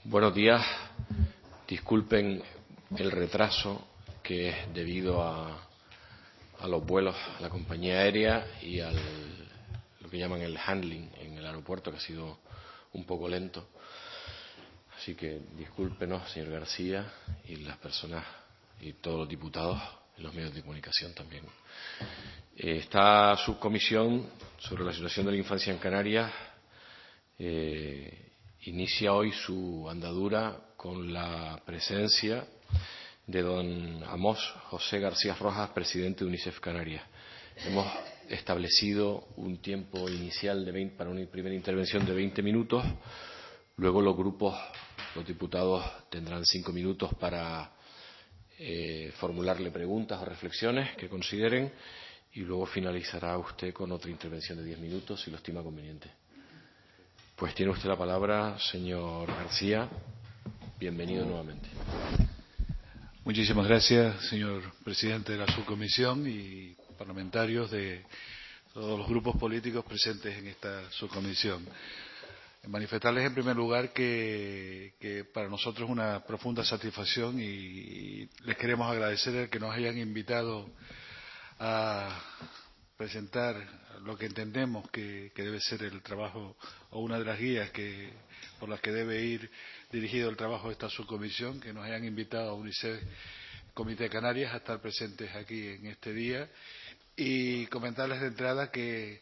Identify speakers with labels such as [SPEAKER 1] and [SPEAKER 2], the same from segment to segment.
[SPEAKER 1] Buenos días. Disculpen el retraso que es debido a los vuelos, a la compañía aérea y al lo que llaman el handling en el aeropuerto, que ha sido un poco lento. Así que discúlpenos, señor García, y las personas y todos los diputados en los medios de comunicación también. Esta subcomisión sobre la situación de la infancia en Canarias inicia hoy su andadura con la presencia de don Amós José García Rojas, presidente de UNICEF Canarias. Hemos establecido un tiempo inicial para una primera intervención de 20 minutos. Luego los grupos, los diputados, tendrán 5 minutos para formularle preguntas o reflexiones que consideren, y luego finalizará usted con otra intervención de 10 minutos, si lo estima conveniente. Pues tiene usted la palabra, señor García. Bienvenido nuevamente.
[SPEAKER 2] Muchísimas gracias, señor presidente de la subcomisión y parlamentarios de todos los grupos políticos presentes en esta subcomisión. Manifestarles en primer lugar que para nosotros es una profunda satisfacción y les queremos agradecer el que nos hayan invitado a presentar lo que entendemos que debe ser el trabajo o una de las guías por las que debe ir dirigido el trabajo de esta subcomisión, que nos hayan invitado a UNICEF Comité Canarias a estar presentes aquí en este día, y comentarles de entrada que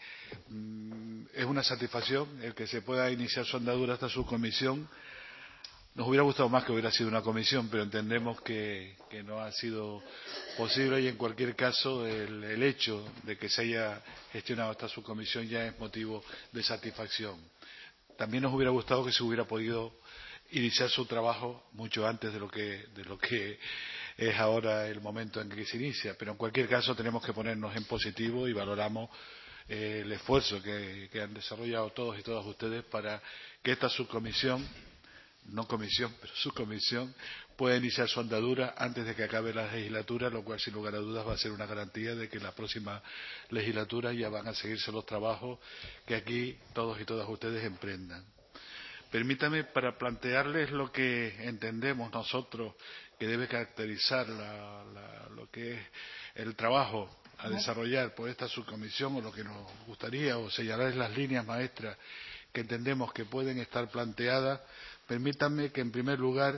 [SPEAKER 2] es una satisfacción el que se pueda iniciar su andadura esta subcomisión. Nos hubiera gustado más que hubiera sido una comisión, pero entendemos que no ha sido posible, y en cualquier caso el hecho de que se haya gestionado esta subcomisión ya es motivo de satisfacción. También nos hubiera gustado que se hubiera podido iniciar su trabajo mucho antes de lo que es ahora el momento en que se inicia, pero en cualquier caso tenemos que ponernos en positivo y valoramos el esfuerzo que han desarrollado todos y todas ustedes para que esta subcomisión, no comisión, pero subcomisión, pueda iniciar su andadura antes de que acabe la legislatura, lo cual sin lugar a dudas va a ser una garantía de que en la próxima legislatura ya van a seguirse los trabajos que aquí todos y todas ustedes emprendan. Permítame, para plantearles lo que entendemos nosotros que debe caracterizar lo que es el trabajo a desarrollar por esta subcomisión, o lo que nos gustaría, o señalar las líneas maestras que entendemos que pueden estar planteadas. Permítanme que en primer lugar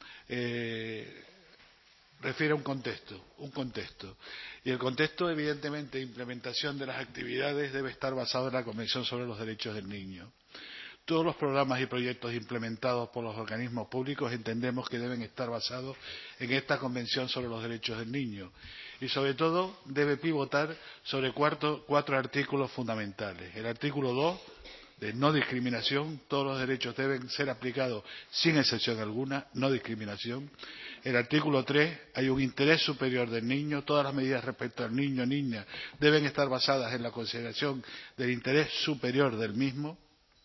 [SPEAKER 2] refiera un contexto. Y el contexto, evidentemente, de implementación de las actividades debe estar basado en la Convención sobre los Derechos del Niño. Todos los programas y proyectos implementados por los organismos públicos entendemos que deben estar basados en esta Convención sobre los Derechos del Niño, y sobre todo debe pivotar sobre cuatro artículos fundamentales. El artículo 2, de no discriminación: todos los derechos deben ser aplicados sin excepción alguna, no discriminación. El artículo 3, hay un interés superior del niño: todas las medidas respecto al niño o niña deben estar basadas en la consideración del interés superior del mismo.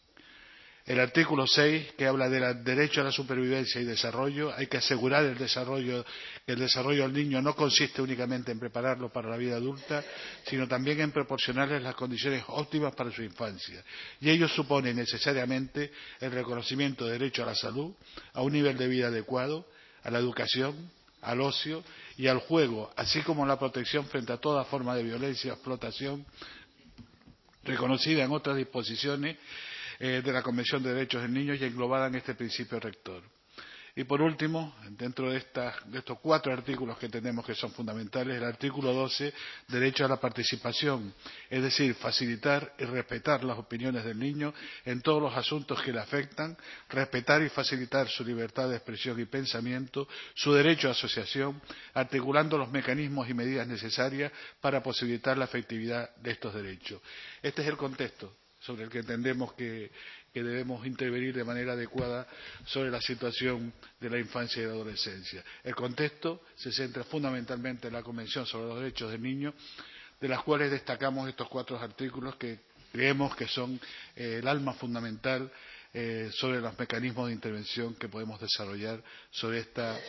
[SPEAKER 2] El artículo 6, que habla del derecho a la supervivencia y desarrollo: hay que asegurar el desarrollo del niño no consiste únicamente en prepararlo para la vida adulta, sino también en proporcionarles las condiciones óptimas para su infancia. Y ello supone necesariamente el reconocimiento del derecho a la salud, a un nivel de vida adecuado, a la educación, al ocio y al juego, así como la protección frente a toda forma de violencia o explotación reconocida en otras disposiciones de la Convención de Derechos del Niño y englobada en este principio rector. Y por último, dentro de estos 4 artículos que entendemos que son fundamentales, el artículo 12, derecho a la participación, es decir, facilitar y respetar las opiniones del niño en todos los asuntos que le afectan, respetar y facilitar su libertad de expresión y pensamiento, su derecho a asociación, articulando los mecanismos y medidas necesarias para posibilitar la efectividad de estos derechos. Este es el contexto sobre el que entendemos que debemos intervenir de manera adecuada sobre la situación de la infancia y la adolescencia. El contexto se centra fundamentalmente en la Convención sobre los Derechos del Niño, de las cuales destacamos estos 4 artículos que creemos que son el alma fundamental sobre los mecanismos de intervención que podemos desarrollar sobre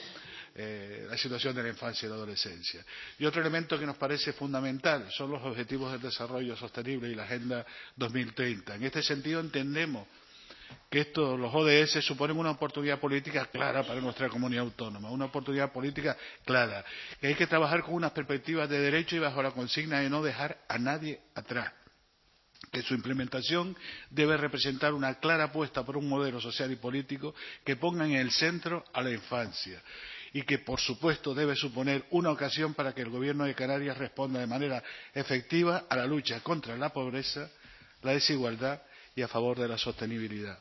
[SPEAKER 2] la situación de la infancia y la adolescencia. Y otro elemento que nos parece fundamental son los Objetivos del Desarrollo Sostenible y la Agenda 2030. En este sentido entendemos que los ODS suponen una oportunidad política clara para nuestra comunidad autónoma, una oportunidad política clara, que hay que trabajar con unas perspectivas de derecho y bajo la consigna de no dejar a nadie atrás, que su implementación debe representar una clara apuesta por un modelo social y político que ponga en el centro a la infancia y que, por supuesto, debe suponer una ocasión para que el Gobierno de Canarias responda de manera efectiva a la lucha contra la pobreza, la desigualdad y a favor de la sostenibilidad.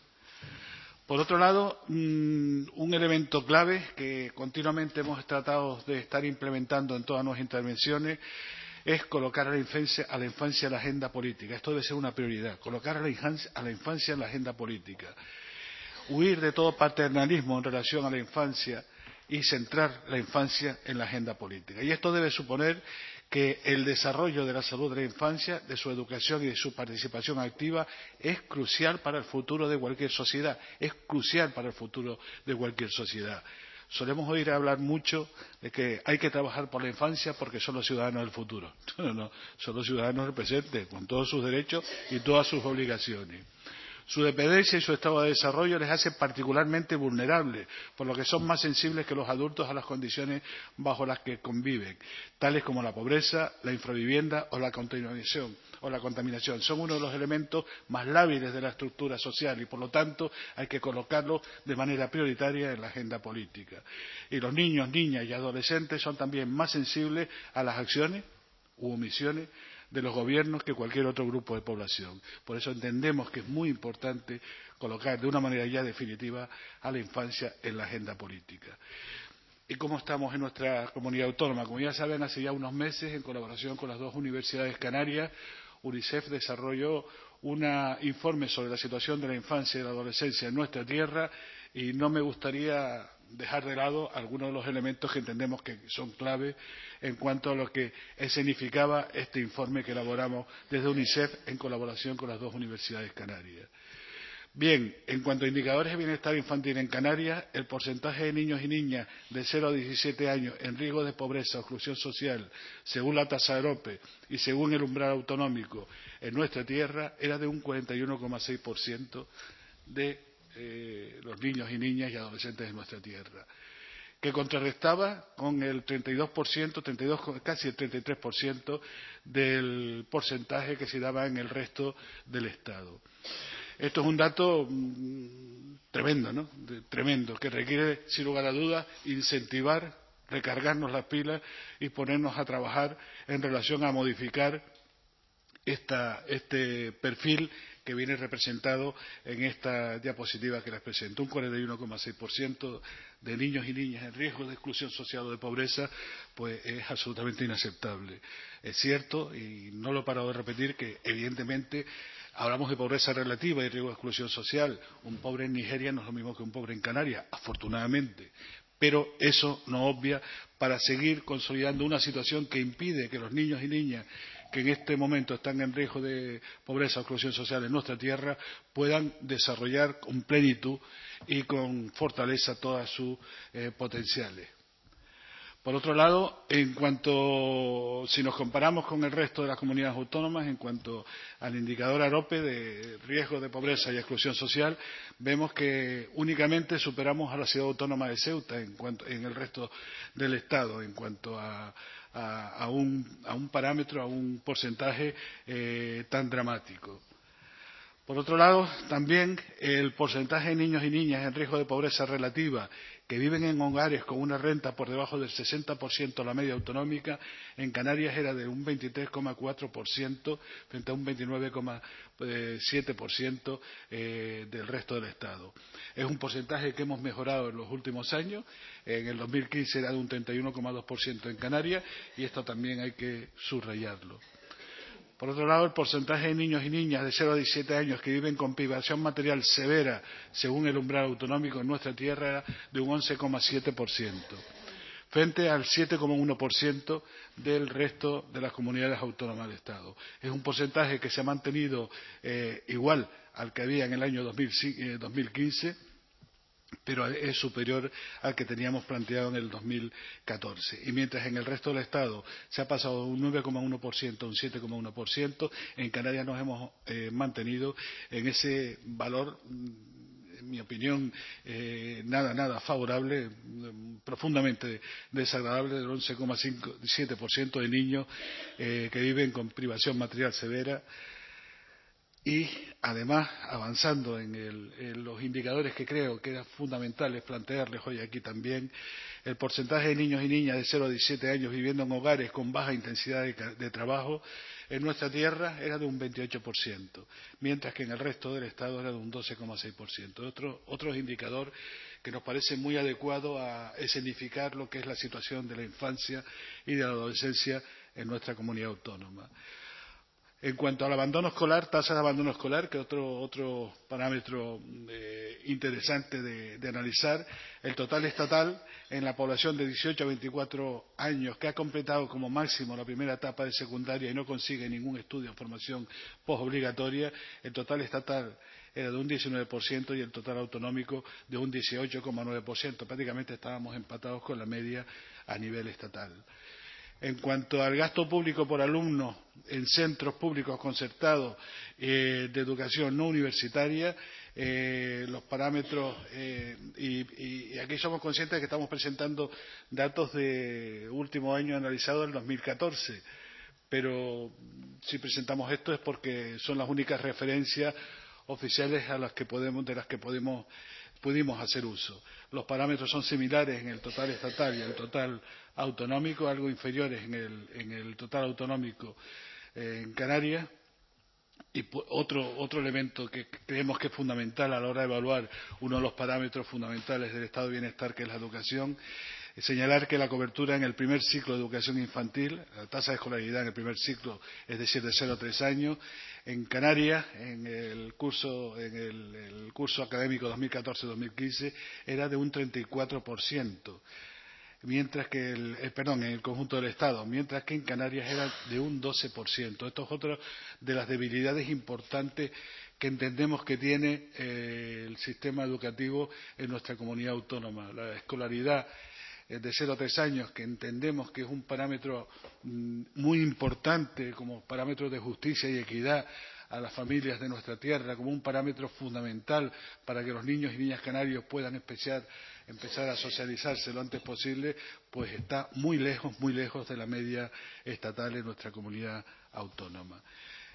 [SPEAKER 2] Por otro lado, un elemento clave que continuamente hemos tratado de estar implementando en todas nuestras intervenciones es colocar a la infancia en la agenda política. Esto debe ser una prioridad, colocar a la infancia en la agenda política. Huir de todo paternalismo en relación a la infancia y centrar la infancia en la agenda política. Y esto debe suponer que el desarrollo de la salud de la infancia, de su educación y de su participación activa es crucial para el futuro de cualquier sociedad, es crucial para el futuro de cualquier sociedad. Solemos oír hablar mucho de que hay que trabajar por la infancia porque son los ciudadanos del futuro. No, son los ciudadanos del presente, con todos sus derechos y todas sus obligaciones. Su dependencia y su estado de desarrollo les hace particularmente vulnerables, por lo que son más sensibles que los adultos a las condiciones bajo las que conviven, tales como la pobreza, la infravivienda o la contaminación. Son uno de los elementos más lábiles de la estructura social y, por lo tanto, hay que colocarlo de manera prioritaria en la agenda política. Y los niños, niñas y adolescentes son también más sensibles a las acciones u omisiones de los gobiernos que cualquier otro grupo de población. Por eso entendemos que es muy importante colocar de una manera ya definitiva a la infancia en la agenda política. ¿Y cómo estamos en nuestra comunidad autónoma? Como ya saben, hace ya unos meses, en colaboración con las dos universidades canarias, UNICEF desarrolló un informe sobre la situación de la infancia y la adolescencia en nuestra tierra y no me gustaría dejar de lado algunos de los elementos que entendemos que son clave en cuanto a lo que significaba este informe que elaboramos desde UNICEF en colaboración con las dos universidades canarias. Bien, en cuanto a indicadores de bienestar infantil en Canarias, el porcentaje de niños y niñas de 0 a 17 años en riesgo de pobreza o exclusión social, según la tasa AROPE y según el umbral autonómico en nuestra tierra, era de un 41,6% de los niños y niñas y adolescentes de nuestra tierra, que contrarrestaba con el 32%, casi el 33% del porcentaje que se daba en el resto del Estado. Esto es un dato tremendo, ¿no? Tremendo, que requiere, sin lugar a dudas, incentivar, recargarnos las pilas y ponernos a trabajar en relación a modificar este perfil que viene representado en esta diapositiva que les presento. Un 41,6% de niños y niñas en riesgo de exclusión social o de pobreza, pues es absolutamente inaceptable. Es cierto, y no lo he parado de repetir, que evidentemente hablamos de pobreza relativa y riesgo de exclusión social. Un pobre en Nigeria no es lo mismo que un pobre en Canarias, afortunadamente. Pero eso no obvia para seguir consolidando una situación que impide que los niños y niñas que en este momento están en riesgo de pobreza o exclusión social en nuestra tierra puedan desarrollar con plenitud y con fortaleza todas sus potenciales. Por otro lado, si nos comparamos con el resto de las comunidades autónomas, en cuanto al indicador AROPE de riesgo de pobreza y exclusión social, vemos que únicamente superamos a la ciudad autónoma de Ceuta en el resto del Estado, en cuanto a un parámetro, a un porcentaje tan dramático. Por otro lado, también el porcentaje de niños y niñas en riesgo de pobreza relativa que viven en hogares con una renta por debajo del 60% de la media autonómica, en Canarias era de un 23,4% frente a un 29,7% del resto del Estado. Es un porcentaje que hemos mejorado en los últimos años. En el 2015 era de un 31,2% en Canarias y esto también hay que subrayarlo. Por otro lado, el porcentaje de niños y niñas de 0 a 17 años que viven con privación material severa, según el umbral autonómico en nuestra tierra, era de un 11,7%, frente al 7,1% del resto de las comunidades autónomas del Estado. Es un porcentaje que se ha mantenido igual al que había en el año 2015, pero es superior al que teníamos planteado en el 2014. Y mientras en el resto del Estado se ha pasado de un 9,1% a un 7,1%, en Canarias nos hemos mantenido en ese valor, en mi opinión, nada favorable, profundamente desagradable, del 11,7% de niños que viven con privación material severa. Y además, avanzando en los indicadores que creo que eran fundamentales plantearles hoy aquí también, el porcentaje de niños y niñas de 0 a 17 años viviendo en hogares con baja intensidad de trabajo en nuestra tierra era de un 28%, mientras que en el resto del Estado era de un 12,6%. Otro indicador que nos parece muy adecuado a escenificar lo que es la situación de la infancia y de la adolescencia en nuestra comunidad autónoma. En cuanto al abandono escolar, tasa de abandono escolar, que es otro parámetro interesante de analizar, el total estatal en la población de 18 a 24 años que ha completado como máximo la primera etapa de secundaria y no consigue ningún estudio o formación posobligatoria, el total estatal era de un 19% y el total autonómico de un 18,9%. Prácticamente estábamos empatados con la media a nivel estatal. En cuanto al gasto público por alumno en centros públicos concertados de educación no universitaria, los parámetros, y aquí somos conscientes de que estamos presentando datos de último año analizado del 2014, pero si presentamos esto es porque son las únicas referencias oficiales de las que pudimos hacer uso. Los parámetros son similares en el total estatal y el total autonómico, algo inferiores en el total autonómico en Canarias. Y otro elemento que creemos que es fundamental a la hora de evaluar uno de los parámetros fundamentales del estado de bienestar, que es la educación, es señalar que la cobertura en el primer ciclo de educación infantil, la tasa de escolaridad en el primer ciclo, es decir, de 0 a 3 años, en Canarias, en el curso académico 2014-2015, era de un 34%. Mientras que en el conjunto del Estado, mientras que en Canarias era de un 12%. Esto es otra de las debilidades importantes que entendemos que tiene el sistema educativo en nuestra comunidad autónoma. La escolaridad de 0 a 3 años, que entendemos que es un parámetro muy importante como parámetro de justicia y equidad a las familias de nuestra tierra, como un parámetro fundamental para que los niños y niñas canarios puedan empezar a socializarse lo antes posible, pues está muy lejos de la media estatal en nuestra comunidad autónoma.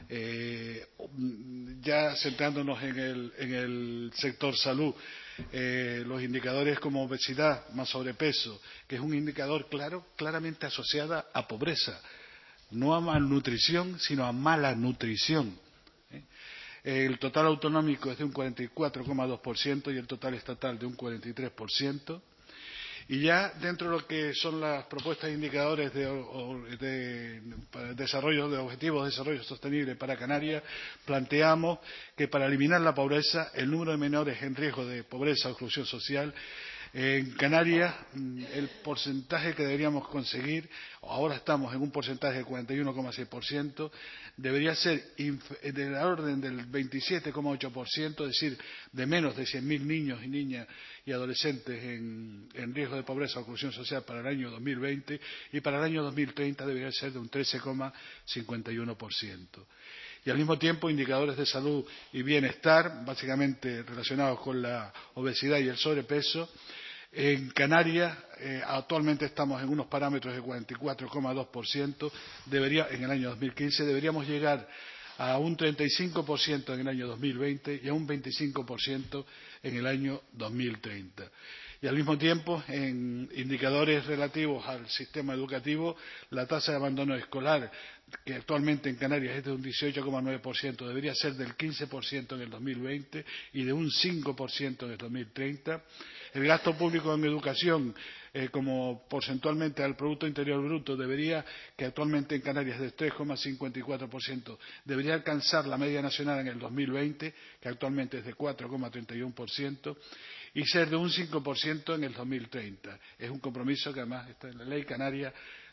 [SPEAKER 2] Ya centrándonos en el sector salud, los indicadores como obesidad más sobrepeso, que es un indicador claramente asociado a pobreza, no a malnutrición, sino a mala nutrición. El total autonómico es de un 44,2% y el total estatal de un 43%. Y ya dentro de lo que son las propuestas de indicadores de desarrollo de objetivos de desarrollo sostenible para Canarias, planteamos que para eliminar la pobreza, el número de menores en riesgo de pobreza o exclusión social, en Canarias el porcentaje que deberíamos conseguir, ahora estamos en un porcentaje del 41,6%, debería ser de la orden del 27,8%, es decir, de menos de 100.000 niños y niñas y adolescentes en riesgo de pobreza o exclusión social para el año 2020, y para el año 2030 debería ser de un 13,51%. Y al mismo tiempo indicadores de salud y bienestar, básicamente relacionados con la obesidad y el sobrepeso. En Canarias actualmente estamos en unos parámetros de 44,2%, en el año 2015 deberíamos llegar a un 35% en el año 2020 y a un 25% en el año 2030. Y al mismo tiempo, en indicadores relativos al sistema educativo, la tasa de abandono escolar, que actualmente en Canarias es de un 18,9%, debería ser del 15% en el 2020 y de un 5% en el 2030. El gasto público en educación, como porcentualmente al Producto Interior Bruto, que actualmente en Canarias es de 3,54%, debería alcanzar la media nacional en el 2020, que actualmente es de 4,31%, y ser de un 5% en el 2030. Es un compromiso que además está en la Ley Canaria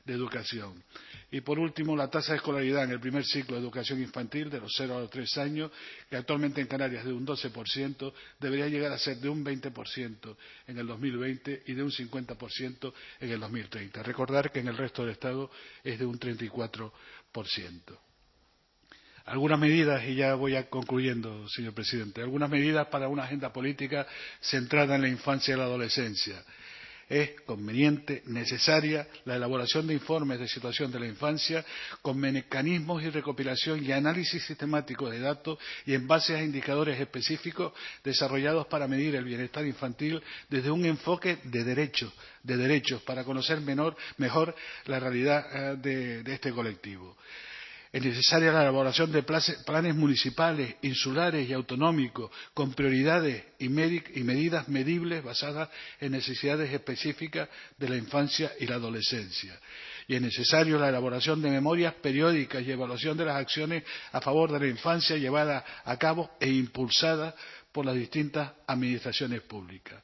[SPEAKER 2] de educación. Y por último, la tasa de escolaridad en el primer ciclo de educación infantil, de los 0 a los 3 años, que actualmente en Canarias es de un 12%, debería llegar a ser de un 20% en el 2020 y de un 50% en el 2030. Recordar que en el resto del Estado es de un 34%. Algunas medidas, y ya voy concluyendo, señor presidente, algunas medidas para una agenda política centrada en la infancia y la adolescencia. Es conveniente, necesaria, la elaboración de informes de situación de la infancia con mecanismos y recopilación y análisis sistemático de datos y en base a indicadores específicos desarrollados para medir el bienestar infantil desde un enfoque de derechos para conocer mejor la realidad de este colectivo. Es necesaria la elaboración de planes municipales, insulares y autonómicos con prioridades y medidas medibles basadas en necesidades específicas de la infancia y la adolescencia. Y es necesaria la elaboración de memorias periódicas y evaluación de las acciones a favor de la infancia llevadas a cabo e impulsadas por las distintas administraciones públicas.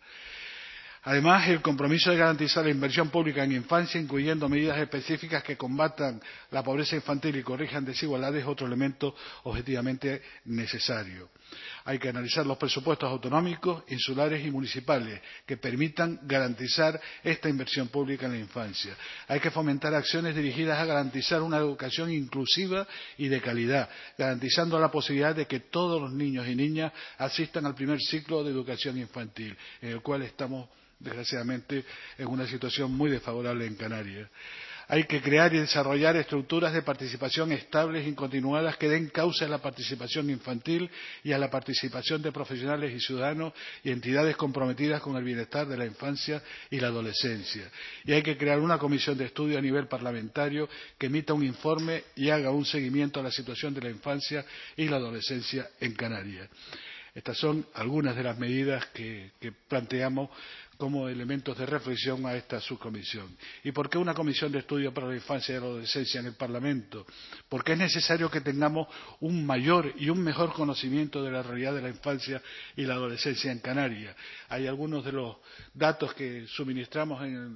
[SPEAKER 2] Además, el compromiso de garantizar la inversión pública en infancia, incluyendo medidas específicas que combatan la pobreza infantil y corrijan desigualdades, es otro elemento objetivamente necesario. Hay que analizar los presupuestos autonómicos, insulares y municipales que permitan garantizar esta inversión pública en la infancia. Hay que fomentar acciones dirigidas a garantizar una educación inclusiva y de calidad, garantizando la posibilidad de que todos los niños y niñas asistan al primer ciclo de educación infantil, en el cual estamos desgraciadamente en una situación muy desfavorable en Canarias. Hay que crear y desarrollar estructuras de participación estables y continuadas que den cauce a la participación infantil y a la participación de profesionales y ciudadanos y entidades comprometidas con el bienestar de la infancia y la adolescencia. Y hay que crear una comisión de estudio a nivel parlamentario que emita un informe y haga un seguimiento a la situación de la infancia y la adolescencia en Canarias. Estas son algunas de las medidas que planteamos como elementos de reflexión a esta subcomisión. ¿Y por qué una comisión de estudio para la infancia y la adolescencia en el Parlamento? Porque es necesario que tengamos un mayor y un mejor conocimiento de la realidad de la infancia y la adolescencia en Canarias. Hay algunos de los datos que suministramos en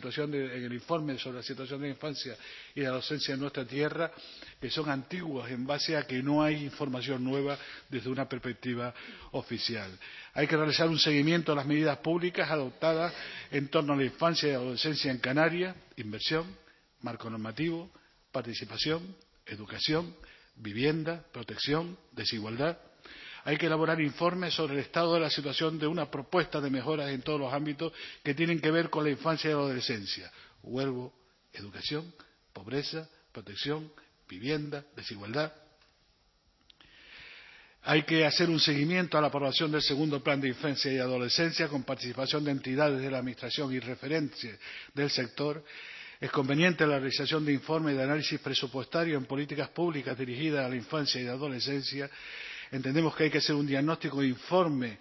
[SPEAKER 2] el informe sobre la situación de la infancia y la adolescencia en nuestra tierra, que son antiguos en base a que no hay información nueva desde una perspectiva oficial. Hay que realizar un seguimiento a las medidas públicas adoptadas en torno a la infancia y la adolescencia en Canarias: inversión, marco normativo, participación, educación, vivienda, protección, desigualdad. Hay que elaborar informes sobre el estado de la situación de una propuesta de mejoras en todos los ámbitos que tienen que ver con la infancia y la adolescencia: huelgo, educación, pobreza, protección, vivienda, desigualdad. Hay que hacer un seguimiento a la aprobación del segundo plan de infancia y adolescencia con participación de entidades de la administración y referentes del sector. Es conveniente la realización de informes de análisis presupuestario en políticas públicas dirigidas a la infancia y la adolescencia. Entendemos que hay que hacer un diagnóstico de informe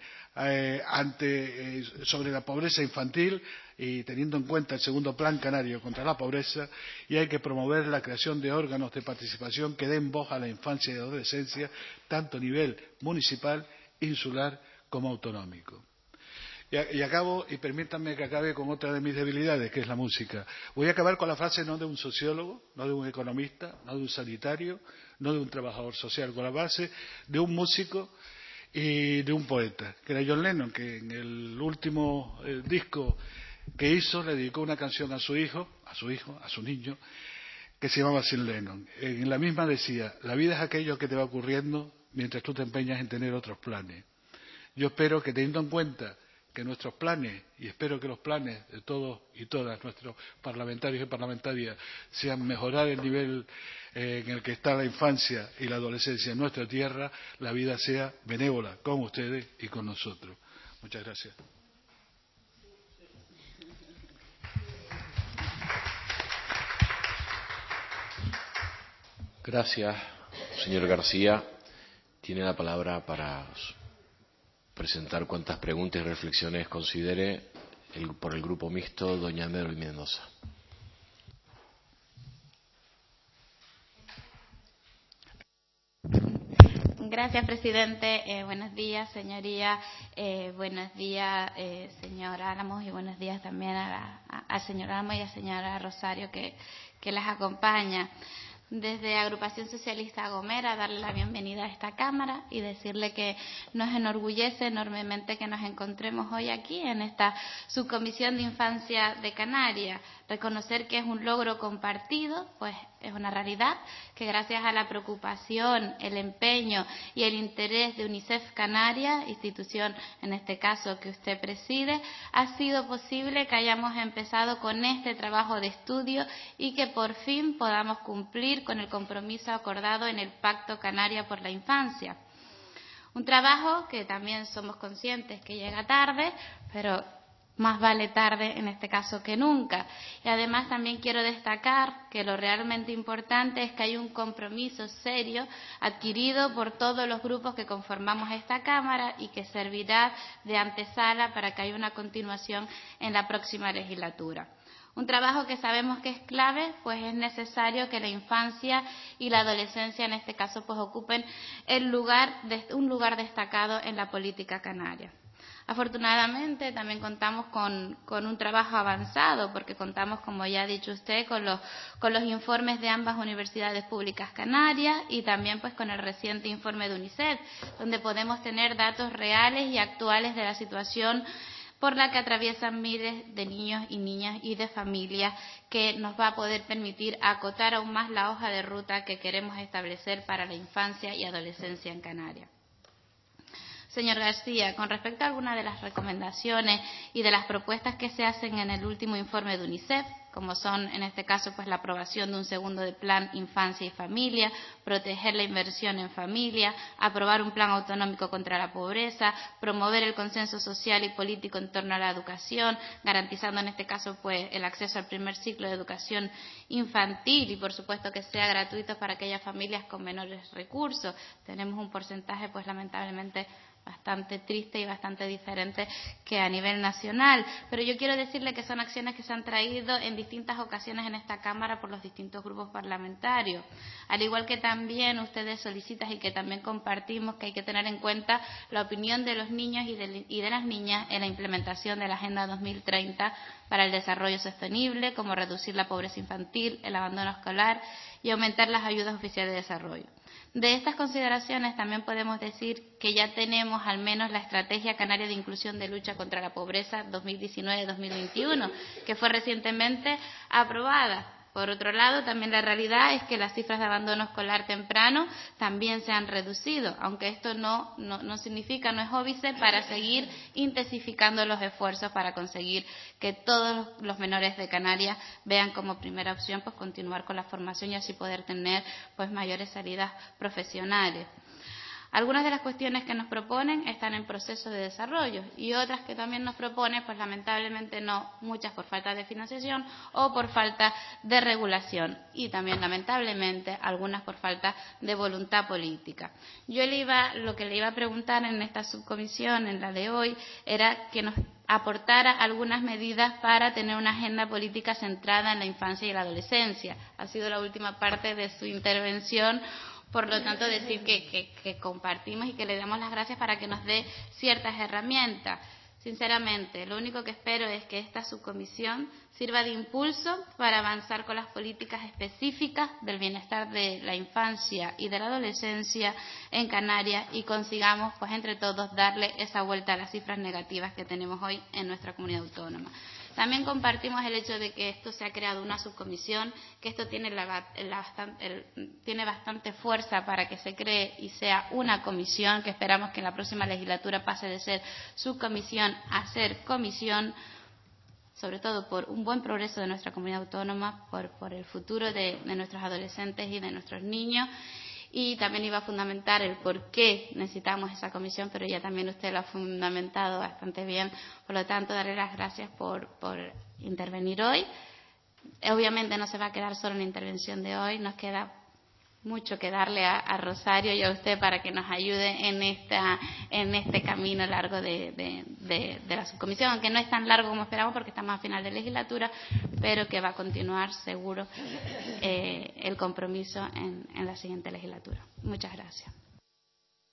[SPEAKER 2] sobre la pobreza infantil y teniendo en cuenta el segundo plan canario contra la pobreza, y hay que promover la creación de órganos de participación que den voz a la infancia y la adolescencia, tanto a nivel municipal, insular como autonómico. Y acabo, y permítanme que acabe con otra de mis debilidades, que es la música. Voy a acabar con la frase no de un sociólogo, no de un economista, no de un sanitario, no de un trabajador social, con la base de un músico y de un poeta, que era John Lennon, que en el último disco que hizo le dedicó una canción a su niño, que se llamaba Sin Lennon. En la misma decía: la vida es aquello que te va ocurriendo mientras tú te empeñas en tener otros planes. Yo espero que, teniendo en cuenta que nuestros planes, y espero que los planes de todos y todas nuestros parlamentarios y parlamentarias, sean mejorar el nivel en el que está la infancia y la adolescencia en nuestra tierra, la vida sea benévola con ustedes y con nosotros. Muchas gracias.
[SPEAKER 1] Gracias, señor García. Tiene la palabra para presentar cuantas preguntas y reflexiones considere por el Grupo Mixto, doña Mary Mendoza.
[SPEAKER 3] Gracias, presidente. Buenos días, señoría. Buenos días, señor Álamos, y buenos días también al señor Álamos y a la señora Rosario que las acompaña. Desde Agrupación Socialista Gomera, darle la bienvenida a esta Cámara y decirle que nos enorgullece enormemente que nos encontremos hoy aquí en esta Subcomisión de Infancia de Canarias. Reconocer que es un logro compartido, pues es una realidad que gracias a la preocupación, el empeño y el interés de UNICEF Canarias, institución en este caso que usted preside, ha sido posible que hayamos empezado con este trabajo de estudio y que por fin podamos cumplir con el compromiso acordado en el Pacto Canaria por la Infancia. Un trabajo que también somos conscientes que llega tarde, pero más vale tarde en este caso que nunca. Y además también quiero destacar que lo realmente importante es que hay un compromiso serio adquirido por todos los grupos que conformamos esta Cámara y que servirá de antesala para que haya una continuación en la próxima legislatura. Un trabajo que sabemos que es clave, pues es necesario que la infancia y la adolescencia, en este caso, pues ocupen un lugar destacado en la política canaria. Afortunadamente, también contamos con un trabajo avanzado, porque contamos, como ya ha dicho usted, con los informes de ambas universidades públicas canarias y también pues con el reciente informe de UNICEF, donde podemos tener datos reales y actuales de la situación por la que atraviesan miles de niños y niñas y de familias, que nos va a poder permitir acotar aún más la hoja de ruta que queremos establecer para la infancia y adolescencia en Canarias. Señor García, con respecto a algunas de las recomendaciones y de las propuestas que se hacen en el último informe de UNICEF, como son en este caso pues la aprobación de un segundo de plan Infancia y Familia, proteger la inversión en familia, aprobar un plan autonómico contra la pobreza, promover el consenso social y político en torno a la educación, garantizando en este caso pues el acceso al primer ciclo de educación infantil y por supuesto que sea gratuito para aquellas familias con menores recursos. Tenemos un porcentaje pues lamentablemente bastante triste y bastante diferente que a nivel nacional, pero yo quiero decirle que son acciones que se han traído en distintas ocasiones en esta Cámara por los distintos grupos parlamentarios, al igual que también ustedes solicitan y que también compartimos que hay que tener en cuenta la opinión de los niños y de las niñas en la implementación de la Agenda 2030 para el desarrollo sostenible, como reducir la pobreza infantil, el abandono escolar y aumentar las ayudas oficiales de desarrollo. De estas consideraciones también podemos decir que ya tenemos al menos la Estrategia Canaria de Inclusión de Lucha contra la Pobreza 2019-2021, que fue recientemente aprobada. Por otro lado, también la realidad es que las cifras de abandono escolar temprano también se han reducido, aunque esto no significa, no es óbice para seguir intensificando los esfuerzos para conseguir que todos los menores de Canarias vean como primera opción pues continuar con la formación y así poder tener pues mayores salidas profesionales. Algunas de las cuestiones que nos proponen están en proceso de desarrollo y otras que también nos proponen, pues lamentablemente no, muchas por falta de financiación o por falta de regulación y también lamentablemente algunas por falta de voluntad política. Lo que le iba a preguntar en esta subcomisión, en la de hoy, era que nos aportara algunas medidas para tener una agenda política centrada en la infancia y la adolescencia. Ha sido la última parte de su intervención. Por lo tanto, decir que compartimos y que le damos las gracias para que nos dé ciertas herramientas. Sinceramente, lo único que espero es que esta subcomisión sirva de impulso para avanzar con las políticas específicas del bienestar de la infancia y de la adolescencia en Canarias y consigamos, pues entre todos, darle esa vuelta a las cifras negativas que tenemos hoy en nuestra comunidad autónoma. También compartimos el hecho de que esto se ha creado una subcomisión, que esto tiene bastante fuerza para que se cree y sea una comisión, que esperamos que en la próxima legislatura pase de ser subcomisión a ser comisión, sobre todo por un buen progreso de nuestra comunidad autónoma, por el futuro de nuestros adolescentes y de nuestros niños. Y también iba a fundamentar el por qué necesitamos esa comisión, pero ya también usted lo ha fundamentado bastante bien. Por lo tanto, darle las gracias por intervenir hoy. Obviamente no se va a quedar solo en la intervención de hoy, nos queda mucho que darle a Rosario y a usted para que nos ayude en este camino largo de la subcomisión, aunque no es tan largo como esperamos porque estamos a final de legislatura, pero que va a continuar seguro el compromiso en la siguiente legislatura. Muchas gracias.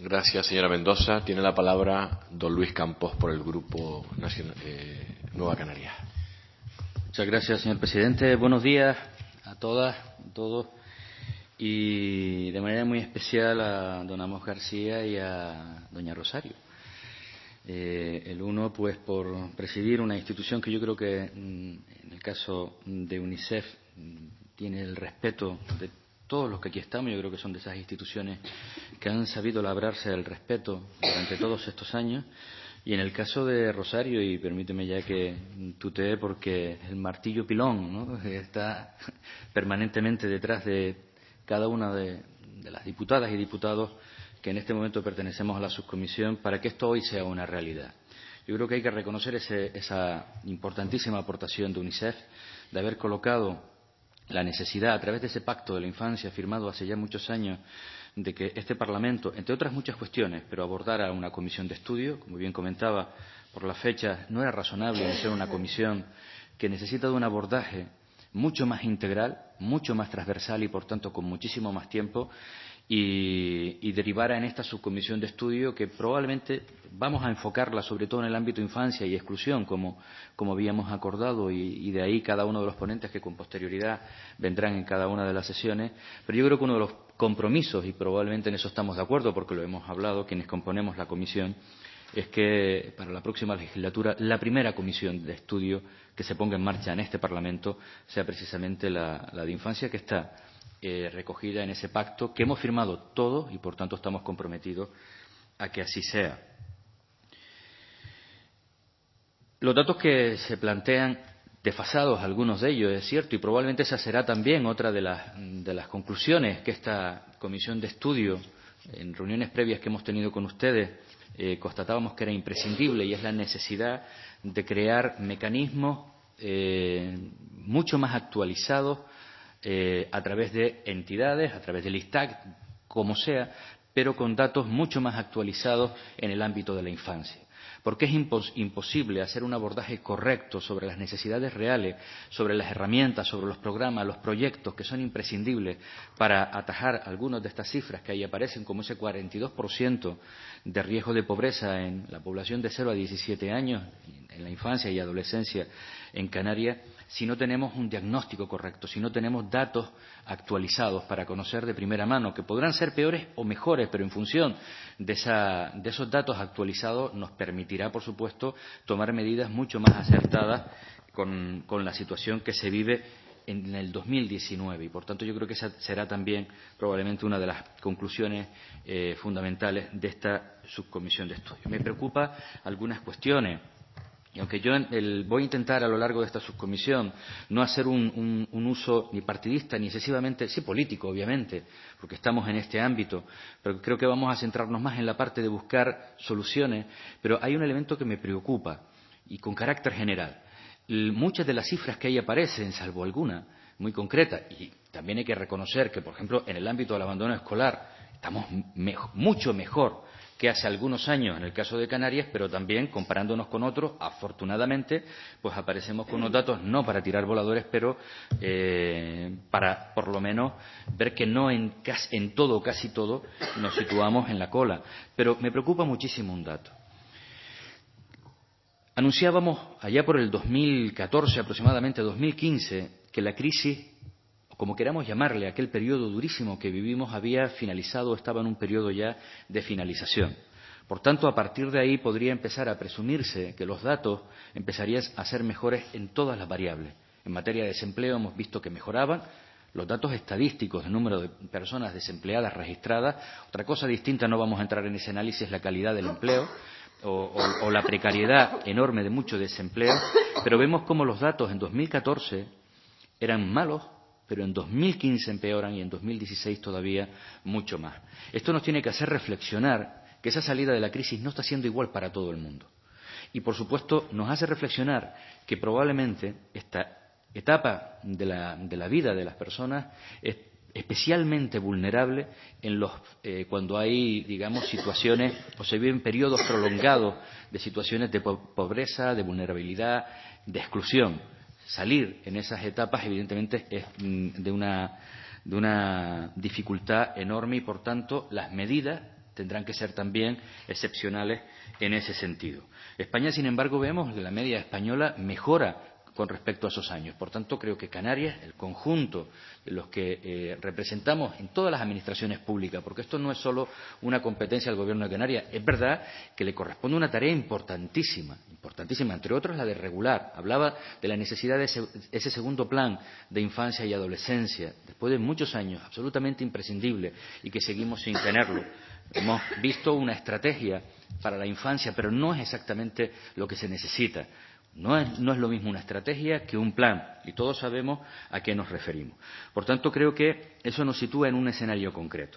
[SPEAKER 1] Gracias, señora Mendoza. Tiene la palabra don Luis Campos por el Grupo Nueva Canarias.
[SPEAKER 4] Muchas gracias, señor presidente. Buenos días a todas, a todos. Y de manera muy especial a don Amos García y a doña Rosario. El uno, pues, por presidir una institución que yo creo que, en el caso de UNICEF, tiene el respeto de todos los que aquí estamos. Yo creo que son de esas instituciones que han sabido labrarse el respeto durante todos estos años. Y en el caso de Rosario, y permíteme ya que tutee porque el martillo pilón, ¿no?, está permanentemente detrás de cada una de las diputadas y diputados que en este momento pertenecemos a la subcomisión para que esto hoy sea una realidad. Yo creo que hay que reconocer esa importantísima aportación de UNICEF de haber colocado la necesidad, a través de ese pacto de la infancia firmado hace ya muchos años, de que este Parlamento, entre otras muchas cuestiones, pero abordara una comisión de estudio. Como bien comentaba, por las fechas no era razonable iniciar una comisión que necesita de un abordaje mucho más integral, mucho más transversal y, por tanto, con muchísimo más tiempo, y derivara en esta subcomisión de estudio que probablemente vamos a enfocarla sobre todo en el ámbito infancia y exclusión, como habíamos acordado, y de ahí cada uno de los ponentes que con posterioridad vendrán en cada una de las sesiones. Pero yo creo que uno de los compromisos, y probablemente en eso estamos de acuerdo porque lo hemos hablado quienes componemos la comisión, es que para la próxima legislatura la primera comisión de estudio que se ponga en marcha en este Parlamento sea precisamente la de infancia, que está recogida en ese pacto que hemos firmado todos y, por tanto, estamos comprometidos a que así sea. Los datos que se plantean, desfasados algunos de ellos, es cierto, y probablemente esa será también otra de las conclusiones que esta comisión de estudio, en reuniones previas que hemos tenido con ustedes, constatábamos que era imprescindible, y es la necesidad de crear mecanismos mucho más actualizados a través de entidades, a través del ISTAC, como sea, pero con datos mucho más actualizados en el ámbito de la infancia. Porque es imposible hacer un abordaje correcto sobre las necesidades reales, sobre las herramientas, sobre los programas, los proyectos que son imprescindibles para atajar algunas de estas cifras que ahí aparecen, como ese 42% de riesgo de pobreza en la población de 0 a 17 años, en la infancia y adolescencia en Canarias, si no tenemos un diagnóstico correcto, si no tenemos datos actualizados para conocer de primera mano, que podrán ser peores o mejores, pero en función de esos datos actualizados nos permitirá, por supuesto, tomar medidas mucho más acertadas con la situación que se vive en el 2019. Y, por tanto, yo creo que esa será también probablemente una de las conclusiones fundamentales de esta subcomisión de estudio. Me preocupan algunas cuestiones. Y aunque yo voy a intentar a lo largo de esta subcomisión no hacer un uso ni partidista ni excesivamente, sí político obviamente, porque estamos en este ámbito, pero creo que vamos a centrarnos más en la parte de buscar soluciones, pero hay un elemento que me preocupa y con carácter general. Muchas de las cifras que ahí aparecen, salvo alguna muy concreta, y también hay que reconocer que, por ejemplo, en el ámbito del abandono escolar estamos mucho mejor que hace algunos años en el caso de Canarias, pero también comparándonos con otros, afortunadamente, pues aparecemos con unos datos no para tirar voladores, pero para por lo menos ver que no en todo, casi todo, nos situamos en la cola. Pero me preocupa muchísimo un dato. Anunciábamos allá por el 2014, aproximadamente 2015, que la crisis, como queramos llamarle, aquel periodo durísimo que vivimos había finalizado, estaba en un periodo ya de finalización. Por tanto, a partir de ahí podría empezar a presumirse que los datos empezarían a ser mejores en todas las variables. En materia de desempleo hemos visto que mejoraban los datos estadísticos del número de personas desempleadas registradas. Otra cosa distinta, no vamos a entrar en ese análisis, es la calidad del empleo o la precariedad enorme de mucho desempleo, pero vemos cómo los datos en 2014 eran malos, pero en 2015 empeoran y en 2016 todavía mucho más. Esto nos tiene que hacer reflexionar que esa salida de la crisis no está siendo igual para todo el mundo. Y, por supuesto, nos hace reflexionar que probablemente esta etapa de la vida de las personas es especialmente vulnerable cuando hay, digamos, situaciones o se viven periodos prolongados de situaciones de pobreza, de vulnerabilidad, de exclusión. Salir en esas etapas, evidentemente, es de una dificultad enorme y, por tanto, las medidas tendrán que ser también excepcionales en ese sentido. España, sin embargo, vemos que la media española mejora con respecto a esos años. Por tanto, creo que Canarias, el conjunto de los que representamos en todas las administraciones públicas, porque esto no es solo una competencia del Gobierno de Canarias, es verdad que le corresponde una tarea importantísima, entre otros la de regular. Hablaba de la necesidad de ese segundo plan de infancia y adolescencia, después de muchos años, absolutamente imprescindible, y que seguimos sin tenerlo. Hemos visto una estrategia para la infancia, pero no es exactamente lo que se necesita. No es lo mismo una estrategia que un plan, y todos sabemos a qué nos referimos. Por tanto, creo que eso nos sitúa en un escenario concreto.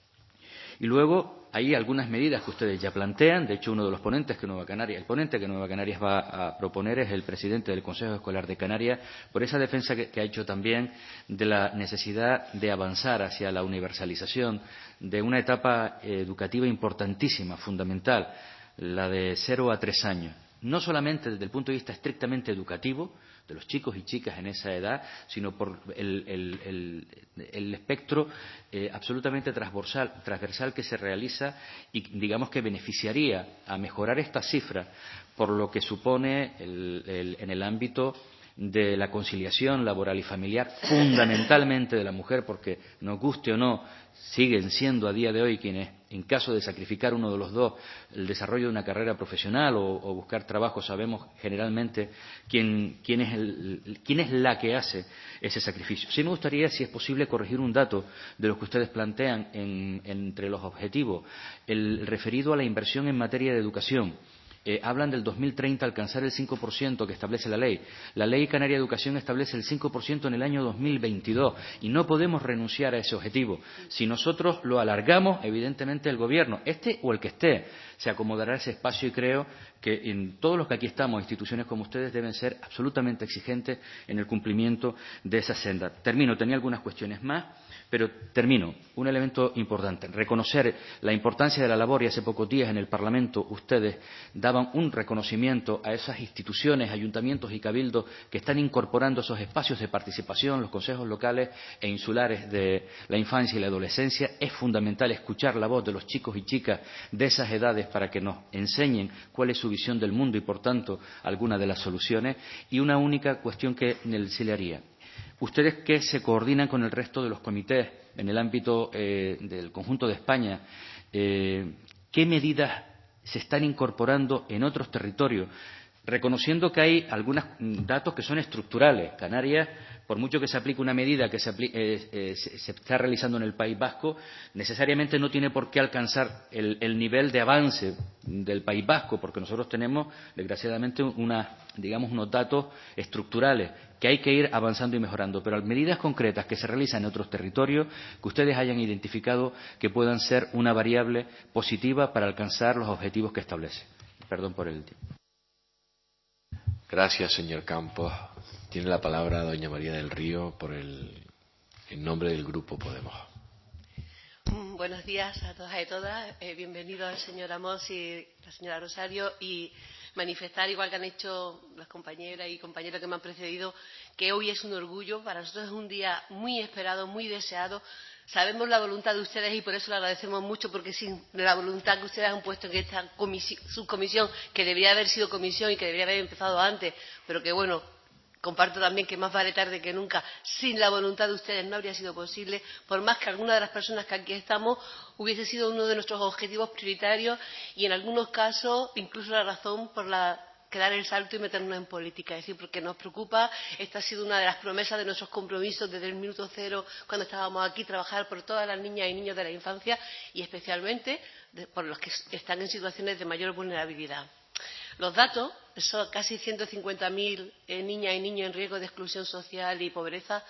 [SPEAKER 4] Y luego hay algunas medidas que ustedes ya plantean. De hecho, uno de los ponentes que Nueva Canarias, el ponente que Nueva Canarias va a proponer es el presidente del Consejo Escolar de Canarias, por esa defensa que ha hecho también de la necesidad de avanzar hacia la universalización de una etapa educativa importantísima, fundamental, la de 0 a 3 años. No solamente desde el punto de vista estrictamente educativo, de los chicos y chicas en esa edad, sino por el espectro absolutamente transversal que se realiza y, digamos, que beneficiaría a mejorar esta cifra por lo que supone en el ámbito de la conciliación laboral y familiar, fundamentalmente de la mujer, porque nos guste o no, siguen siendo a día de hoy quienes, en caso de sacrificar uno de los dos, el desarrollo de una carrera profesional o buscar trabajo, sabemos generalmente quién es la que hace ese sacrificio. Sí me gustaría, si es posible, corregir un dato de lo que ustedes plantean entre los objetivos, el referido a la inversión en materia de educación. Hablan del 2030 alcanzar el 5% que establece la ley. La Ley Canaria de Educación establece el 5% en el año 2022 y no podemos renunciar a ese objetivo. Si nosotros lo alargamos, evidentemente el Gobierno, este o el que esté, se acomodará a ese espacio y creo que en todos los que aquí estamos, instituciones como ustedes, deben ser absolutamente exigentes en el cumplimiento de esa senda. Termino, tenía algunas cuestiones más. Pero termino. Un elemento importante. Reconocer la importancia de la labor, y hace pocos días en el Parlamento ustedes daban un reconocimiento a esas instituciones, ayuntamientos y cabildos que están incorporando esos espacios de participación, los consejos locales e insulares de la infancia y la adolescencia. Es fundamental escuchar la voz de los chicos y chicas de esas edades para que nos enseñen cuál es su visión del mundo y, por tanto, alguna de las soluciones. Y una única cuestión que se le haría. Ustedes que se coordinan con el resto de los comités en el ámbito del conjunto de España, ¿qué medidas se están incorporando en otros territorios? Reconociendo que hay algunos datos que son estructurales. Canarias, por mucho que se aplique una medida que se está realizando en el País Vasco, necesariamente no tiene por qué alcanzar el nivel de avance del País Vasco, porque nosotros tenemos, desgraciadamente, unos datos estructurales que hay que ir avanzando y mejorando, pero medidas concretas que se realizan en otros territorios que ustedes hayan identificado que puedan ser una variable positiva para alcanzar los objetivos que establece. Perdón por el tiempo.
[SPEAKER 1] Gracias, señor Campos. Tiene la palabra doña María del Río en nombre del Grupo Podemos.
[SPEAKER 5] Buenos días a todas y todas. Bienvenido al señor Amos y la señora Rosario, y manifestar, igual que han hecho las compañeras y compañeros que me han precedido, que hoy es un orgullo. Para nosotros es un día muy esperado, muy deseado. Sabemos la voluntad de ustedes y por eso le agradecemos mucho, porque sin la voluntad que ustedes han puesto en esta subcomisión, que debería haber sido comisión y que debería haber empezado antes, pero que bueno, comparto también que más vale tarde que nunca, sin la voluntad de ustedes no habría sido posible, por más que alguna de las personas que aquí estamos hubiese sido uno de nuestros objetivos prioritarios y en algunos casos incluso la razón por la que dar el salto y meternos en política. Es decir, porque nos preocupa, esta ha sido una de las promesas de nuestros compromisos desde el minuto cero, cuando estábamos aquí, trabajar por todas las niñas y niños de la infancia y especialmente por los que están en situaciones de mayor vulnerabilidad. Los datos, esos casi 150.000 niñas y niños en riesgo de exclusión social y pobreza,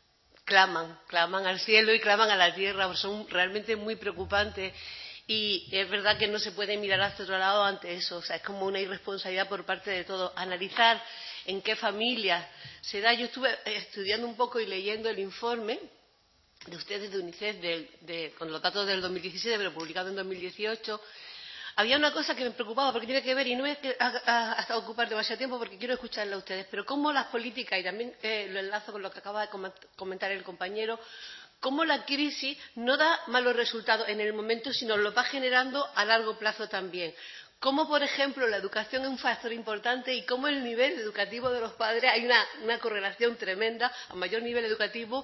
[SPEAKER 5] claman al cielo y claman a la tierra, son realmente muy preocupantes. Y es verdad que no se puede mirar hacia otro lado ante eso, o sea, es como una irresponsabilidad por parte de todos. Analizar en qué familias se da. Yo estuve estudiando un poco y leyendo el informe de ustedes de UNICEF con los datos del 2017, pero publicado en 2018. Había una cosa que me preocupaba porque tiene que ver, y no es que hasta ocupar demasiado tiempo porque quiero escucharla a ustedes, pero cómo las políticas, y también lo enlazo con lo que acaba de comentar el compañero, cómo la crisis no da malos resultados en el momento, sino los va generando a largo plazo también. Cómo, por ejemplo, la educación es un factor importante y cómo el nivel educativo de los padres hay una correlación tremenda. A mayor nivel educativo,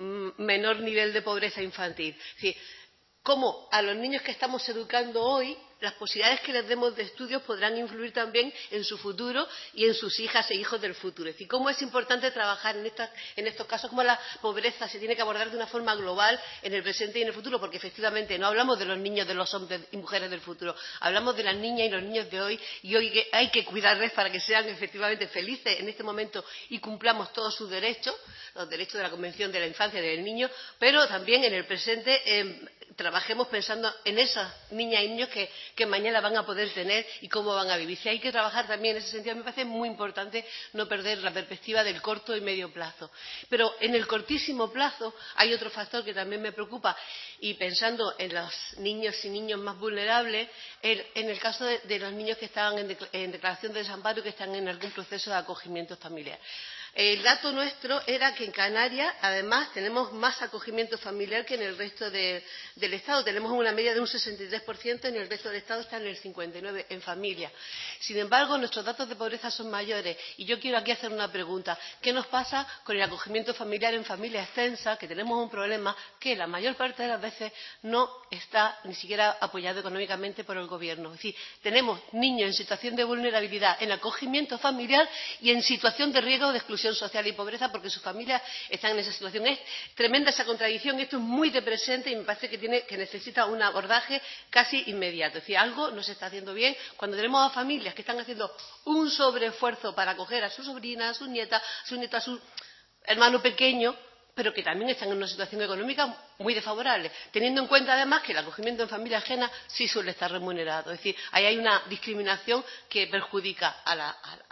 [SPEAKER 5] menor nivel de pobreza infantil. Es decir, cómo a los niños que estamos educando hoy, las posibilidades que les demos de estudios podrán influir también en su futuro y en sus hijas e hijos del futuro. Es decir, cómo es importante trabajar en estos casos, cómo la pobreza se tiene que abordar de una forma global en el presente y en el futuro, porque efectivamente no hablamos de los niños, de los hombres y mujeres del futuro, hablamos de las niñas y los niños de hoy, y hoy hay que cuidarles para que sean efectivamente felices en este momento y cumplamos todos sus derechos, los derechos de la Convención de la Infancia y del Niño, pero también en el presente trabajemos pensando en esas niñas y niños que mañana van a poder tener y cómo van a vivir. Si hay que trabajar también en ese sentido, me parece muy importante no perder la perspectiva del corto y medio plazo. Pero en el cortísimo plazo hay otro factor que también me preocupa, y pensando en los niños y niños más vulnerables, en el caso de los niños que están en declaración de desamparo y que están en algún proceso de acogimiento familiar. El dato nuestro era que en Canarias, además, tenemos más acogimiento familiar que en el resto del Estado. Tenemos una media de un 63%, en el resto del Estado está en el 59% en familia. Sin embargo, nuestros datos de pobreza son mayores. Y yo quiero aquí hacer una pregunta. ¿Qué nos pasa con el acogimiento familiar en familia extensa? Que tenemos un problema que la mayor parte de las veces no está ni siquiera apoyado económicamente por el Gobierno. Es decir, tenemos niños en situación de vulnerabilidad en acogimiento familiar y en situación de riesgo de exclusión social y pobreza porque sus familias están en esa situación. Es tremenda esa contradicción y esto es muy de presente y me parece que necesita un abordaje casi inmediato. Es decir, algo no se está haciendo bien cuando tenemos a familias que están haciendo un sobreesfuerzo para acoger a su sobrina, a su nieta, a su hermano pequeño, pero que también están en una situación económica muy desfavorable, teniendo en cuenta además que el acogimiento en familia ajena sí suele estar remunerado. Es decir, ahí hay una discriminación que perjudica a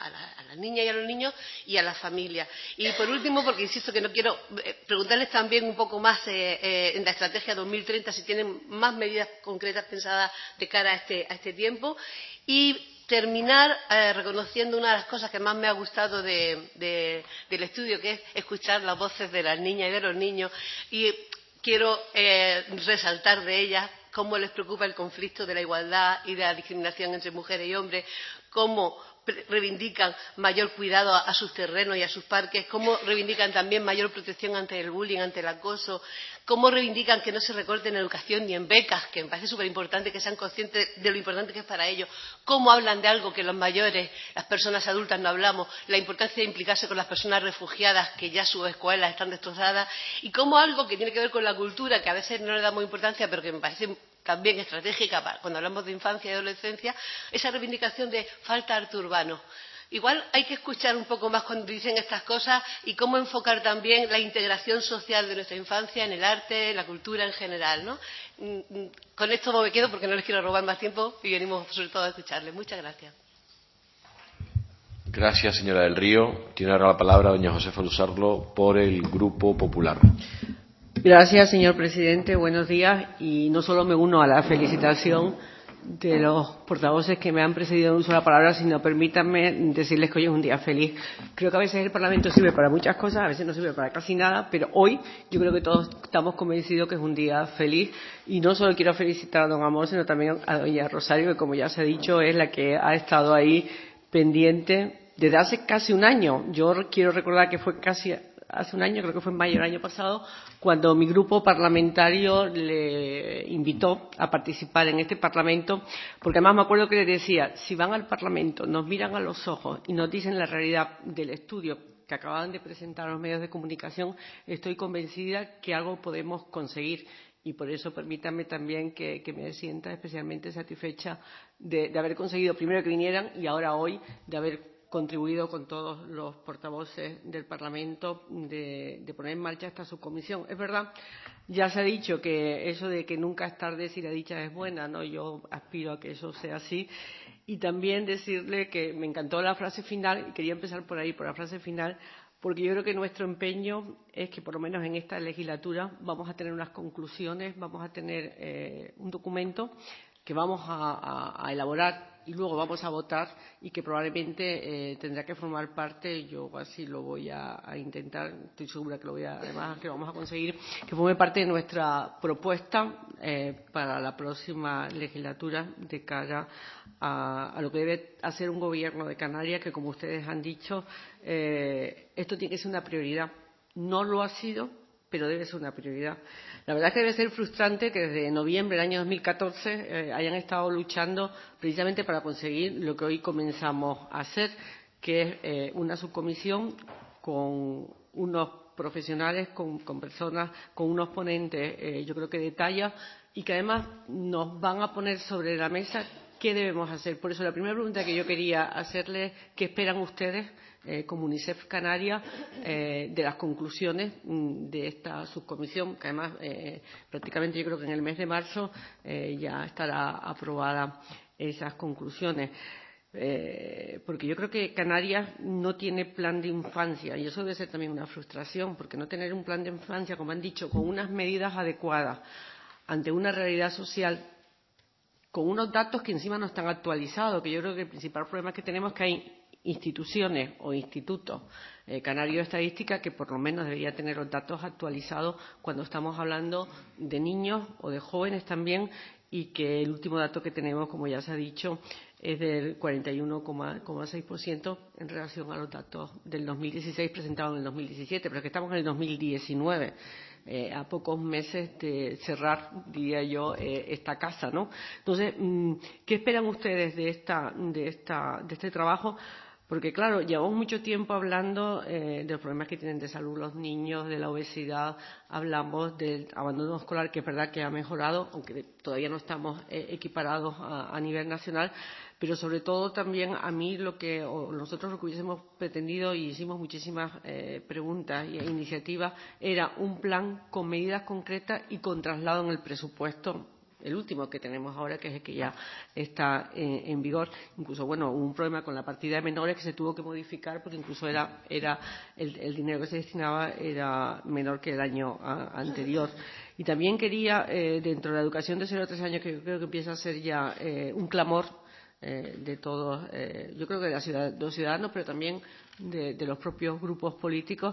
[SPEAKER 5] las niñas y a los niños y a las familias. Y por último, porque insisto que no quiero preguntarles también un poco más en la estrategia 2030 si tienen más medidas concretas pensadas de cara a este tiempo, y terminar reconociendo una de las cosas que más me ha gustado del estudio, que es escuchar las voces de las niñas y de los niños, y quiero resaltar de ellas cómo les preocupa el conflicto de la igualdad y de la discriminación entre mujeres y hombres, cómo reivindican mayor cuidado a sus terrenos y a sus parques, cómo reivindican también mayor protección ante el bullying, ante el acoso, cómo reivindican que no se recorte en educación ni en becas, que me parece súper importante que sean conscientes de lo importante que es para ellos, cómo hablan de algo que los mayores, las personas adultas no hablamos, la importancia de implicarse con las personas refugiadas, que ya sus escuelas están destrozadas, y cómo algo que tiene que ver con la cultura, que a veces no le damos importancia, pero que me parece también estratégica cuando hablamos de infancia y adolescencia, esa reivindicación de falta arte urbano. Igual hay que escuchar un poco más cuando dicen estas cosas y cómo enfocar también la integración social de nuestra infancia en el arte, en la cultura en general, ¿no? Con esto me quedo porque no les quiero robar más tiempo y venimos sobre todo a escucharles. Muchas gracias.
[SPEAKER 1] Gracias, señora del Río. Tiene ahora la palabra doña Josefa Luzarlo por el Grupo Popular.
[SPEAKER 6] Gracias, señor presidente. Buenos días. Y no solo me uno a la felicitación de los portavoces que me han precedido en el uso de la palabra, sino permítanme decirles que hoy es un día feliz. Creo que a veces el Parlamento sirve para muchas cosas, a veces no sirve para casi nada, pero hoy yo creo que todos estamos convencidos que es un día feliz. Y no solo quiero felicitar a don Amor, sino también a doña Rosario, que como ya se ha dicho es la que ha estado ahí pendiente desde hace casi un año. Yo quiero recordar que fue casi hace un año, creo que fue en mayo del año pasado, cuando mi grupo parlamentario le invitó a participar en este Parlamento, porque además me acuerdo que le decía, si van al Parlamento, nos miran a los ojos y nos dicen la realidad del estudio que acababan de presentar los medios de comunicación, estoy convencida que algo podemos conseguir. Y por eso permítanme también que me sienta especialmente satisfecha de haber conseguido primero que vinieran y ahora hoy de haber contribuido con todos los portavoces del Parlamento de poner en marcha esta subcomisión. Es verdad, ya se ha dicho que eso de que nunca es tarde si la dicha es buena, ¿no? Yo aspiro a que eso sea así. Y también decirle que me encantó la frase final, y quería empezar por ahí, por la frase final, porque yo creo que nuestro empeño es que por lo menos en esta legislatura vamos a tener unas conclusiones, vamos a tener un documento que vamos a elaborar y luego vamos a votar y que probablemente tendrá que formar parte, yo así lo voy a intentar, estoy segura que lo voy a, además que lo vamos a conseguir, que forme parte de nuestra propuesta para la próxima legislatura de cara a lo que debe hacer un gobierno de Canarias, que como ustedes han dicho, esto tiene que ser una prioridad. No lo ha sido, pero debe ser una prioridad. La verdad es que debe ser frustrante que desde noviembre del año 2014 hayan estado luchando precisamente para conseguir lo que hoy comenzamos a hacer, que es una subcomisión con unos profesionales, con personas, con unos ponentes, yo creo que de talla, y que además nos van a poner sobre la mesa qué debemos hacer. Por eso la primera pregunta que yo quería hacerles, ¿qué esperan ustedes como UNICEF Canarias de las conclusiones de esta subcomisión, que además prácticamente yo creo que en el mes de marzo ya estará aprobada esas conclusiones? Porque yo creo que Canarias no tiene plan de infancia y eso debe ser también una frustración, porque no tener un plan de infancia, como han dicho, con unas medidas adecuadas ante una realidad social, con unos datos que encima no están actualizados, que yo creo que el principal problema que tenemos es que hay instituciones o institutos canarios de estadística que por lo menos debería tener los datos actualizados cuando estamos hablando de niños o de jóvenes también, y que el último dato que tenemos, como ya se ha dicho, es del 41,6% en relación a los datos del 2016 presentados en el 2017, pero es que estamos en el 2019. A pocos meses de cerrar, diría yo, esta casa, ¿no? Entonces, ¿qué esperan ustedes de este trabajo? Porque, claro, llevamos mucho tiempo hablando de los problemas que tienen de salud los niños, de la obesidad, hablamos del abandono escolar, que es verdad que ha mejorado, aunque todavía no estamos equiparados a nivel nacional, pero sobre todo también a mí nosotros lo que hubiésemos pretendido, y hicimos muchísimas preguntas e iniciativas, era un plan con medidas concretas y con traslado en el presupuesto, el último que tenemos ahora, que es el que ya está en vigor. Incluso, bueno, hubo un problema con la partida de menores que se tuvo que modificar porque incluso era el dinero que se destinaba era menor que el año anterior. Y también quería, dentro de la educación de 0 a 3 años, que yo creo que empieza a ser ya un clamor de todos, yo creo que de los ciudadanos, pero también de los propios grupos políticos.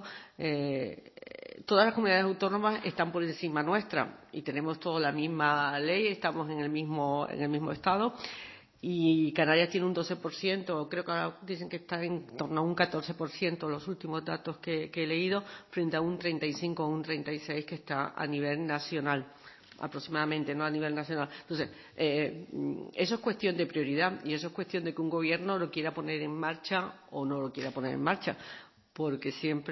[SPEAKER 6] Todas las comunidades autónomas están por encima nuestra y tenemos toda la misma ley, estamos en el mismo estado, y Canarias tiene un 12%, creo que ahora dicen que está en torno a un 14% los últimos datos que he leído, frente a un 35 o un 36 que está a nivel nacional, aproximadamente, no a nivel nacional. Entonces, eso es cuestión de prioridad y eso es cuestión de que un gobierno lo quiera poner en marcha o no lo quiera poner en marcha, porque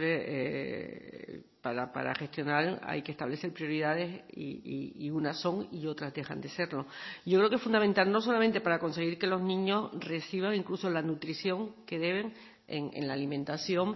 [SPEAKER 6] siempre para gestionar hay que establecer prioridades y unas son y otras dejan de serlo. Yo creo que es fundamental no solamente para conseguir que los niños reciban incluso la nutrición que deben en la alimentación,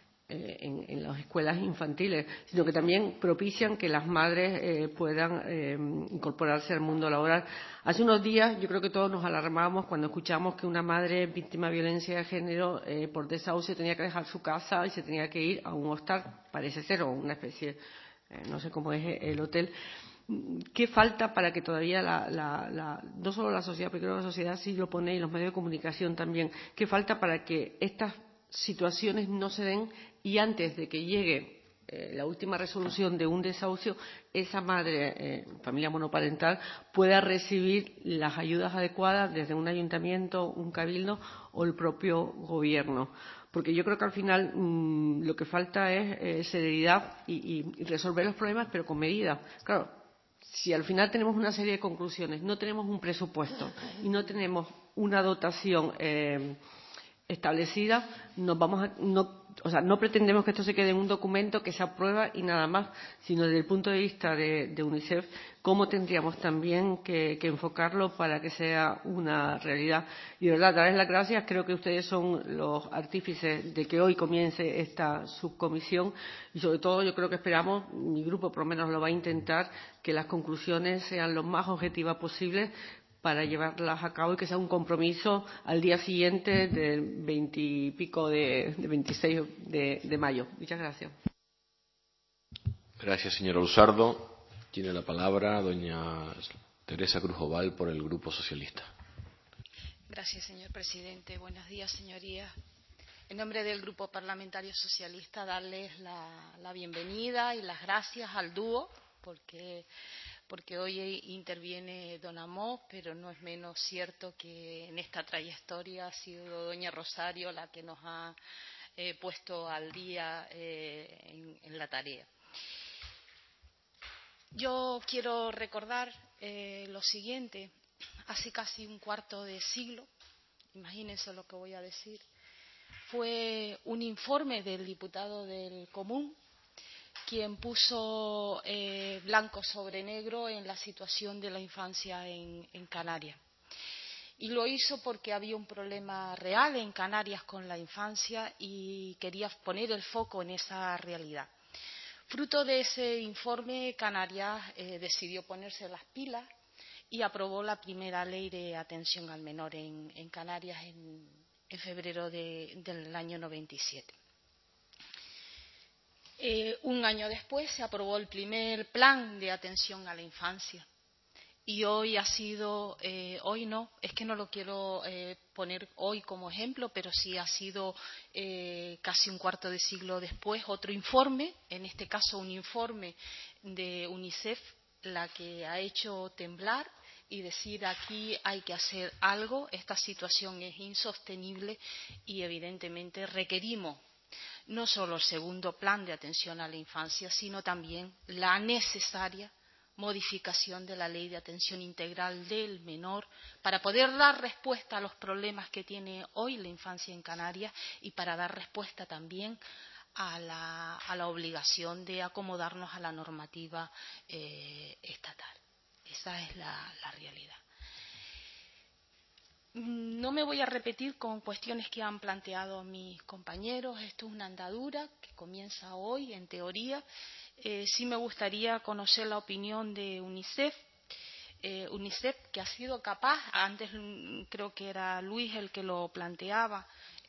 [SPEAKER 6] en las escuelas infantiles, sino que también propician que las madres puedan incorporarse al mundo laboral. Hace unos días yo creo que todos nos alarmamos cuando escuchamos que una madre víctima de violencia de género por desahucio tenía que dejar su casa y se tenía que ir a un hostal, parece ser, o una especie, no sé cómo es el hotel. ¿Qué falta para que todavía no solo la sociedad, pero creo que la sociedad sí lo pone y los medios de comunicación también, qué falta para que estas situaciones no se den y antes de que llegue la última resolución de un desahucio, esa madre, familia monoparental, pueda recibir las ayudas adecuadas desde un ayuntamiento, un cabildo o el propio gobierno? Porque yo creo que al final lo que falta es celeridad y resolver los problemas, pero con medidas. Claro, si al final tenemos una serie de conclusiones, no tenemos un presupuesto y no tenemos una dotación establecida, no pretendemos que esto se quede en un documento que se aprueba y nada más, sino desde el punto de vista de UNICEF, cómo tendríamos también que enfocarlo para que sea una realidad. Y de verdad, darles las gracias, creo que ustedes son los artífices de que hoy comience esta subcomisión y sobre todo yo creo que esperamos, mi grupo por lo menos lo va a intentar, que las conclusiones sean lo más objetivas posibles para llevarlas a cabo y que sea un compromiso al día siguiente del 26 de mayo. Muchas gracias.
[SPEAKER 1] Gracias, señora Luzardo. Tiene la palabra doña Teresa Cruz Oval por el Grupo Socialista.
[SPEAKER 7] Gracias, señor presidente. Buenos días, señorías. En nombre del Grupo Parlamentario Socialista, darles la bienvenida y las gracias al dúo, porque hoy interviene don Amós, pero no es menos cierto que en esta trayectoria ha sido doña Rosario la que nos ha puesto al día en la tarea. Yo quiero recordar lo siguiente. Hace casi un cuarto de siglo, imagínense lo que voy a decir, fue un informe del diputado del Común quien puso blanco sobre negro en la situación de la infancia en Canarias. Y lo hizo porque había un problema real en Canarias con la infancia y quería poner el foco en esa realidad. Fruto de ese informe, Canarias decidió ponerse las pilas y aprobó la primera ley de atención al menor en Canarias en febrero del año 97. Un año después se aprobó el primer plan de atención a la infancia. Y hoy ha sido, hoy no, es que no lo quiero poner hoy como ejemplo, pero sí ha sido casi un cuarto de siglo después otro informe, en este caso un informe de UNICEF, la que ha hecho temblar y decir aquí hay que hacer algo, esta situación es insostenible y evidentemente requerimos no solo el segundo plan de atención a la infancia, sino también la necesaria modificación de la Ley de Atención Integral del Menor para poder dar respuesta a los problemas que tiene hoy la infancia en Canarias y para dar respuesta también a la obligación de acomodarnos a la normativa estatal. Esa es la realidad. No me voy a repetir con cuestiones que han planteado mis compañeros. Esto es una andadura que comienza hoy, en teoría. Sí me gustaría conocer la opinión de UNICEF. UNICEF, que ha sido capaz, antes creo que era Luis el que lo planteaba,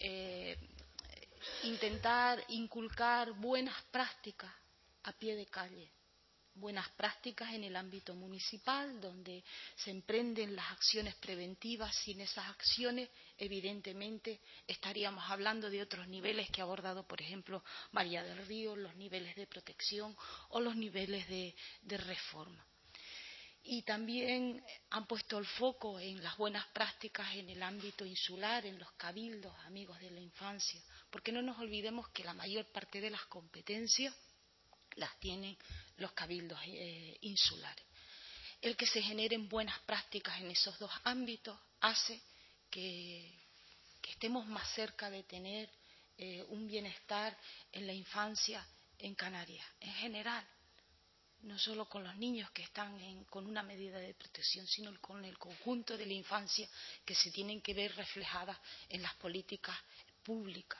[SPEAKER 7] intentar inculcar buenas prácticas a pie de calle. Buenas prácticas en el ámbito municipal, donde se emprenden las acciones preventivas. Sin esas acciones, evidentemente, estaríamos hablando de otros niveles que ha abordado, por ejemplo, María del Río, los niveles de protección o los niveles de reforma. Y también han puesto el foco en las buenas prácticas en el ámbito insular, en los cabildos, amigos de la infancia, porque no nos olvidemos que la mayor parte de las competencias las tienen los cabildos insulares. El que se generen buenas prácticas en esos dos ámbitos hace que estemos más cerca de tener un bienestar en la infancia en Canarias, en general, no solo con los niños que están con una medida de protección, sino con el conjunto de la infancia que se tienen que ver reflejadas en las políticas públicas.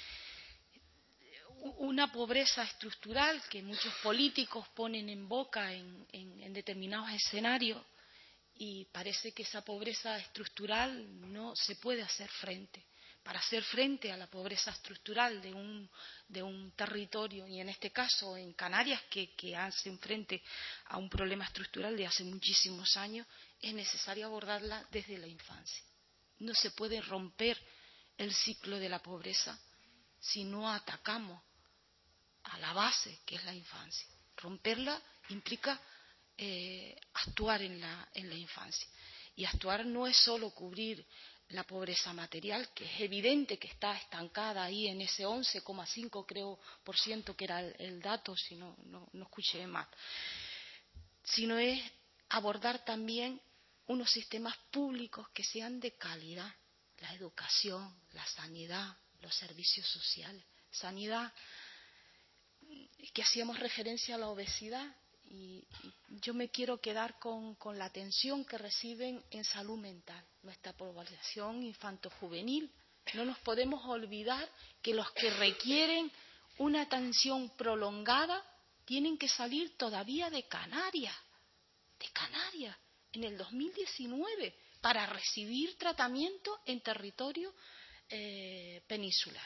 [SPEAKER 7] Una pobreza estructural que muchos políticos ponen en boca en determinados escenarios y parece que esa pobreza estructural no se puede hacer frente. Para hacer frente a la pobreza estructural de un territorio, y en este caso en Canarias, que hacen frente a un problema estructural de hace muchísimos años, es necesario abordarla desde la infancia. No se puede romper el ciclo de la pobreza si no atacamos a la base, que es la infancia. Romperla implica actuar en la infancia. Y actuar no es solo cubrir la pobreza material, que es evidente que está estancada ahí en ese 11,5 creo por ciento que era el dato, si no escuché mal, sino es abordar también unos sistemas públicos que sean de calidad, la educación, la sanidad, los servicios sociales, sanidad, que hacíamos referencia a la obesidad y yo me quiero quedar con la atención que reciben en salud mental, nuestra población infanto-juvenil. No nos podemos olvidar que los que requieren una atención prolongada tienen que salir todavía de Canarias, en el 2019, para recibir tratamiento en territorio peninsular.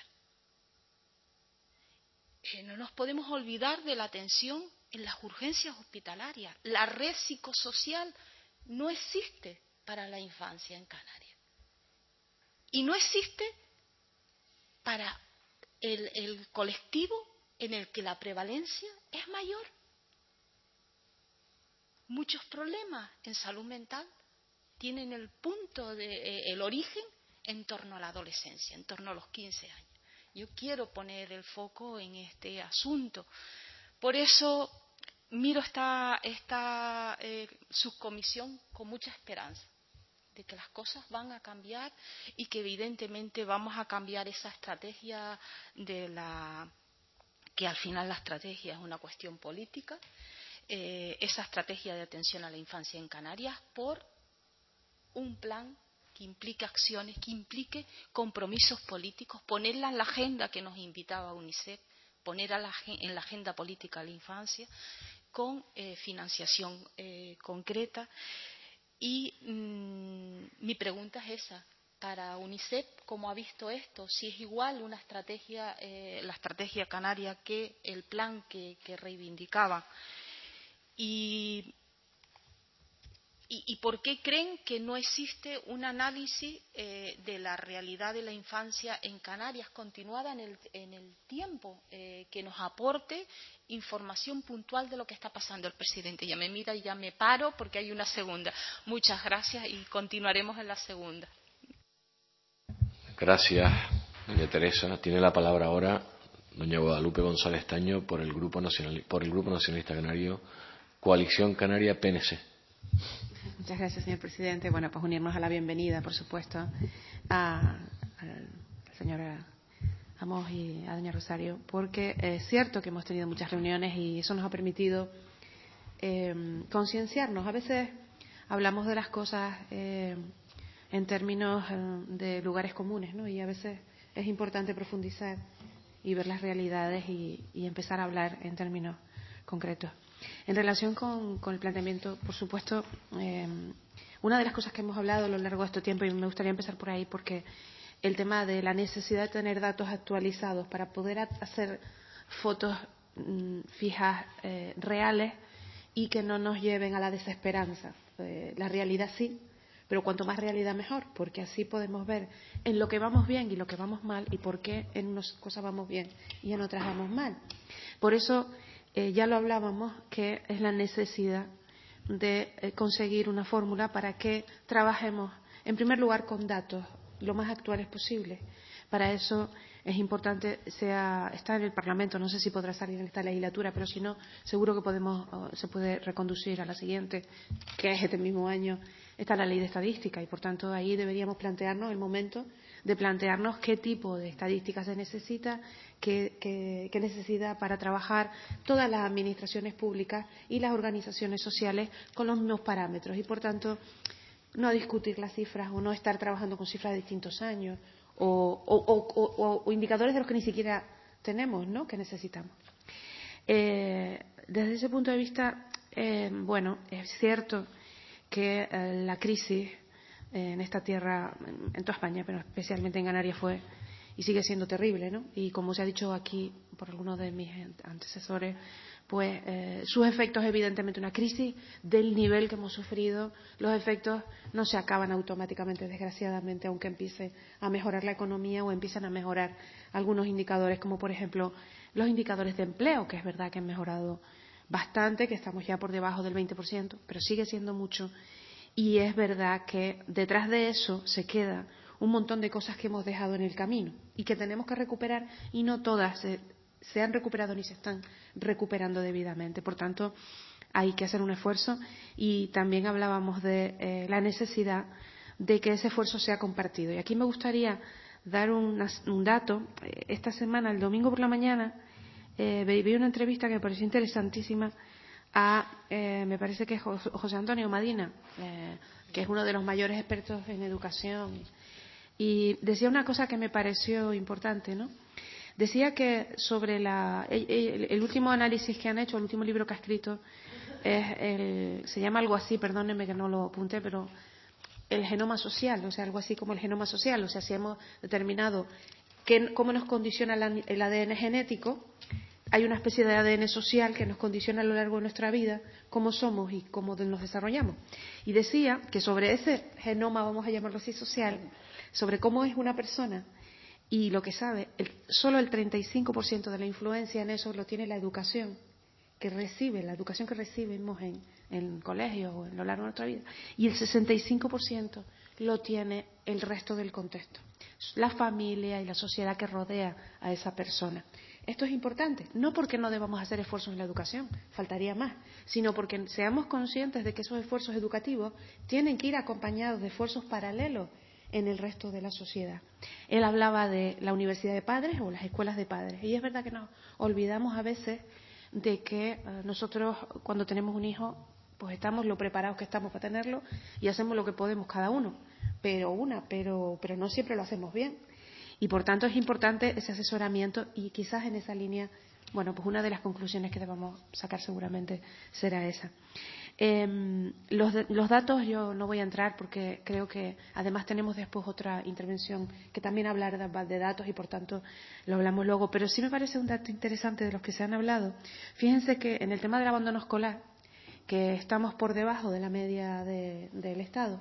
[SPEAKER 7] No nos podemos olvidar de la atención en las urgencias hospitalarias. La red psicosocial no existe para la infancia en Canarias. y no existe para el colectivo en el que la prevalencia es mayor. Muchos problemas en salud mental tienen el origen en torno a la adolescencia, en torno a los 15 años. Yo quiero poner el foco en este asunto. Por eso miro esta subcomisión con mucha esperanza de que las cosas van a cambiar y que evidentemente vamos a cambiar esa estrategia que al final la estrategia es una cuestión política, esa estrategia de atención a la infancia en Canarias por un plan que implique acciones, que implique compromisos políticos, ponerla en la agenda que nos invitaba UNICEF, poner en la agenda política a la infancia con financiación concreta. Y mi pregunta es esa. Para UNICEF, ¿cómo ha visto esto? Si es igual una estrategia, la estrategia canaria, que el plan que reivindicaba. ¿Y por qué creen que no existe un análisis de la realidad de la infancia en Canarias continuada en el tiempo, que nos aporte información puntual de lo que está pasando? El presidente ya me mira y ya me paro porque hay una segunda. Muchas gracias y continuaremos en la segunda.
[SPEAKER 1] Gracias, doña Teresa. Tiene la palabra ahora doña Guadalupe González Taño por el Grupo Nacionalista Canario, Coalición Canaria PNC.
[SPEAKER 8] Muchas gracias, señor presidente. Bueno, pues unirnos a la bienvenida, por supuesto, a la señora Amos y a doña Rosario, porque es cierto que hemos tenido muchas reuniones y eso nos ha permitido concienciarnos. A veces hablamos de las cosas en términos de lugares comunes, ¿no? Y a veces es importante profundizar y ver las realidades y empezar a hablar en términos concretos. En relación con el planteamiento, por supuesto, una de las cosas que hemos hablado a lo largo de este tiempo, y me gustaría empezar por ahí, porque el tema de la necesidad de tener datos actualizados para poder hacer fotos fijas, reales, y que no nos lleven a la desesperanza. La realidad sí, pero cuanto más realidad mejor, porque así podemos ver en lo que vamos bien y lo que vamos mal, y por qué en unas cosas vamos bien y en otras vamos mal. Por eso, ya lo hablábamos, que es la necesidad de conseguir una fórmula para que trabajemos, en primer lugar, con datos lo más actuales posible. Para eso es importante estar en el Parlamento. No sé si podrá salir en esta legislatura, pero si no, seguro que se puede reconducir a la siguiente, que es este mismo año. Está la ley de estadística y, por tanto, ahí deberíamos plantearnos el momento de plantearnos qué tipo de estadísticas se necesita, qué necesidad para trabajar todas las administraciones públicas y las organizaciones sociales con los mismos parámetros y, por tanto, no discutir las cifras o no estar trabajando con cifras de distintos años o indicadores de los que ni siquiera tenemos, ¿no?, que necesitamos. Desde ese punto de vista, bueno, es cierto que la crisis en esta tierra, en toda España, pero especialmente en Canarias, fue y sigue siendo terrible, ¿no? Y como se ha dicho aquí por algunos de mis antecesores, pues sus efectos, evidentemente, una crisis del nivel que hemos sufrido, los efectos no se acaban automáticamente, desgraciadamente, aunque empiece a mejorar la economía o empiezan a mejorar algunos indicadores, como por ejemplo los indicadores de empleo, que es verdad que han mejorado bastante, que estamos ya por debajo del 20%, pero sigue siendo mucho. Y es verdad que detrás de eso se queda un montón de cosas que hemos dejado en el camino y que tenemos que recuperar, y no todas se han recuperado ni se están recuperando debidamente. Por tanto, hay que hacer un esfuerzo y también hablábamos de la necesidad de que ese esfuerzo sea compartido. Y aquí me gustaría dar un dato. Esta semana, el domingo por la mañana, vi una entrevista que me pareció interesantísima me parece que es José Antonio Madina, que es uno de los mayores expertos en educación, y decía una cosa que me pareció importante, ¿no? Decía que sobre el último análisis que han hecho, el último libro que ha escrito, se llama algo así, perdónenme que no lo apunté, pero el genoma social, o sea, algo así como el genoma social, o sea, si hemos determinado cómo nos condiciona el ADN genético, hay una especie de ADN social que nos condiciona a lo largo de nuestra vida, cómo somos y cómo nos desarrollamos. Y decía que sobre ese genoma, vamos a llamarlo así, social, sobre cómo es una persona y lo que sabe, solo el 35% de la influencia en eso lo tiene la educación que recibimos en colegios o en lo largo de nuestra vida, y el 65% lo tiene el resto del contexto, la familia y la sociedad que rodea a esa persona. Esto es importante, no porque no debamos hacer esfuerzos en la educación, faltaría más, sino porque seamos conscientes de que esos esfuerzos educativos tienen que ir acompañados de esfuerzos paralelos en el resto de la sociedad. Él hablaba de la universidad de padres o las escuelas de padres, y es verdad que nos olvidamos a veces de que nosotros cuando tenemos un hijo pues estamos lo preparados que estamos para tenerlo y hacemos lo que podemos cada uno, pero no siempre lo hacemos bien, y por tanto es importante ese asesoramiento, y quizás en esa línea, bueno, pues una de las conclusiones que debamos sacar seguramente será esa. Los datos yo no voy a entrar porque creo que además tenemos después otra intervención que también hablar de datos y por tanto lo hablamos luego, pero sí me parece un dato interesante de los que se han hablado. Fíjense que en el tema del abandono escolar, que estamos por debajo de la media del Estado,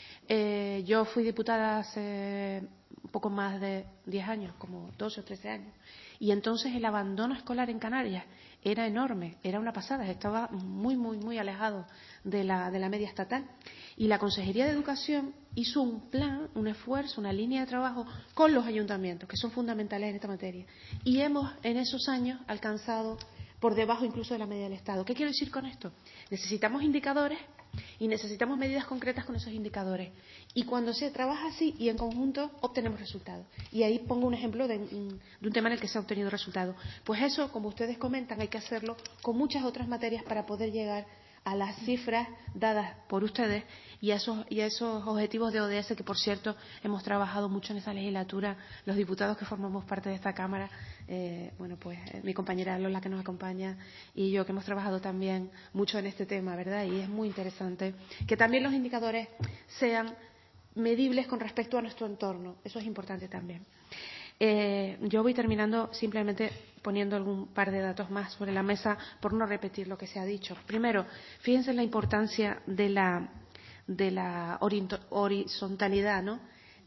[SPEAKER 8] yo fui diputada hace un poco más de 10 años, como 12 o 13 años, y entonces el abandono escolar en Canarias era enorme, era una pasada, estaba muy alejado de la media estatal. Y la Consejería de Educación hizo un plan, un esfuerzo, una línea de trabajo con los ayuntamientos, que son fundamentales en esta materia. Y hemos en esos años alcanzado por debajo incluso de la media del Estado. ¿Qué quiero decir con esto? Necesitamos indicadores y necesitamos medidas concretas con esos indicadores. Y cuando se trabaja así y en conjunto, obtenemos resultados. Y ahí pongo un ejemplo de un tema en el que se ha obtenido resultados. Pues eso, como ustedes comentan, hay que hacerlo con muchas otras materias para poder llegar a las cifras dadas por ustedes y a esos objetivos de ODS que, por cierto, hemos trabajado mucho en esta legislatura, los diputados que formamos parte de esta Cámara, mi compañera Lola, que nos acompaña, y yo, que hemos trabajado también mucho en este tema, ¿verdad? Y es muy interesante que también los indicadores sean medibles con respecto a nuestro entorno. Eso es importante también. Yo voy terminando simplemente poniendo algún par de datos más sobre la mesa por no repetir lo que se ha dicho. Primero, fíjense en la importancia de la horizontalidad, ¿no?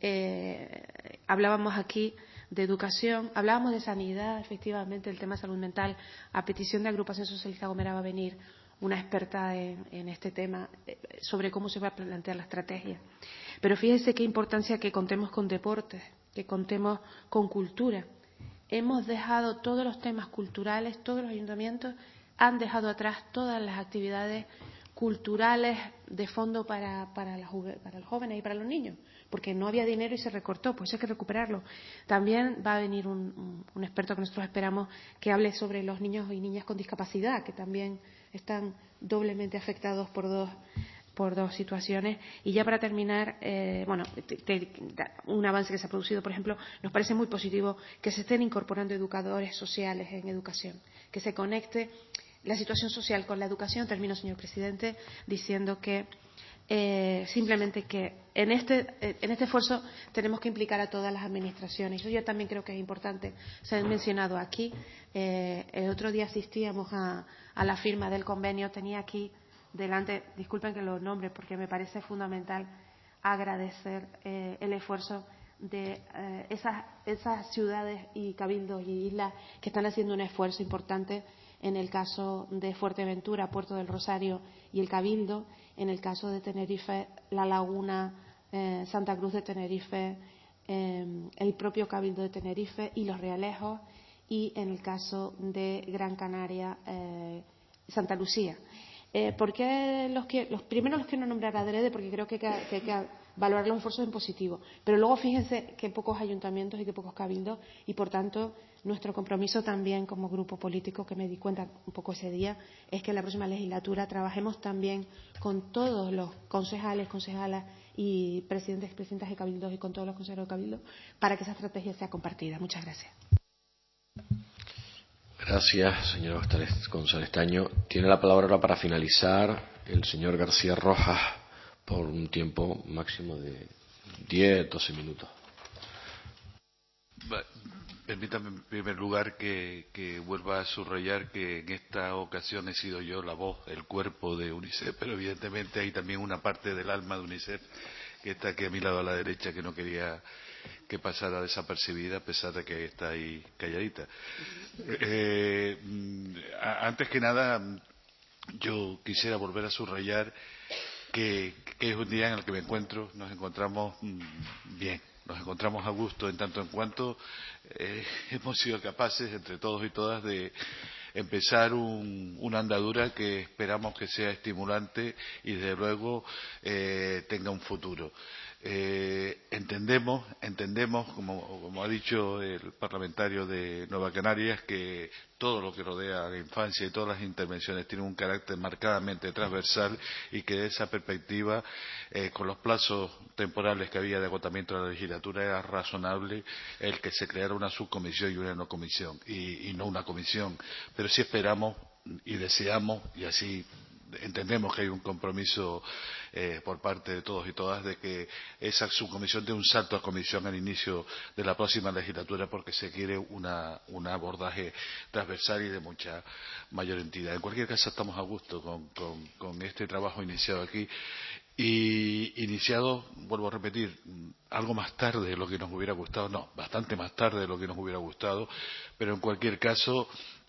[SPEAKER 8] Hablábamos aquí de educación, hablábamos de sanidad, efectivamente, el tema de salud mental. A petición de Agrupación Socialista Gomera va a venir una experta en este tema sobre cómo se va a plantear la estrategia. Pero fíjense qué importancia que contemos con deportes, que contemos con cultura. Hemos dejado todos los temas culturales, todos los ayuntamientos han dejado atrás todas las actividades culturales de fondo para los jóvenes y para los niños, porque no había dinero y se recortó, pues hay que recuperarlo. También va a venir un experto que nosotros esperamos que hable sobre los niños y niñas con discapacidad, que también están doblemente afectados por dos situaciones. Y ya para terminar, un avance que se ha producido, por ejemplo, nos parece muy positivo que se estén incorporando educadores sociales en educación, que se conecte la situación social con la educación. Termino, señor presidente, diciendo que simplemente que en este esfuerzo tenemos que implicar a todas las administraciones. Yo también creo que es importante, se ha mencionado aquí, el otro día asistíamos a la firma del convenio, tenía aquí delante, disculpen que lo nombre porque me parece fundamental agradecer el esfuerzo de esas ciudades y cabildos y islas que están haciendo un esfuerzo importante. En el caso de Fuerteventura, Puerto del Rosario y el Cabildo; en el caso de Tenerife, La Laguna, Santa Cruz de Tenerife, el propio Cabildo de Tenerife y Los Realejos; y en el caso de Gran Canaria, Santa Lucía. ¿Por qué los primeros que no nombraré adrede? Porque creo que hay que valorar los esfuerzos en positivo. Pero luego fíjense qué pocos ayuntamientos y qué pocos cabildos, y por tanto nuestro compromiso también como grupo político, que me di cuenta un poco ese día, es que en la próxima legislatura trabajemos también con todos los concejales, concejalas y presidentes y presidentas de cabildos y con todos los consejeros de cabildo para que esa estrategia sea compartida. Muchas gracias.
[SPEAKER 1] Gracias, señora González Taño. Tiene la palabra ahora para finalizar el señor García Rojas por un tiempo máximo de 10-12 minutos.
[SPEAKER 2] Permítame en primer lugar que vuelva a subrayar que en esta ocasión he sido yo la voz, el cuerpo de UNICEF, pero evidentemente hay también una parte del alma de UNICEF que está aquí a mi lado a la derecha, que no quería que pasara desapercibida, a pesar de que está ahí calladita. Antes que nada, yo quisiera volver a subrayar que es un día en el que nos encontramos bien, nos encontramos a gusto, en tanto en cuanto hemos sido capaces, entre todos y todas, de empezar una andadura que esperamos que sea estimulante y, desde luego, tenga un futuro. Entendemos, como ha dicho el parlamentario de Nueva Canarias, que todo lo que rodea a la infancia y todas las intervenciones tienen un carácter marcadamente transversal y que, de esa perspectiva, con los plazos temporales que había de agotamiento de la legislatura, era razonable el que se creara una subcomisión y una no comisión, y no una comisión. Pero sí esperamos y deseamos, y así entendemos que hay un compromiso por parte de todos y todas, de que esa subcomisión dé un salto a comisión al inicio de la próxima legislatura, porque se quiere un abordaje transversal y de mucha mayor entidad. En cualquier caso, estamos a gusto con este trabajo iniciado aquí, y iniciado, vuelvo a repetir, algo más tarde de lo que nos hubiera gustado, no, bastante más tarde de lo que nos hubiera gustado, pero en cualquier caso,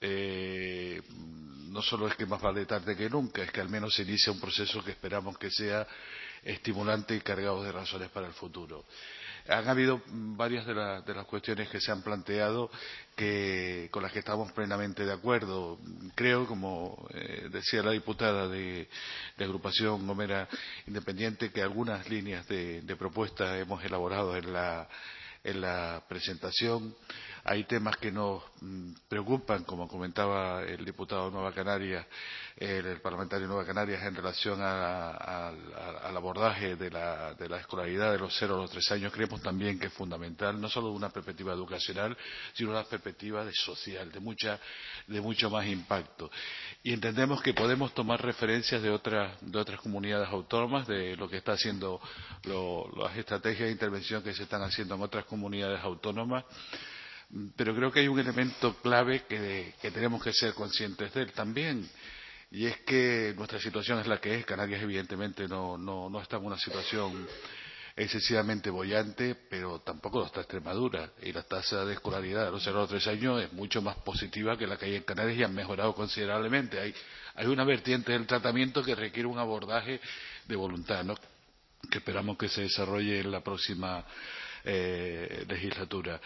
[SPEAKER 2] no solo es que más vale tarde que nunca, es que al menos se inicia un proceso que esperamos que sea estimulante y cargado de razones para el futuro. Han habido varias de las cuestiones que se han planteado con las que estamos plenamente de acuerdo. Creo, como decía la diputada de Agrupación Gomera Independiente, que algunas líneas de propuesta hemos elaborado en la presentación. Hay temas que nos preocupan, como comentaba el diputado de Nueva Canarias, el parlamentario de Nueva Canarias, en relación al abordaje de la escolaridad de los 0 a los 3 años. Creemos también que es fundamental, no solo de una perspectiva educacional, sino de una perspectiva social, de mucho más impacto. Y entendemos que podemos tomar referencias de otras comunidades autónomas, de lo que está haciendo las estrategias de intervención que se están haciendo en otras comunidades autónomas. Pero creo que hay un elemento clave que tenemos que ser conscientes de él también, y es que nuestra situación es la que es. Canarias, evidentemente, no está en una situación excesivamente boyante, pero tampoco lo está Extremadura, y la tasa de escolaridad de los 0 a los 3 años es mucho más positiva que la que hay en Canarias, y han mejorado considerablemente. Hay una vertiente del tratamiento que requiere un abordaje de voluntad, ¿no?, que esperamos que se desarrolle en la próxima legislatura.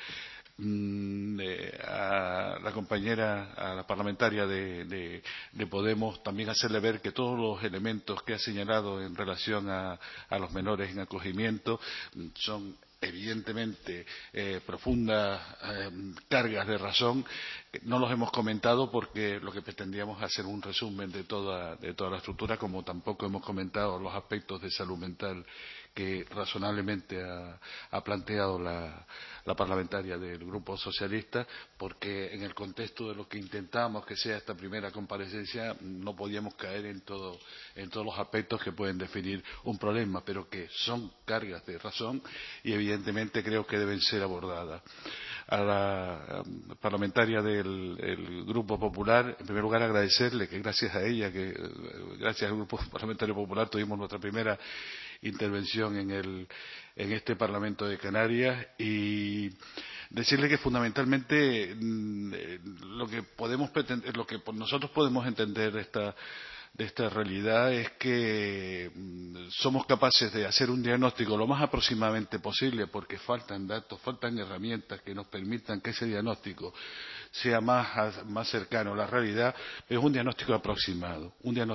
[SPEAKER 2] A la compañera, a la parlamentaria de Podemos, también hacerle ver que todos los elementos que ha señalado en relación a los menores en acogimiento son evidentemente profundas cargas de razón. No los hemos comentado porque lo que pretendíamos es hacer un resumen de toda la estructura, como tampoco hemos comentado los aspectos de salud mental que razonablemente ha planteado la parlamentaria del Grupo Socialista, porque en el contexto de lo que intentamos que sea esta primera comparecencia no podíamos caer en todos los aspectos que pueden definir un problema, pero que son cargas de razón y evidentemente creo que deben ser abordadas. A la parlamentaria del Grupo Popular, en primer lugar agradecerle que gracias a ella, gracias al Grupo Parlamentario Popular, tuvimos nuestra primera intervención en este Parlamento de Canarias, y decirle que fundamentalmente lo que nosotros podemos entender de esta realidad es que somos capaces de hacer un diagnóstico lo más aproximadamente posible, porque faltan datos, faltan herramientas que nos permitan que ese diagnóstico sea más cercano a la realidad. Es un diagnóstico aproximado.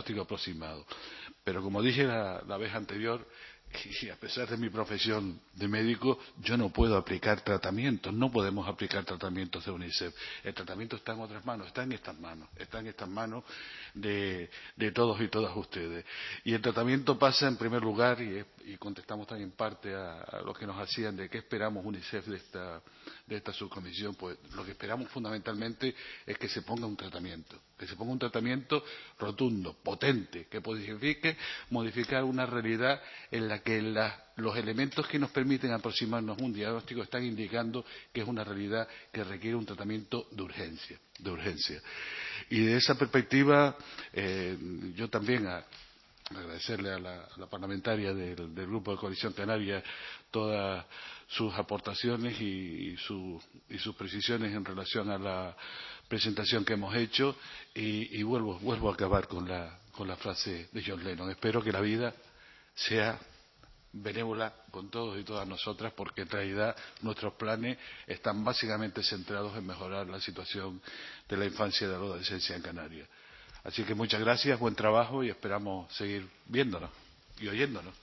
[SPEAKER 2] Pero, como dije la vez anterior, y a pesar de mi profesión de médico, yo no puedo aplicar tratamientos, no podemos aplicar tratamientos de UNICEF. El tratamiento está en otras manos, está en estas manos de todos y todas ustedes. Y el tratamiento pasa, en primer lugar, y contestamos también parte a lo que nos hacían de qué esperamos UNICEF de esta subcomisión. Pues lo que esperamos fundamentalmente es que se ponga un tratamiento rotundo, potente, que signifique modificar una realidad en la que los elementos que nos permiten aproximarnos a un diagnóstico están indicando que es una realidad que requiere un tratamiento de urgencia. Y de esa perspectiva, yo también agradecerle a la parlamentaria del Grupo de Coalición Canaria todas sus aportaciones y sus precisiones en relación a la presentación que hemos hecho y vuelvo a acabar con la frase de John Lennon. Espero que la vida sea benévola con todos y todas nosotras, porque en realidad nuestros planes están básicamente centrados en mejorar la situación de la infancia y de la adolescencia en Canarias. Así que muchas gracias, buen trabajo y esperamos seguir viéndonos y oyéndonos.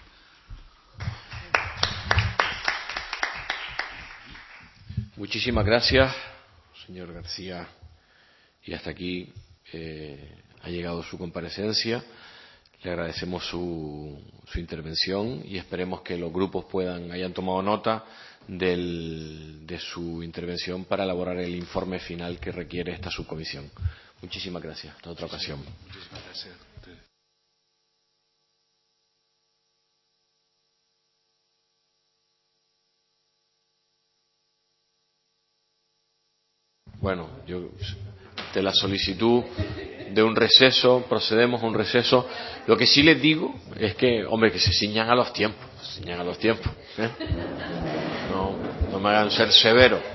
[SPEAKER 1] Muchísimas gracias, señor García. Y hasta aquí ha llegado su comparecencia. Le agradecemos su intervención y esperemos que los grupos hayan tomado nota de su intervención para elaborar el informe final que requiere esta subcomisión. Muchísimas gracias. Hasta otra ocasión.
[SPEAKER 2] Muchísimas gracias.
[SPEAKER 1] Bueno, de la solicitud de un receso, procedemos a un receso. Lo que sí les digo es que, hombre, que se ciñan a los tiempos, ¿eh? No me hagan ser severo.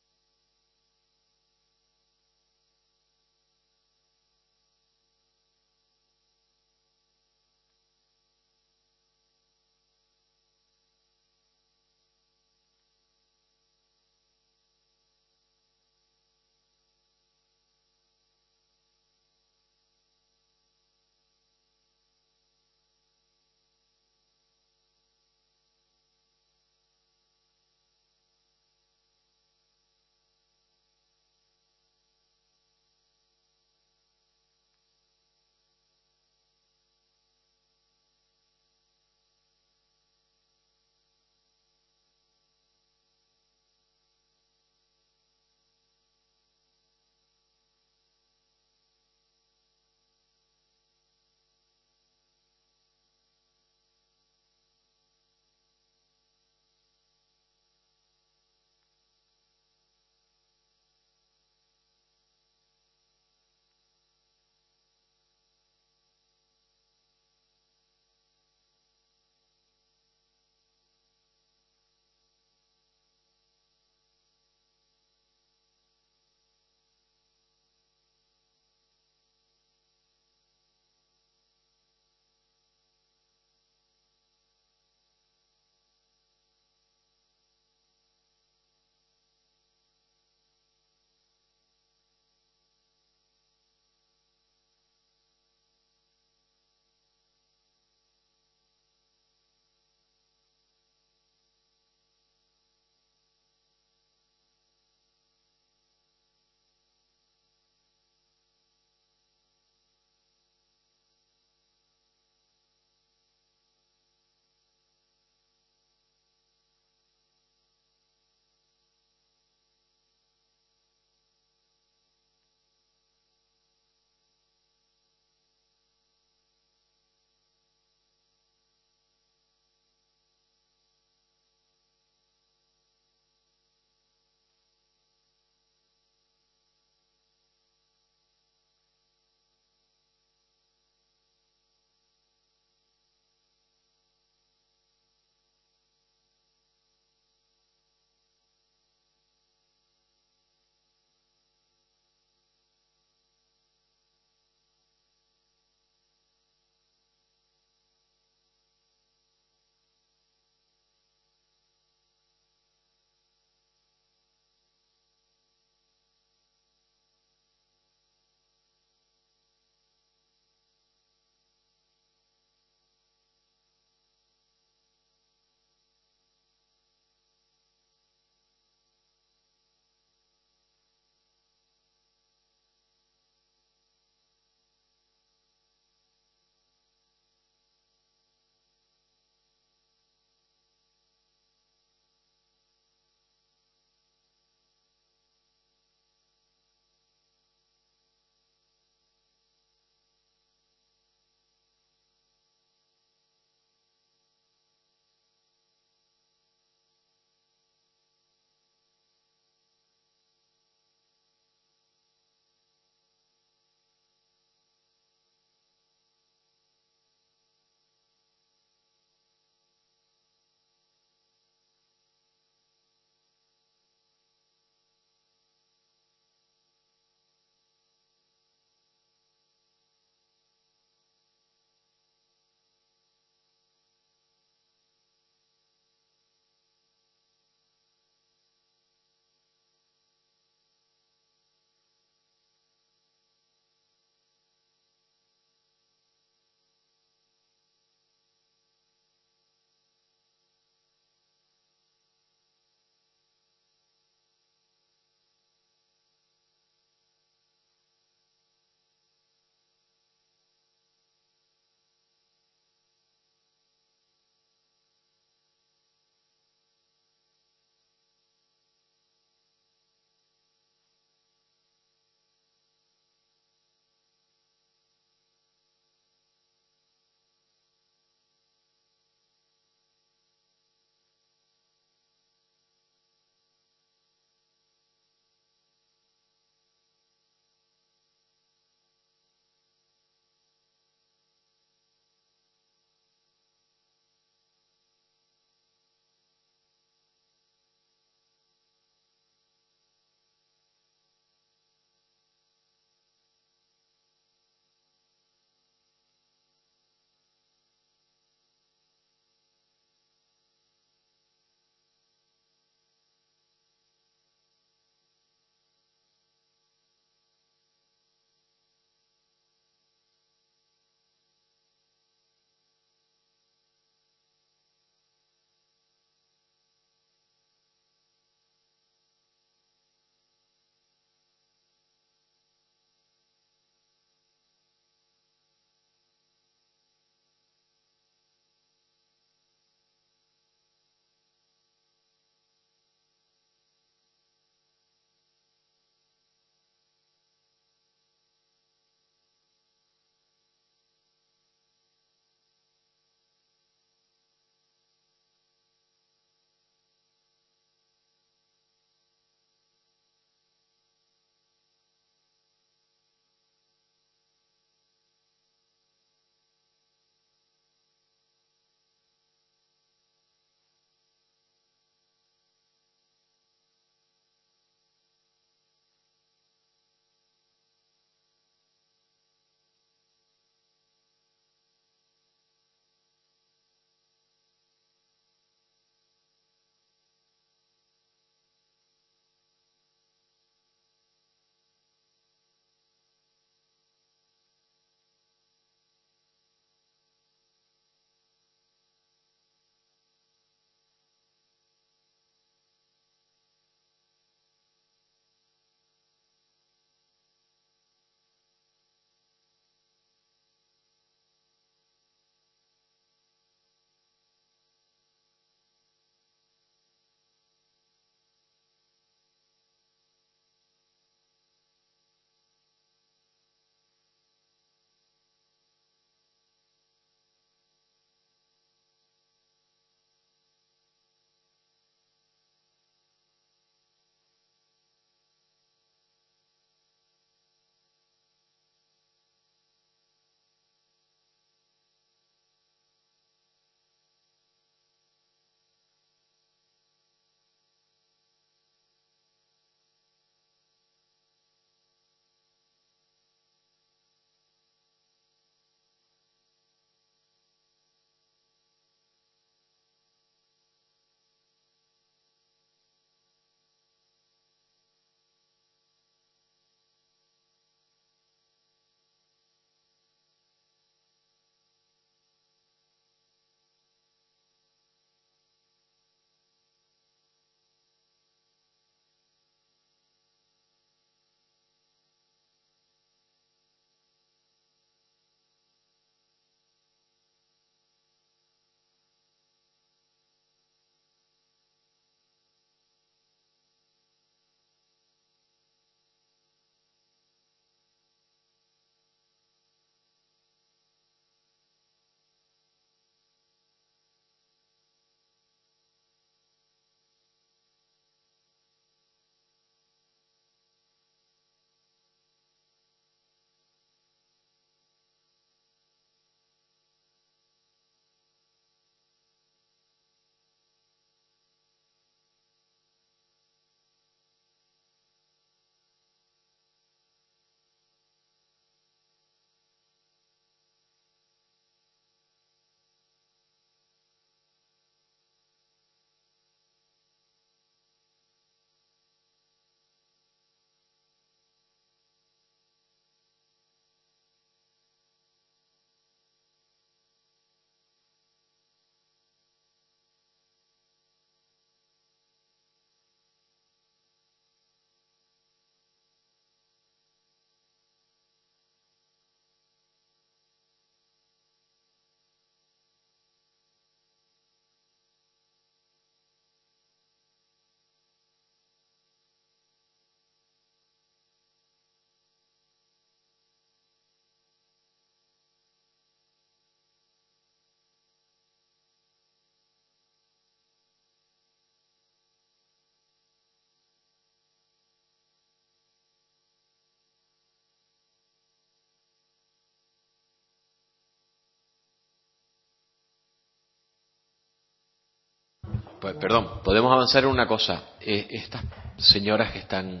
[SPEAKER 1] Pues, perdón, podemos avanzar en una cosa. Estas señoras que están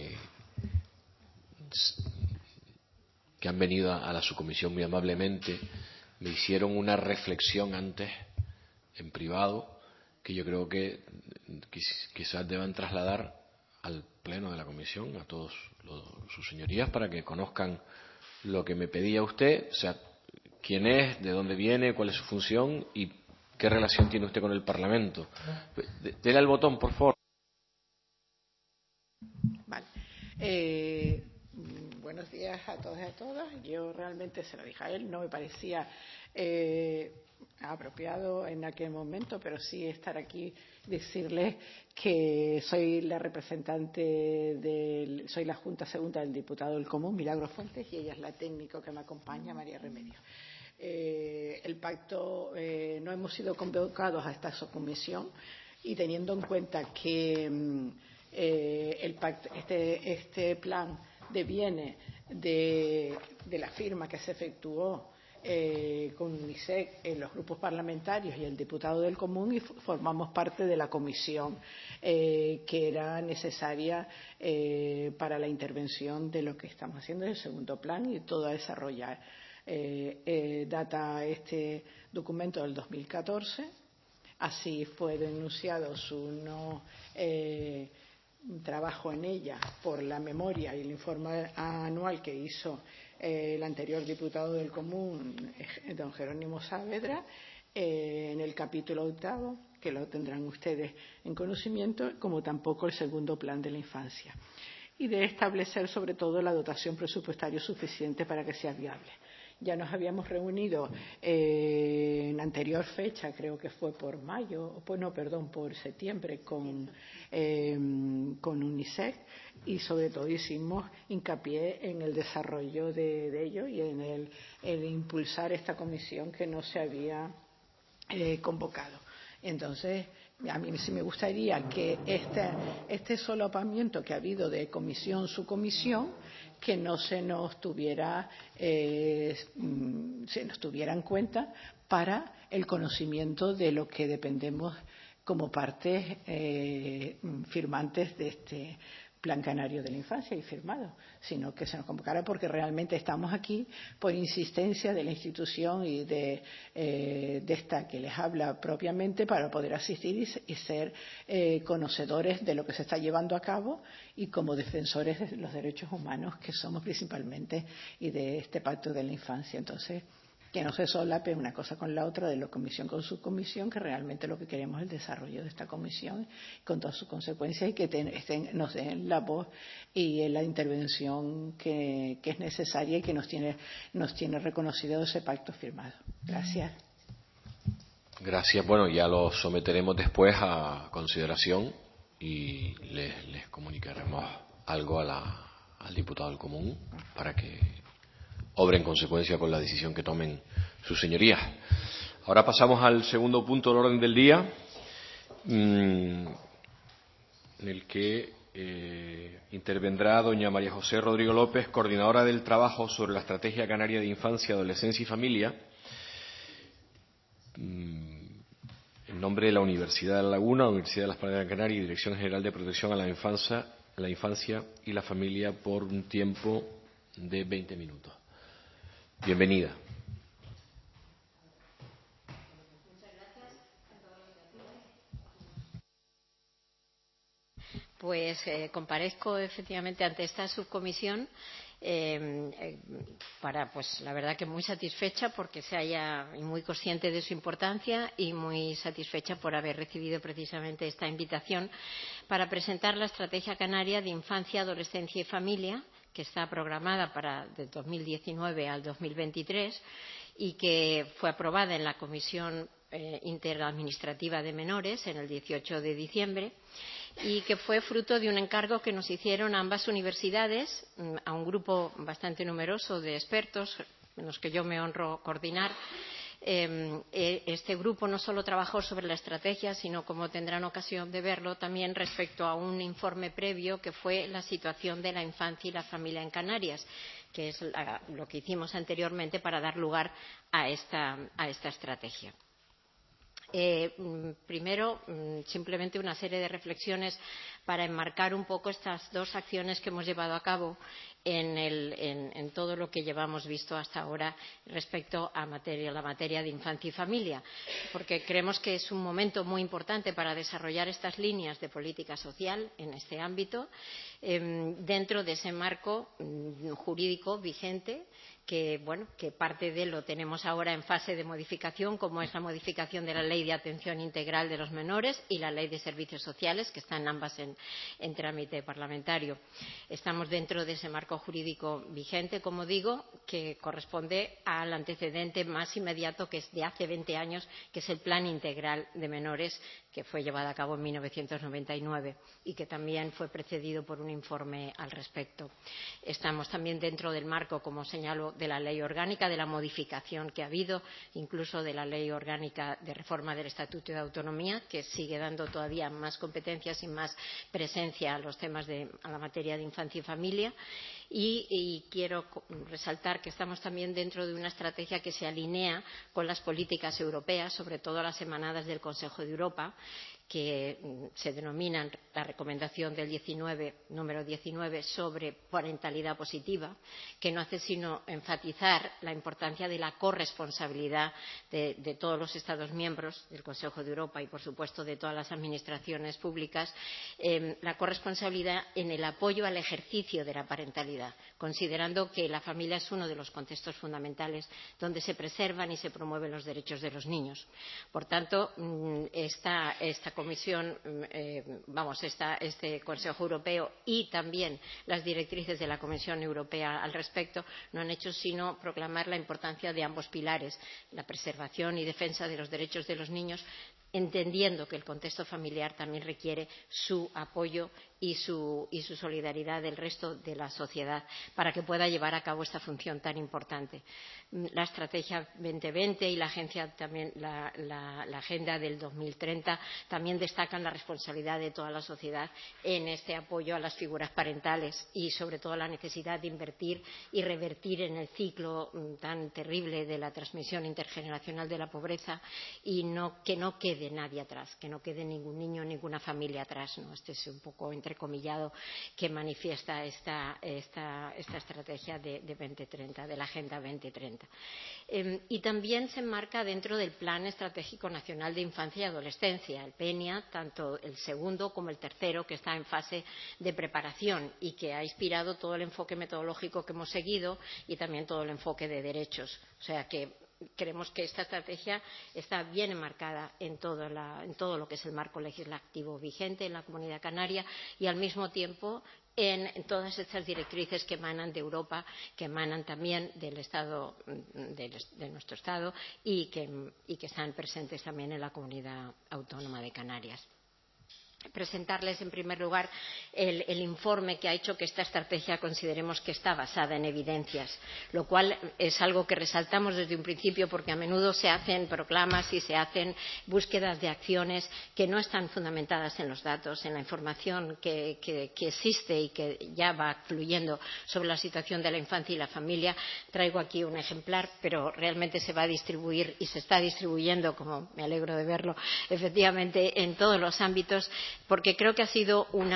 [SPEAKER 1] que han venido a la subcomisión muy amablemente me hicieron una reflexión antes en privado que yo creo que quizás deban trasladar al pleno de la comisión, a todos sus señorías, para que conozcan lo que me pedía usted, o sea, quién es, de dónde viene, cuál es su función y qué relación tiene usted con el Parlamento. Dele al botón, por favor.
[SPEAKER 9] Vale. Buenos días a todos y a todas. Yo realmente se lo dije a él, no me parecía apropiado en aquel momento, pero sí estar aquí, decirles que soy la representante soy la Junta Segunda del diputado del Común, Milagro Fuentes, y ella es la técnico que me acompaña, María Remedio. El pacto, no hemos sido convocados a esta subcomisión y teniendo en cuenta que el pacto, este plan deviene de la firma que se efectuó con UNICEF en los grupos parlamentarios y el diputado del Común, y formamos parte de la comisión que era necesaria para la intervención de lo que estamos haciendo en el segundo plan y todo a desarrollar. Data este documento del 2014, así fue denunciado su no trabajo en ella por la memoria y el informe anual que hizo el anterior diputado del Común, don Jerónimo Saavedra, en el capítulo 8, que lo tendrán ustedes en conocimiento, como tampoco el segundo plan de la infancia, y de establecer sobre todo la dotación presupuestaria suficiente para que sea viable. Ya nos habíamos reunido en anterior fecha, creo que fue por mayo, por septiembre, con UNICEF, y sobre todo hicimos hincapié en el desarrollo de ello y en el impulsar esta comisión que no se había convocado. Entonces, a mí sí me gustaría que este solapamiento que ha habido de comisión su comisión, que no se nos tuviera en cuenta para el conocimiento de lo que dependemos como partes firmantes de este Plan Canario de la Infancia y firmado, sino que se nos convocara porque realmente estamos aquí por insistencia de la institución y de esta que les habla propiamente, para poder asistir y ser conocedores de lo que se está llevando a cabo y como defensores de los derechos humanos que somos principalmente y de este Pacto de la Infancia. Entonces, que no se solape una cosa con la otra, de la comisión con subcomisión, que realmente lo que queremos es el desarrollo de esta comisión con todas sus consecuencias y que nos den la voz y la intervención que es necesaria y que nos tiene reconocido ese pacto firmado. Gracias.
[SPEAKER 1] Gracias. Bueno, ya lo someteremos después a consideración y les comunicaremos algo al diputado del Común para que obre en consecuencia con la decisión que tomen sus señorías. Ahora pasamos al segundo punto del orden del día, en el que intervendrá doña María José Rodrigo López, coordinadora del trabajo sobre la Estrategia Canaria de Infancia, Adolescencia y Familia, en nombre de la Universidad de La Laguna, Universidad de las Palmas de Gran Canaria y Dirección General de Protección a la Infancia y la Familia, por un tiempo de 20 minutos. Bienvenida.
[SPEAKER 10] Pues comparezco efectivamente ante esta subcomisión para, pues la verdad que muy satisfecha porque y muy consciente de su importancia y muy satisfecha por haber recibido precisamente esta invitación para presentar la Estrategia Canaria de Infancia, Adolescencia y Familia, que está programada del 2019 al 2023 y que fue aprobada en la Comisión Interadministrativa de Menores en el 18 de diciembre y que fue fruto de un encargo que nos hicieron ambas universidades, a un grupo bastante numeroso de expertos, en los que yo me honro coordinar. Este grupo no solo trabajó sobre la estrategia, sino, como tendrán ocasión de verlo, también respecto a un informe previo que fue la situación de la infancia y la familia en Canarias, que es lo que hicimos anteriormente para dar lugar a esta estrategia. Primero, simplemente una serie de reflexiones para enmarcar un poco estas dos acciones que hemos llevado a cabo en todo lo que llevamos visto hasta ahora respecto a la materia de infancia y familia, porque creemos que es un momento muy importante para desarrollar estas líneas de política social en este ámbito, dentro de ese marco jurídico vigente que parte de él lo tenemos ahora en fase de modificación, como es la modificación de la Ley de Atención Integral de los Menores y la Ley de Servicios Sociales, que están ambas en trámite parlamentario. Estamos dentro de ese marco jurídico vigente, como digo, que corresponde al antecedente más inmediato, que es de hace 20 años, que es el Plan Integral de Menores, que fue llevado a cabo en 1999 y que también fue precedido por un informe al respecto. Estamos también dentro del marco, como señalo, de la Ley Orgánica, de la modificación que ha habido, incluso de la Ley Orgánica de Reforma del Estatuto de Autonomía, que sigue dando todavía más competencias y más presencia a los temas a la materia de infancia y familia. Y quiero resaltar que estamos también dentro de una estrategia que se alinea con las políticas europeas, sobre todo las emanadas del Consejo de Europa, que se denominan la recomendación del número 19 sobre parentalidad positiva, que no hace sino enfatizar la importancia de la corresponsabilidad de todos los Estados miembros del Consejo de Europa y, por supuesto, de todas las administraciones públicas, la corresponsabilidad en el apoyo al ejercicio de la parentalidad, considerando que la familia es uno de los contextos fundamentales donde se preservan y se promueven los derechos de los niños. Por tanto, esta Comisión, este Consejo Europeo y también las directrices de la Comisión Europea al respecto no han hecho sino proclamar la importancia de ambos pilares, la preservación y defensa de los derechos de los niños, entendiendo que el contexto familiar también requiere su apoyo y su solidaridad del resto de la sociedad para que pueda llevar a cabo esta función tan importante. La Estrategia 2020 y la Agenda del 2030 también destacan la responsabilidad de toda la sociedad en este apoyo a las figuras parentales y, sobre todo, la necesidad de invertir y revertir en el ciclo tan terrible de la transmisión intergeneracional de la pobreza y que no quede nadie atrás, que no quede ningún niño, ninguna familia atrás, ¿no? Este es un poco entrecomillado que manifiesta esta estrategia de 2030, de la Agenda 2030. Y también se enmarca dentro del Plan Estratégico Nacional de Infancia y Adolescencia, el PENIA, tanto el segundo como el tercero, que está en fase de preparación y que ha inspirado todo el enfoque metodológico que hemos seguido y también todo el enfoque de derechos. O sea que creemos que esta estrategia está bien enmarcada en todo lo que es el marco legislativo vigente en la Comunidad Canaria y, al mismo tiempo, en todas estas directrices que emanan de Europa, que emanan también del Estado, de nuestro Estado y que están presentes también en la Comunidad Autónoma de Canarias. Presentarles, en primer lugar, el informe que ha hecho que esta estrategia consideremos que está basada en evidencias, lo cual es algo que resaltamos desde un principio porque a menudo se hacen proclamas y se hacen búsquedas de acciones que no están fundamentadas en los datos, en la información que existe y que ya va fluyendo sobre la situación de la infancia y la familia. Traigo aquí un ejemplar, pero realmente se va a distribuir y se está distribuyendo, como me alegro de verlo, efectivamente en todos los ámbitos, porque creo que ha sido un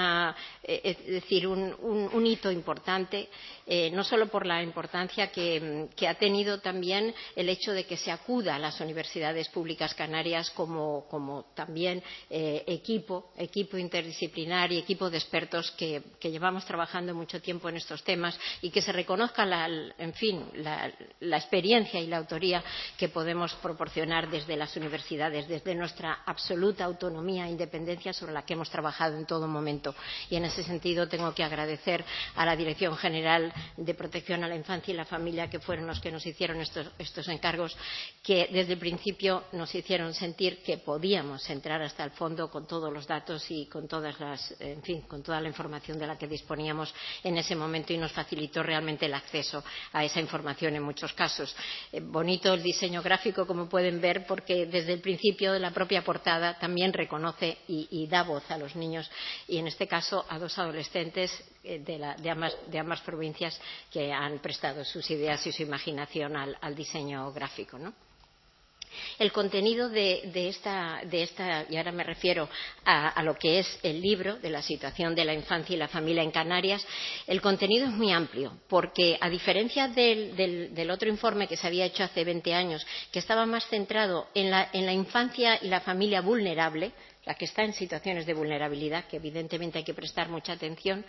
[SPEAKER 10] hito importante, no solo por la importancia que ha tenido también el hecho de que se acuda a las universidades públicas canarias como también equipo interdisciplinar y equipo de expertos que llevamos trabajando mucho tiempo en estos temas y que se reconozca la experiencia y la autoría que podemos proporcionar desde las universidades, desde nuestra absoluta autonomía e independencia sobre la que hemos trabajado en todo momento. Y en ese sentido tengo que agradecer a la Dirección General de Protección a la Infancia y la Familia, que fueron los que nos hicieron estos encargos, que desde el principio nos hicieron sentir que podíamos entrar hasta el fondo con todos los datos y con toda la información de la que disponíamos en ese momento, y nos facilitó realmente el acceso a esa información en muchos casos. Bonito el diseño gráfico, como pueden ver, porque desde el principio de la propia portada también reconoce y da voz a los niños, y en este caso a dos adolescentes de ambas provincias que han prestado sus ideas y su imaginación al diseño gráfico, ¿no? El contenido de esta, y ahora me refiero a lo que es el libro de la situación de la infancia y la familia en Canarias, el contenido es muy amplio, porque a diferencia del otro informe que se había hecho hace 20 años, que estaba más centrado en la infancia y la familia vulnerable, la que está en situaciones de vulnerabilidad, que evidentemente hay que prestar mucha atención,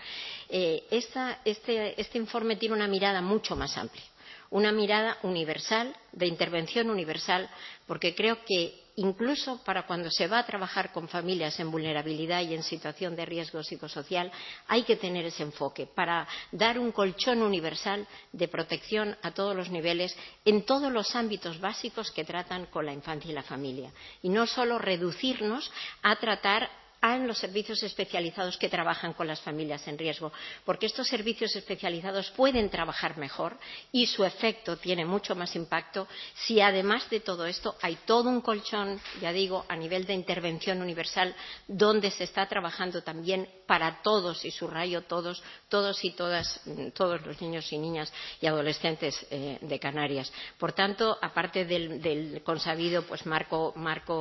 [SPEAKER 10] este informe tiene una mirada mucho más amplia. Una mirada universal, de intervención universal, porque creo que incluso para cuando se va a trabajar con familias en vulnerabilidad y en situación de riesgo psicosocial, hay que tener ese enfoque para dar un colchón universal de protección a todos los niveles, en todos los ámbitos básicos que tratan con la infancia y la familia. Y no solo reducirnos a tratar en los servicios especializados que trabajan con las familias en riesgo, porque estos servicios especializados pueden trabajar mejor y su efecto tiene mucho más impacto si además de todo esto hay todo un colchón, ya digo, a nivel de intervención universal, donde se está trabajando también para todos, y subrayo todos y todas, todos los niños y niñas y adolescentes de Canarias. Por tanto, aparte del consabido pues marco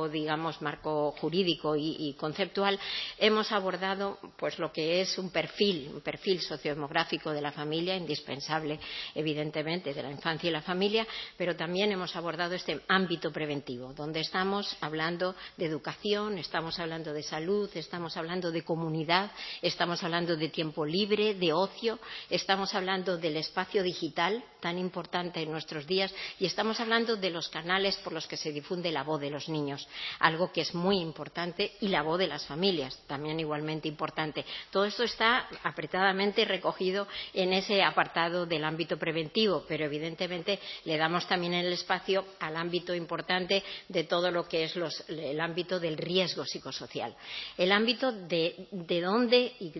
[SPEAKER 10] jurídico y conceptual, hemos abordado pues lo que es un perfil sociodemográfico de la familia, indispensable evidentemente de la infancia y la familia, pero también hemos abordado este ámbito preventivo, donde estamos hablando de educación, estamos hablando de salud, estamos hablando de comunidad, estamos hablando de tiempo libre, de ocio, estamos hablando del espacio digital tan importante en nuestros días y estamos hablando de los canales por los que se difunde la voz de los niños, algo que es muy importante, y la voz de las familias, también igualmente importante. Todo esto está apretadamente recogido en ese apartado del ámbito preventivo, pero evidentemente le damos también el espacio al ámbito importante de todo lo que es el ámbito del riesgo psicosocial. El ámbito de dónde y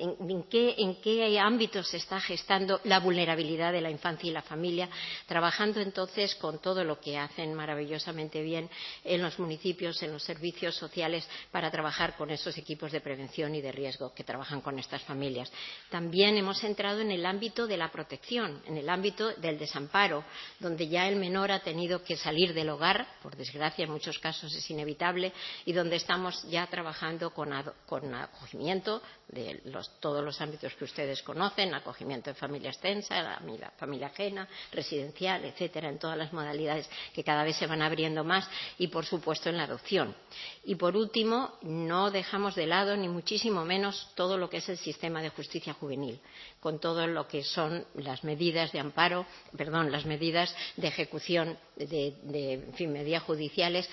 [SPEAKER 10] en qué ámbitos se está gestando la vulnerabilidad de la infancia y la familia, trabajando entonces con todo lo que hacen maravillosamente bien en los municipios, en los servicios sociales, para trabajar con esos equipos de prevención y de riesgo que trabajan con estas familias. También hemos entrado en el ámbito de la protección, en el ámbito del desamparo, donde ya el menor ha tenido que salir del hogar, por desgracia en muchos casos es inevitable, y donde estamos ya trabajando con acogimiento de todos los ámbitos que ustedes conocen, acogimiento de familia extensa, la familia ajena, residencial, etcétera, en todas las modalidades que cada vez se van abriendo más, y por supuesto en la adopción. Y por último, no dejamos de lado ni muchísimo menos todo lo que es el sistema de justicia juvenil, con todo lo que son las medidas de amparo, las medidas de ejecución de medidas judiciales,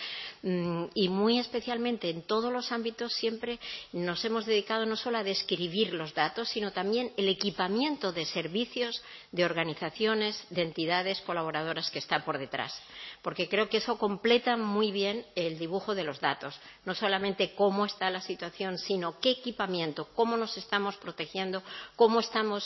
[SPEAKER 10] y muy especialmente en todos los ámbitos siempre nos hemos dedicado no solo a describir los datos, sino también el equipamiento de servicios, de organizaciones, de entidades colaboradoras que está por detrás, porque creo que eso completa muy bien el dibujo de los datos, no solamente cómo está la situación, sino qué equipamiento, cómo nos estamos protegiendo, cómo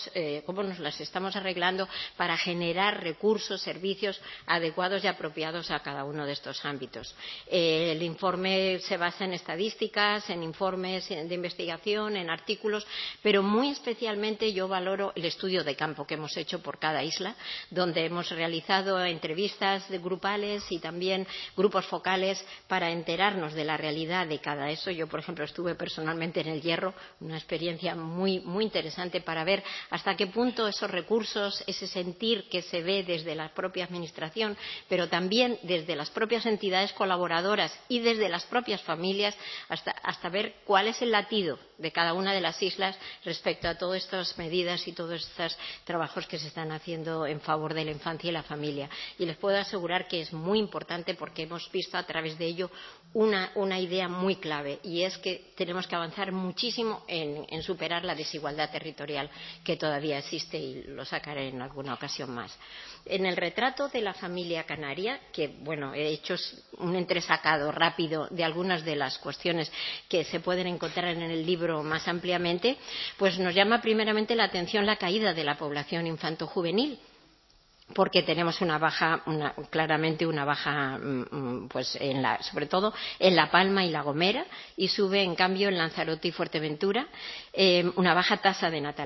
[SPEAKER 10] nos las estamos arreglando para generar recursos, servicios adecuados y apropiados a cada uno de estos ámbitos. El informe se basa en estadísticas, en informes de investigación, en artículos, pero muy especialmente yo valoro el estudio de campo que hemos hecho por cada isla, donde hemos realizado entrevistas grupales y también grupos focales para enterarnos de la realidad de cada eso. Yo, por ejemplo, estuve personalmente en El Hierro, una experiencia muy interesante para ver hasta qué punto esos recursos, ese sentir que se ve desde la propia administración, pero también desde las propias entidades colaboradoras y desde las propias familias, hasta ver cuál es el latido de cada una de las islas respecto a todas estas medidas y todos estos trabajos que se están haciendo en favor de la infancia y la familia. Y les puedo asegurar que es muy importante, porque hemos visto a través de ello una idea muy clave, y es que tenemos que avanzar muchísimo en superar la desigualdad territorial que todavía existe, y lo sacaré en alguna ocasión más. En el retrato de la familia canaria, que he hecho un entresacado rápido de algunas de las cuestiones que se pueden encontrar en el libro más ampliamente, pues nos llama primeramente la atención la caída de la población infanto-juvenil, porque tenemos claramente una baja pues sobre todo en La Palma y La Gomera, y sube en cambio en Lanzarote y Fuerteventura una baja tasa de natalidad.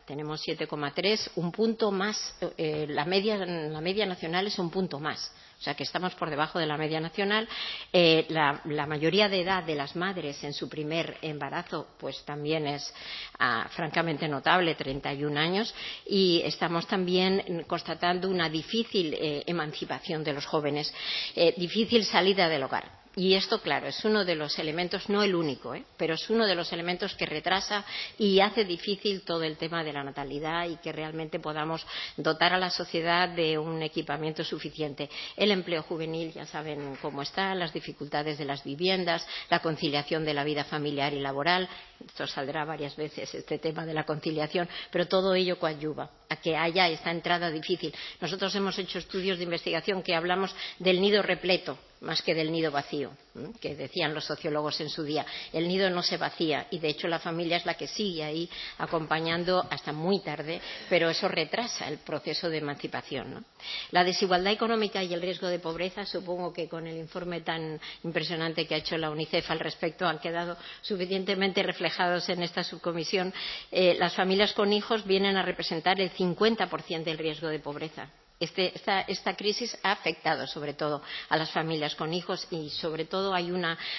[SPEAKER 10] tenemos 7,3, un punto más, la media nacional es un punto más. O sea que estamos por debajo de la media nacional. La mayoría de edad de las madres en su primer embarazo pues también es francamente notable, 31 años, y estamos también constatando una difícil emancipación de los jóvenes, difícil salida del hogar. Y esto, claro, es uno de los elementos, no el único, pero es uno de los elementos que retrasa y hace difícil todo el tema de la natalidad y que realmente podamos dotar a la sociedad de un equipamiento suficiente. El empleo juvenil, ya saben cómo está, las dificultades de las viviendas, la conciliación de la vida familiar y laboral. Esto saldrá varias veces, este tema de la conciliación, pero todo ello coadyuva a que haya esta entrada difícil. Nosotros hemos hecho estudios de investigación que hablamos del nido repleto más que del nido vacío, que decían los sociólogos en su día. El nido no se vacía y, de hecho, la familia es la que sigue ahí acompañando hasta muy tarde, pero eso retrasa el proceso de emancipación, ¿no? La desigualdad económica y el riesgo de pobreza, supongo que con el informe tan impresionante que ha hecho la UNICEF al respecto han quedado suficientemente reflejados en esta subcomisión. Las familias con hijos vienen a representar el 50% del riesgo de pobreza. Esta crisis ha afectado sobre todo a las familias con hijos y sobre todo hay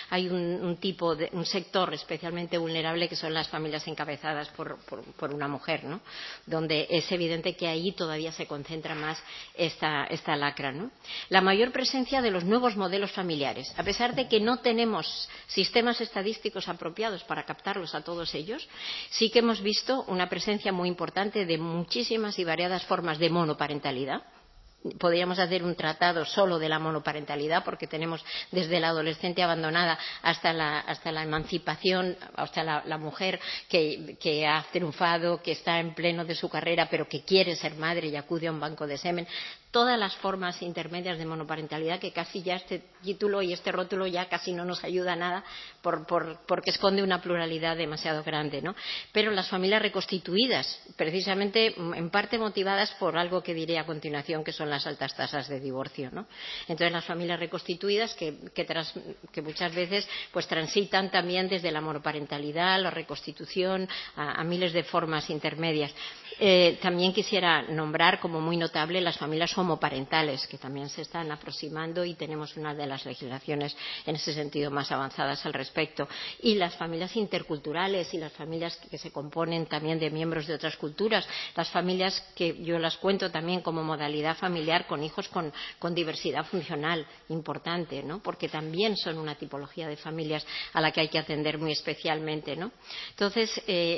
[SPEAKER 10] un sector especialmente vulnerable que son las familias encabezadas por una mujer, ¿no? Donde es evidente que ahí todavía se concentra más esta lacra, ¿no? La mayor presencia de los nuevos modelos familiares. A pesar de que no tenemos sistemas estadísticos apropiados para captarlos a todos ellos, sí que hemos visto una presencia muy importante de muchísimas y variadas formas de monoparentalidad. Podríamos hacer un tratado solo de la monoparentalidad porque tenemos desde la adolescente abandonada hasta la emancipación, hasta la mujer que ha triunfado, que está en pleno de su carrera pero que quiere ser madre y acude a un banco de semen. Todas las formas intermedias de monoparentalidad que casi ya este título y este rótulo ya casi no nos ayuda a nada porque esconde una pluralidad demasiado grande, ¿no? Pero las familias reconstituidas, precisamente en parte motivadas por algo que diré a continuación, que son las altas tasas de divorcio, ¿no? Entonces las familias reconstituidas que muchas veces pues transitan también desde la monoparentalidad, la reconstitución a miles de formas intermedias. También quisiera nombrar como muy notable las familias homoparentales, que también se están aproximando y tenemos una de las legislaciones en ese sentido más avanzadas al respecto. Y las familias interculturales y las familias que se componen también de miembros de otras culturas, las familias que yo las cuento también como modalidad familiar con hijos con diversidad funcional importante, ¿no? Porque también son una tipología de familias a la que hay que atender muy especialmente, ¿no? Entonces,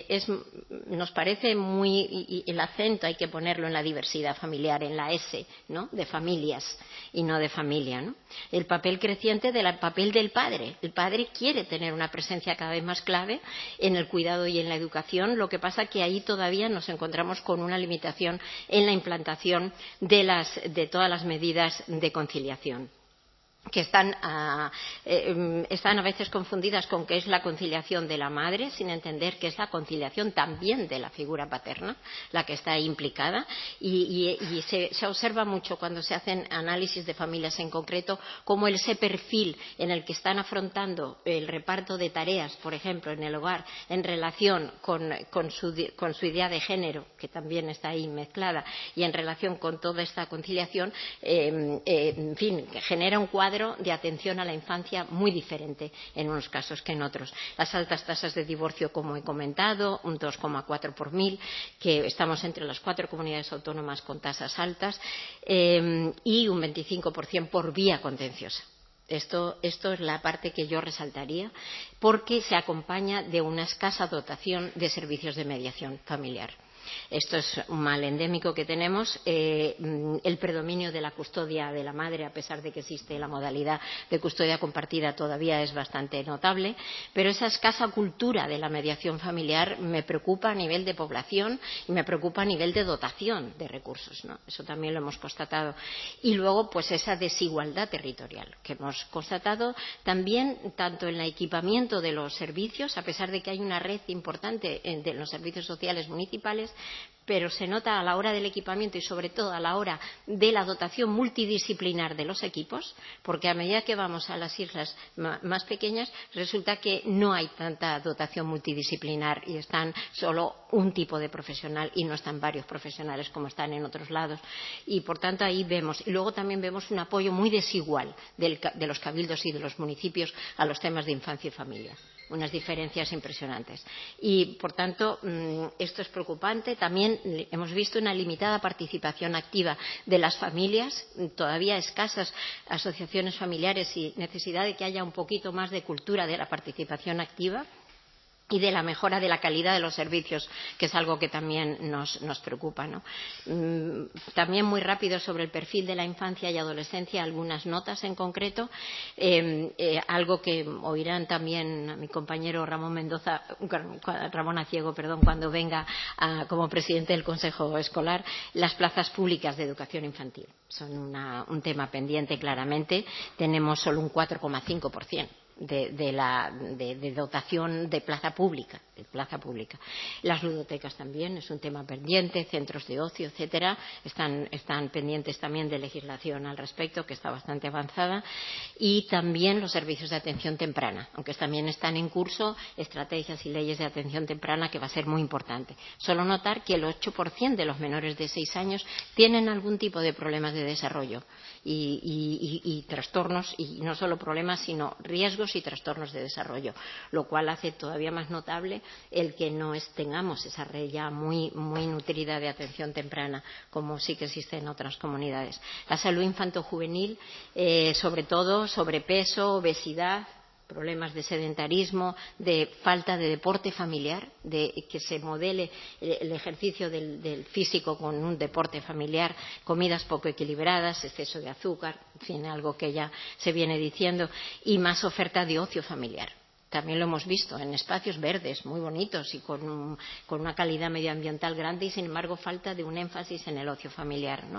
[SPEAKER 10] nos parece muy... Y el acento hay que ponerlo en la diversidad familiar, en la S, ¿no? De familias y no de familia, ¿no? El papel creciente del papel del padre. El padre quiere tener una presencia cada vez más clave en el cuidado y en la educación. Lo que pasa que ahí todavía nos encontramos con una limitación en la implantación de todas las medidas de conciliación, que están a veces confundidas con qué es la conciliación de la madre, sin entender que es la conciliación también de la figura paterna, la que está ahí implicada, y se observa mucho cuando se hacen análisis de familias en concreto, como ese perfil en el que están afrontando el reparto de tareas, por ejemplo, en el hogar, en relación con su idea de género, que también está ahí mezclada, y en relación con toda esta conciliación, en fin, genera un cuadro de atención a la infancia muy diferente en unos casos que en otros. Las altas tasas de divorcio, como he comentado, un 2,4 por mil, que estamos entre las 4 comunidades autónomas con tasas altas, y un 25% por vía contenciosa. Esto es la parte que yo resaltaría, porque se acompaña de una escasa dotación de servicios de mediación familiar. Esto es un mal endémico que tenemos, el predominio de la custodia de la madre, a pesar de que existe la modalidad de custodia compartida, todavía es bastante notable, pero esa escasa cultura de la mediación familiar me preocupa a nivel de población y me preocupa a nivel de dotación de recursos, ¿no? Eso también lo hemos constatado. Y luego, pues esa desigualdad territorial que hemos constatado también tanto en el equipamiento de los servicios, a pesar de que hay una red importante de los servicios sociales municipales, pero se nota a la hora del equipamiento y sobre todo a la hora de la dotación multidisciplinar de los equipos, porque a medida que vamos a las islas más pequeñas resulta que no hay tanta dotación multidisciplinar y están solo un tipo de profesional y no están varios profesionales como están en otros lados, y por tanto ahí vemos. Y luego también vemos un apoyo muy desigual de los cabildos y de los municipios a los temas de infancia y familia, unas diferencias impresionantes. Y, por tanto, esto es preocupante. También hemos visto una limitada participación activa de las familias, todavía escasas asociaciones familiares y necesidad de que haya un poquito más de cultura de la participación activa y de la mejora de la calidad de los servicios, que es algo que también nos preocupa, ¿no? También muy rápido sobre el perfil de la infancia y adolescencia, algunas notas en concreto. Algo que oirán también a mi compañero Ramón Aciego, cuando venga como presidente del Consejo Escolar, las plazas públicas de educación infantil. Son un tema pendiente claramente. Tenemos solo un 4,5%. De dotación de plaza pública, Las ludotecas también es un tema pendiente, centros de ocio, etcétera, están pendientes también de legislación al respecto, que está bastante avanzada, y también los servicios de atención temprana, aunque también están en curso estrategias y leyes de atención temprana, que va a ser muy importante. Solo notar que el 8% de los menores de 6 años tienen algún tipo de problemas de desarrollo y trastornos, y no solo problemas, sino riesgos y trastornos de desarrollo, lo cual hace todavía más notable el que no tengamos esa red ya muy nutrida de atención temprana, como sí que existe en otras comunidades. La salud infanto-juvenil, sobre todo sobrepeso, obesidad, problemas de sedentarismo, de falta de deporte familiar, de que se modele el ejercicio del físico con un deporte familiar, comidas poco equilibradas, exceso de azúcar, en fin, algo que ya se viene diciendo, y más oferta de ocio familiar. También lo hemos visto en espacios verdes muy bonitos y con una calidad medioambiental grande, y sin embargo falta de un énfasis en el ocio familiar, ¿no?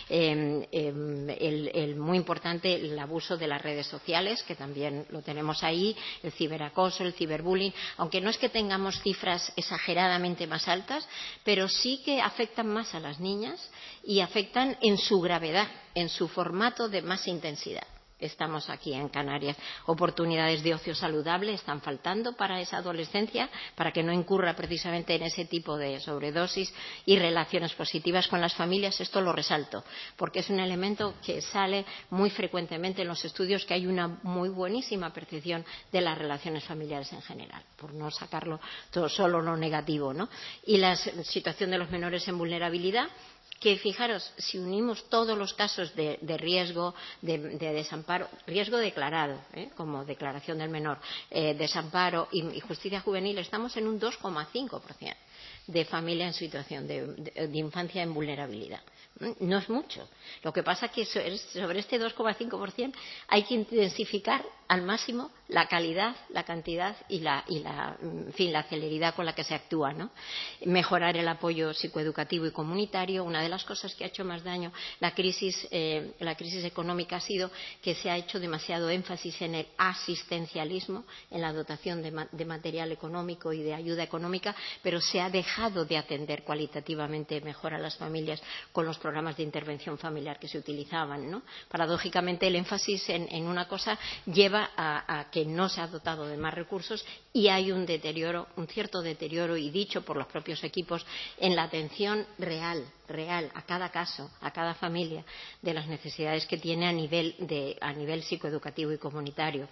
[SPEAKER 10] Muy importante el abuso de las redes sociales, que también lo tenemos ahí, el ciberacoso, el ciberbullying, aunque no es que tengamos cifras exageradamente más altas, pero sí que afectan más a las niñas y afectan en su gravedad, en su formato de más intensidad. Estamos aquí en Canarias. Oportunidades de ocio saludable están faltando para esa adolescencia, para que no incurra precisamente en ese tipo de sobredosis, y relaciones positivas con las familias. Esto lo resalto, porque es un elemento que sale muy frecuentemente en los estudios, que hay una muy buenísima percepción de las relaciones familiares en general, por no sacarlo todo solo lo negativo, ¿no? Y la situación de los menores en vulnerabilidad, que fijaros, si unimos todos los casos de riesgo, de desamparo, riesgo declarado, como declaración del menor, desamparo y justicia juvenil, estamos en un 2,5% de familia en situación de infancia en vulnerabilidad. No es mucho. Lo que pasa es que sobre este 2,5% hay que intensificar al máximo la calidad, la cantidad y la celeridad con la que se actúa, ¿no? Mejorar el apoyo psicoeducativo y comunitario. Una de las cosas que ha hecho más daño la crisis económica ha sido que se ha hecho demasiado énfasis en el asistencialismo, en la dotación de material económico y de ayuda económica, pero se ha dejado de atender cualitativamente mejor a las familias con los programas de intervención familiar que se utilizaban, ¿no? Paradójicamente, el énfasis en una cosa lleva a que no se ha dotado de más recursos, y hay un cierto deterioro, y dicho por los propios equipos, en la atención real a cada caso, a cada familia, de las necesidades que tiene a nivel psicoeducativo y comunitario.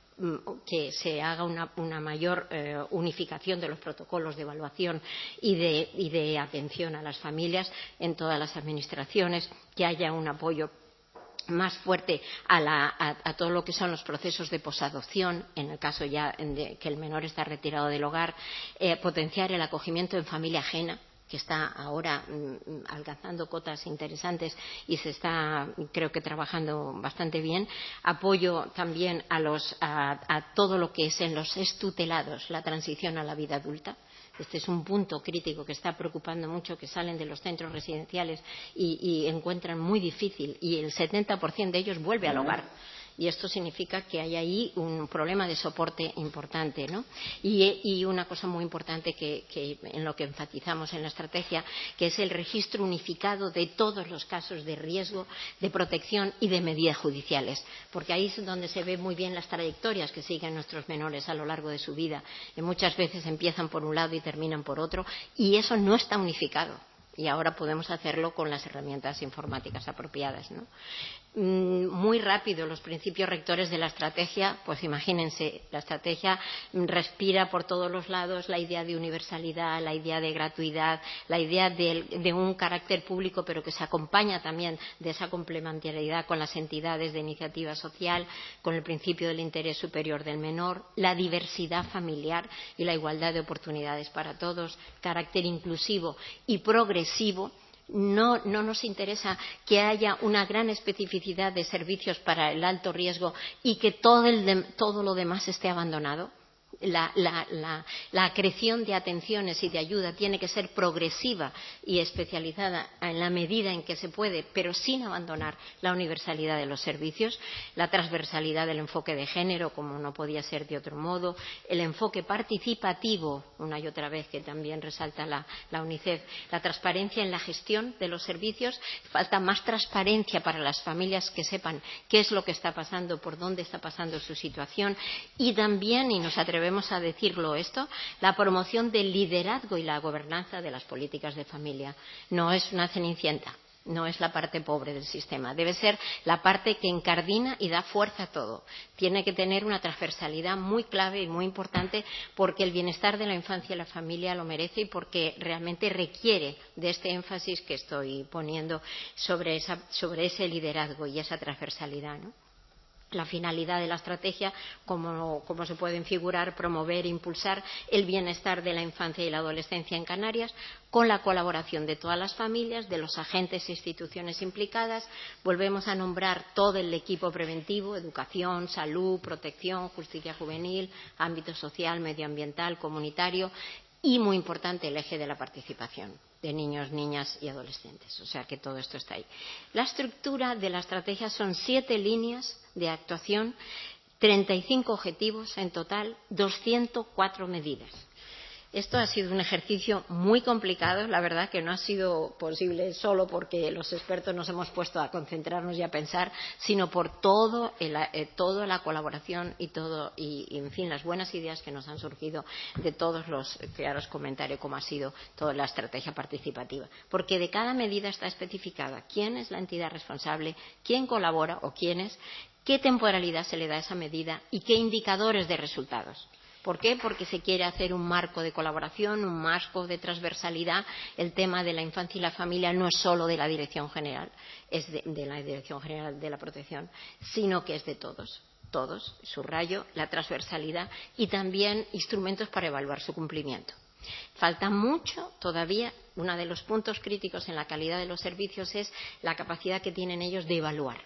[SPEAKER 10] Que se haga una mayor unificación de los protocolos de evaluación y de atención a las familias en todas las administraciones, que haya un apoyo más fuerte a todo lo que son los procesos de posadopción, en el caso ya de que el menor está retirado del hogar, potenciar el acogimiento en familia ajena, que está ahora alcanzando cotas interesantes y se está, creo que, trabajando bastante bien. Apoyo también a todo lo que es en los extutelados, la transición a la vida adulta. Este es un punto crítico que está preocupando mucho, que salen de los centros residenciales y encuentran muy difícil, y el 70% de ellos vuelve al hogar. Y esto significa que hay ahí un problema de soporte importante, ¿no? Y una cosa muy importante que en lo que enfatizamos en la estrategia, que es el registro unificado de todos los casos de riesgo, de protección y de medidas judiciales, porque ahí es donde se ve muy bien las trayectorias que siguen nuestros menores a lo largo de su vida. Y muchas veces empiezan por un lado y terminan por otro, y eso no está unificado. Y ahora podemos hacerlo con las herramientas informáticas apropiadas, ¿no? Muy rápido, los principios rectores de la estrategia, pues imagínense, la estrategia respira por todos los lados la idea de universalidad, la idea de gratuidad, la idea de un carácter público, pero que se acompaña también de esa complementariedad con las entidades de iniciativa social, con el principio del interés superior del menor, la diversidad familiar y la igualdad de oportunidades para todos, carácter inclusivo y progresivo. No nos interesa que haya una gran especificidad de servicios para el alto riesgo y que todo lo demás esté abandonado. La acreción de atenciones y de ayuda tiene que ser progresiva y especializada en la medida en que se puede, pero sin abandonar la universalidad de los servicios, la transversalidad del enfoque de género, como no podía ser de otro modo, el enfoque participativo, una y otra vez que también resalta la UNICEF, la transparencia en la gestión de los servicios. Falta más transparencia para las familias, que sepan qué es lo que está pasando, por dónde está pasando su situación, y también, y nos atrevemos a decirlo esto, la promoción del liderazgo y la gobernanza de las políticas de familia. No es una cenicienta, no es la parte pobre del sistema, debe ser la parte que incardina y da fuerza a todo. Tiene que tener una transversalidad muy clave y muy importante, porque el bienestar de la infancia y la familia lo merece y porque realmente requiere de este énfasis que estoy poniendo sobre ese liderazgo y esa transversalidad, ¿no? La finalidad de la estrategia, como se pueden figurar, promover e impulsar el bienestar de la infancia y la adolescencia en Canarias, con la colaboración de todas las familias, de los agentes e instituciones implicadas. Volvemos a nombrar todo el equipo preventivo: educación, salud, protección, justicia juvenil, ámbito social, medioambiental, comunitario, y, muy importante, el eje de la participación de niños, niñas y adolescentes. O sea que todo esto está ahí. La estructura de la estrategia son 7 líneas de actuación, 35 objetivos en total, 204 medidas. Esto ha sido un ejercicio muy complicado, la verdad que no ha sido posible solo porque los expertos nos hemos puesto a concentrarnos y a pensar, sino por toda la colaboración y en fin, las buenas ideas que nos han surgido de todos los, que ahora os comentaré cómo ha sido toda la estrategia participativa. Porque de cada medida está especificada quién es la entidad responsable, quién colabora o quiénes, qué temporalidad se le da a esa medida y qué indicadores de resultados. ¿Por qué? Porque se quiere hacer un marco de colaboración, un marco de transversalidad. El tema de la infancia y la familia no es solo de la Dirección General, es de la Dirección General de la Protección, sino que es de todos, subrayo, la transversalidad y también instrumentos para evaluar su cumplimiento. Falta mucho todavía. Uno de los puntos críticos en la calidad de los servicios es la capacidad que tienen ellos de evaluar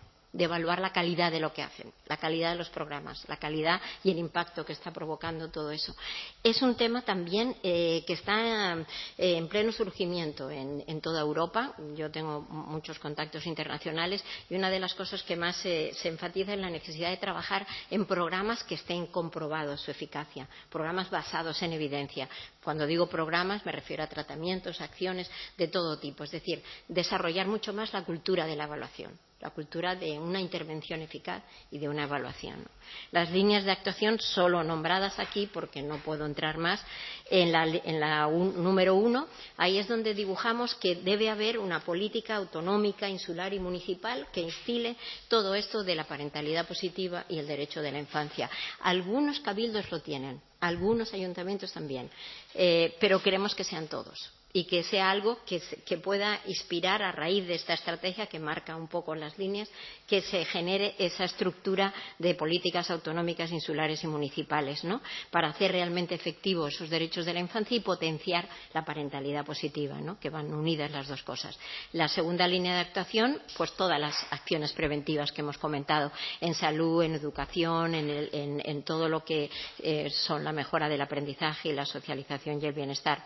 [SPEAKER 10] la calidad de lo que hacen, la calidad de los programas, la calidad y el impacto que está provocando todo eso. Es un tema también que está en pleno surgimiento en toda Europa. Yo tengo muchos contactos internacionales y una de las cosas que más se enfatiza es la necesidad de trabajar en programas que estén comprobados su eficacia, programas basados en evidencia. Cuando digo programas me refiero a tratamientos, acciones de todo tipo, es decir, desarrollar mucho más la cultura de la evaluación, la cultura de una intervención eficaz y de una evaluación. Las líneas de actuación solo nombradas aquí, porque no puedo entrar más, en la número 1, ahí es donde dibujamos que debe haber una política autonómica, insular y municipal que instile todo esto de la parentalidad positiva y el derecho de la infancia. Algunos cabildos lo tienen, algunos ayuntamientos también, pero queremos que sean todos. Y que sea algo que pueda inspirar a raíz de esta estrategia que marca un poco las líneas, que se genere esa estructura de políticas autonómicas, insulares y municipales, ¿no? Para hacer realmente efectivos esos derechos de la infancia y potenciar la parentalidad positiva, ¿no? Que van unidas las dos cosas. La segunda línea de actuación, pues todas las acciones preventivas que hemos comentado en salud, en educación, en todo lo que son la mejora del aprendizaje y la socialización y el bienestar.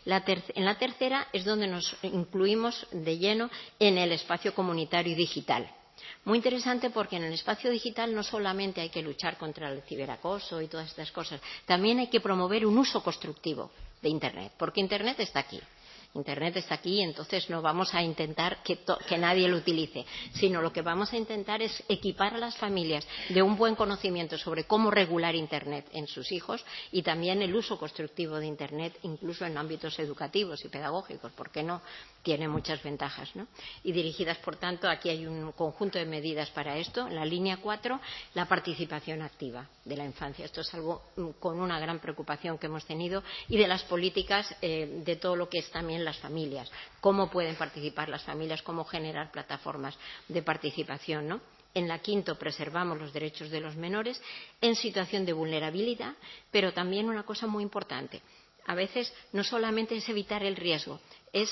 [SPEAKER 10] En la tercera es donde nos incluimos de lleno en el espacio comunitario y digital. Muy interesante porque en el espacio digital no solamente hay que luchar contra el ciberacoso y todas estas cosas, también hay que promover un uso constructivo de Internet, porque Internet está aquí. Internet está aquí, entonces no vamos a intentar que nadie lo utilice, sino lo que vamos a intentar es equipar a las familias de un buen conocimiento sobre cómo regular Internet en sus hijos y también el uso constructivo de Internet, incluso en ámbitos educativos y pedagógicos, porque no tiene muchas ventajas, ¿no? Y dirigidas, por tanto, aquí hay un conjunto de medidas para esto. En la línea 4, la participación activa de la infancia. Esto es algo con una gran preocupación que hemos tenido, y de las políticas de todo lo que es también las familias. Cómo pueden participar las familias, cómo generar plataformas de participación, ¿no? En la 5, preservamos los derechos de los menores en situación de vulnerabilidad, pero también una cosa muy importante. A veces no solamente es evitar el riesgo, es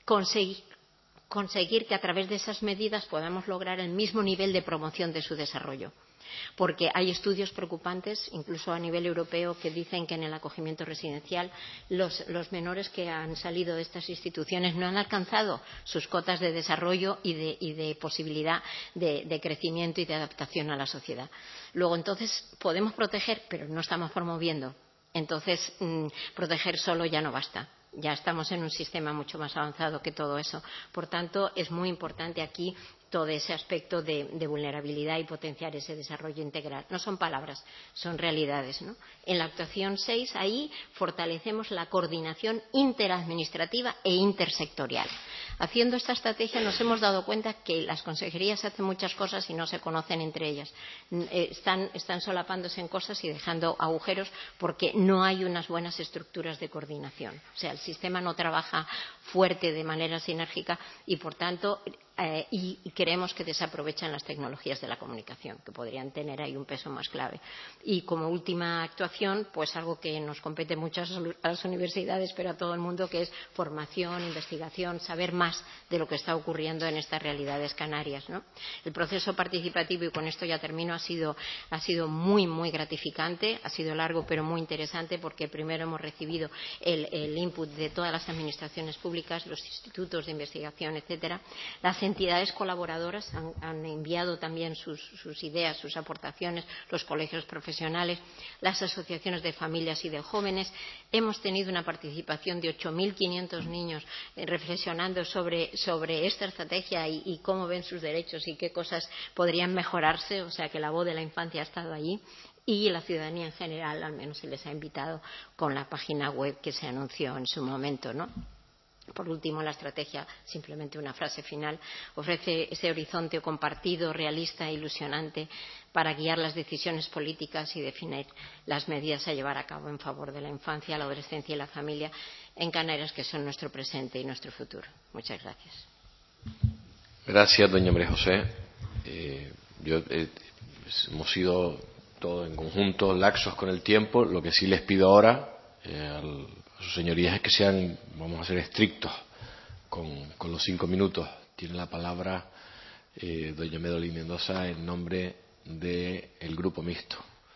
[SPEAKER 10] conseguir que a través de esas medidas podamos lograr el mismo nivel de promoción de su desarrollo. Porque hay estudios preocupantes, incluso a nivel europeo, que dicen que en el acogimiento residencial los menores que han salido de estas instituciones no han alcanzado sus cotas de desarrollo y de posibilidad de crecimiento y de adaptación a la sociedad. Luego, entonces, podemos proteger, pero no estamos promoviendo. Entonces, proteger solo ya no basta. Ya estamos en un sistema mucho más avanzado que todo eso. Por tanto, es muy importante aquí todo ese aspecto de vulnerabilidad y potenciar ese desarrollo integral. No son palabras, son realidades, ¿no? En la actuación 6, ahí fortalecemos la coordinación interadministrativa e intersectorial. Haciendo esta estrategia nos hemos dado cuenta que las consejerías hacen muchas cosas y no se conocen entre ellas. Están solapándose en cosas y dejando agujeros porque no hay unas buenas estructuras de coordinación. O sea, el sistema no trabaja fuerte de manera sinérgica y, por tanto, y creemos que desaprovechan las tecnologías de la comunicación, que podrían tener ahí un peso más clave. Y como última actuación, pues algo que nos compete mucho a las universidades, pero a todo el mundo, que es formación, investigación, saber más de lo que está ocurriendo en estas realidades canarias, ¿no? El proceso participativo, y con esto ya termino, ha sido muy, muy gratificante, ha sido largo pero muy interesante, porque primero hemos recibido el input de todas las administraciones públicas, los institutos de investigación, etcétera. Las entidades colaboradoras han enviado también sus ideas, sus aportaciones, los colegios profesionales, las asociaciones de familias y de jóvenes. Hemos tenido una participación de 8.500 niños reflexionando sobre esta estrategia y cómo ven sus derechos y qué cosas podrían mejorarse, o sea que la voz de la infancia ha estado allí. Y la ciudadanía en general, al menos se les ha invitado con la página web que se anunció en su momento, ¿no? Por último, la estrategia, simplemente una frase final, ofrece ese horizonte compartido, realista e ilusionante para guiar las decisiones políticas y definir las medidas a llevar a cabo en favor de la infancia, la adolescencia y la familia en Canarias, que son nuestro presente y nuestro futuro. Muchas gracias.
[SPEAKER 1] Gracias, doña María José. Hemos sido todos en conjunto laxos con el tiempo. Lo que sí les pido ahora a sus señorías es que vamos a ser estrictos con los 5 minutos. Tiene la palabra doña Medolín Mendoza en nombre del Grupo Mixto.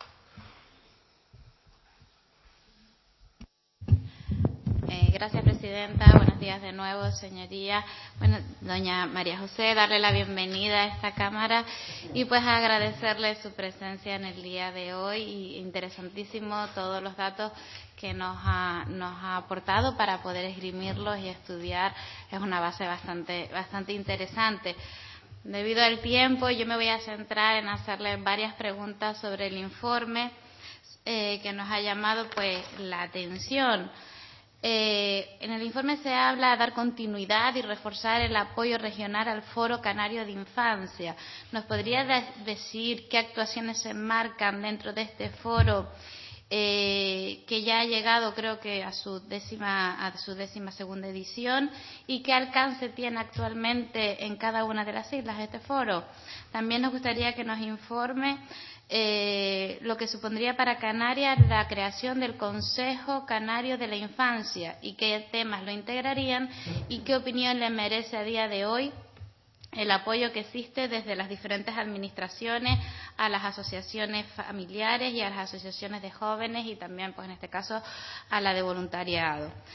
[SPEAKER 3] Gracias, presidenta. Buenos días de nuevo, señoría. Bueno, doña María José, darle la bienvenida a esta Cámara y pues agradecerle su presencia en el día de hoy. Y interesantísimo todos los datos que nos ha aportado para poder esgrimirlos y estudiar. Es una base bastante interesante. Debido al tiempo, yo me voy a centrar en hacerle varias preguntas sobre el informe que nos ha llamado pues la atención. En el informe se habla de dar continuidad y reforzar el apoyo regional al Foro Canario de Infancia. ¿Nos podría decir qué actuaciones se enmarcan dentro de este foro que ya ha llegado, creo que a su 12ª edición, y qué alcance tiene actualmente en cada una de las islas este foro? También nos gustaría que nos informe lo que supondría para Canarias la creación del Consejo Canario de la Infancia y qué temas lo integrarían y qué opinión le merece a día de hoy el apoyo que existe desde las diferentes administraciones a las asociaciones familiares y a las asociaciones de jóvenes y también, pues en este caso, a la de voluntariado.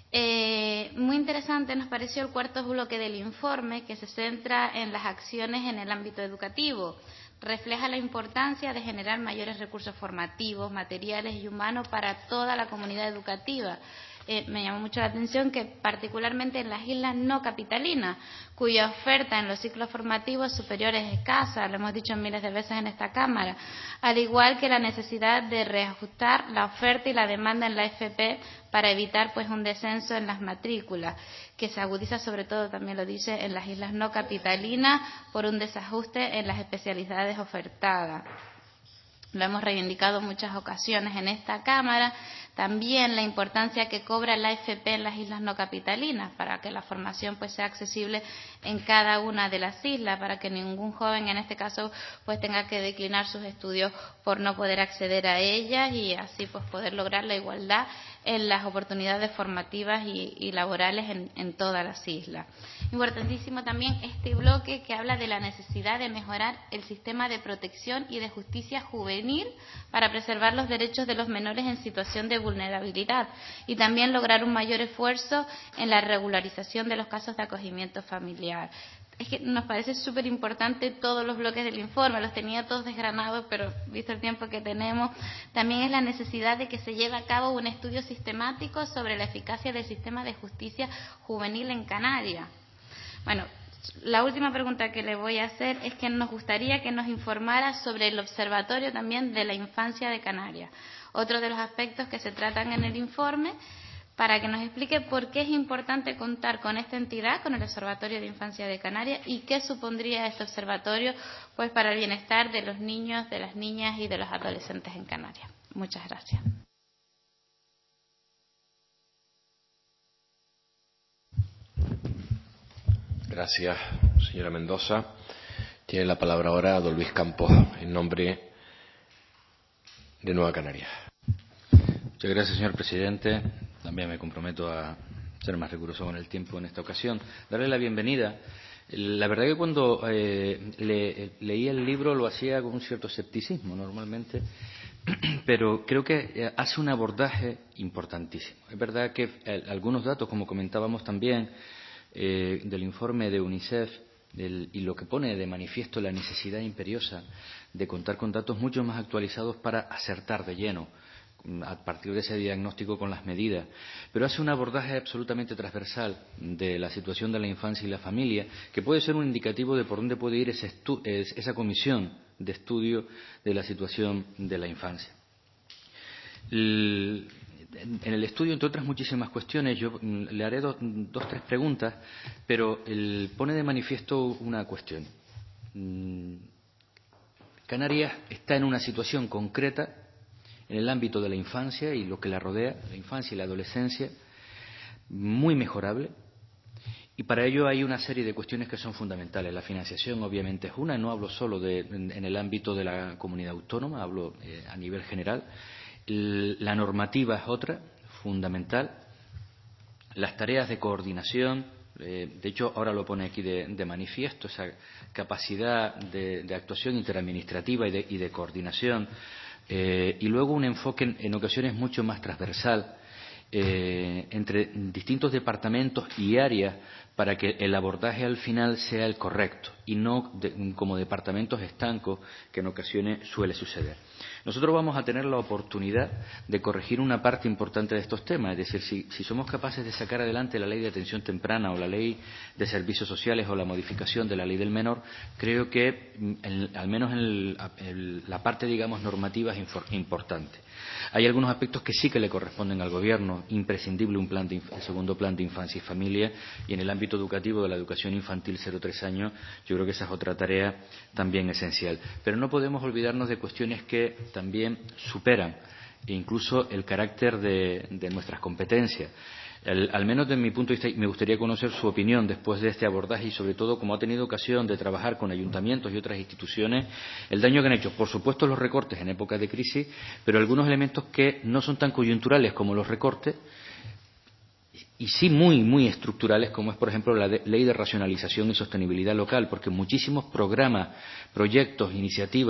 [SPEAKER 3] Muy interesante nos pareció el cuarto bloque del informe, que se centra en las acciones en el ámbito educativo. Refleja la importancia de generar mayores recursos formativos, materiales y humanos para toda la comunidad educativa. Me llamó mucho la atención que particularmente en las islas no capitalinas, cuya oferta en los ciclos formativos superiores es escasa, lo hemos dicho miles de veces en esta Cámara, al igual que la necesidad de reajustar la oferta y la demanda en la FP para evitar pues un descenso en las matrículas, que se agudiza sobre todo, también lo dice, en las islas no capitalinas por un desajuste en las especialidades ofertadas. Lo hemos reivindicado en muchas ocasiones en esta Cámara. También la importancia que cobra la AFP en las islas no capitalinas para que la formación pues sea accesible en cada una de las islas, para que ningún joven en este caso pues tenga que declinar sus estudios por no poder acceder a ellas y así pues poder lograr la igualdad en las oportunidades formativas y laborales en todas las islas. Importantísimo también este bloque que habla de la necesidad de mejorar el sistema de protección y de justicia juvenil para preservar los derechos de los menores en situación de vulnerabilidad y también lograr un mayor esfuerzo en la regularización de los casos de acogimiento familiar. Es que nos parece súper importante todos los bloques del informe, los tenía todos desgranados, pero visto el tiempo que tenemos, también es la necesidad de que se lleve a cabo un estudio sistemático sobre la eficacia del sistema de justicia juvenil en Canarias. Bueno, la última pregunta que le voy a hacer es que nos gustaría que nos informara sobre el Observatorio también de la Infancia de Canarias, otro de los aspectos que se tratan en el informe, para que nos explique por qué es importante contar con esta entidad, con el Observatorio de Infancia de Canarias, y qué supondría este observatorio pues para el bienestar de los niños, de las niñas y de los adolescentes en Canarias. Muchas gracias.
[SPEAKER 1] Gracias, señora Mendoza. Tiene la palabra ahora don Luis Campos, en nombre de Nueva Canarias.
[SPEAKER 4] Muchas gracias, señor presidente. También me comprometo a ser más riguroso con el tiempo en esta ocasión. Darle la bienvenida. La verdad que cuando leí el libro lo hacía con un cierto escepticismo normalmente, pero creo que hace un abordaje importantísimo. Es verdad que algunos datos, como comentábamos también, del informe de UNICEF y lo que pone de manifiesto la necesidad imperiosa de contar con datos mucho más actualizados para acertar de lleno a partir de ese diagnóstico con las medidas, pero hace un abordaje absolutamente transversal de la situación de la infancia y la familia, que puede ser un indicativo de por dónde puede ir esa comisión de estudio de la situación de la infancia. En el estudio, entre otras muchísimas cuestiones, yo le haré tres preguntas, pero pone de manifiesto una cuestión. Canarias está en una situación concreta en el ámbito de la infancia y lo que la rodea, la infancia y la adolescencia, muy mejorable, y para ello hay una serie de cuestiones que son fundamentales. La financiación, obviamente, es una, no hablo solo en el ámbito de la comunidad autónoma, hablo a nivel general. La normativa es otra, fundamental. Las tareas de coordinación, de hecho, ahora lo pone aquí de manifiesto, esa capacidad de actuación interadministrativa y de coordinación. Y luego un enfoque en ocasiones mucho más transversal entre distintos departamentos y áreas para que el abordaje al final sea el correcto y no como departamentos estancos que en ocasiones suele suceder. Nosotros vamos a tener la oportunidad de corregir una parte importante de estos temas, es decir, si somos capaces de sacar adelante la ley de atención temprana o la ley de servicios sociales o la modificación de la ley del menor, creo que al menos en la parte, digamos, normativa es importante. Hay algunos aspectos que sí que le corresponden al Gobierno, imprescindible el segundo plan de infancia y familia, y en el ámbito educativo de la educación infantil 0-3 años, yo creo que esa es otra tarea también esencial. Pero no podemos olvidarnos de cuestiones que también superan incluso el carácter de nuestras competencias. Al menos desde mi punto de vista, me gustaría conocer su opinión después de este abordaje y, sobre todo, como ha tenido ocasión de trabajar con ayuntamientos y otras instituciones, el daño que han hecho, por supuesto, los recortes en épocas de crisis, pero algunos elementos que no son tan coyunturales como los recortes y sí muy, muy estructurales, como es, por ejemplo, la Ley de Racionalización y Sostenibilidad Local, porque muchísimos programas, proyectos, iniciativas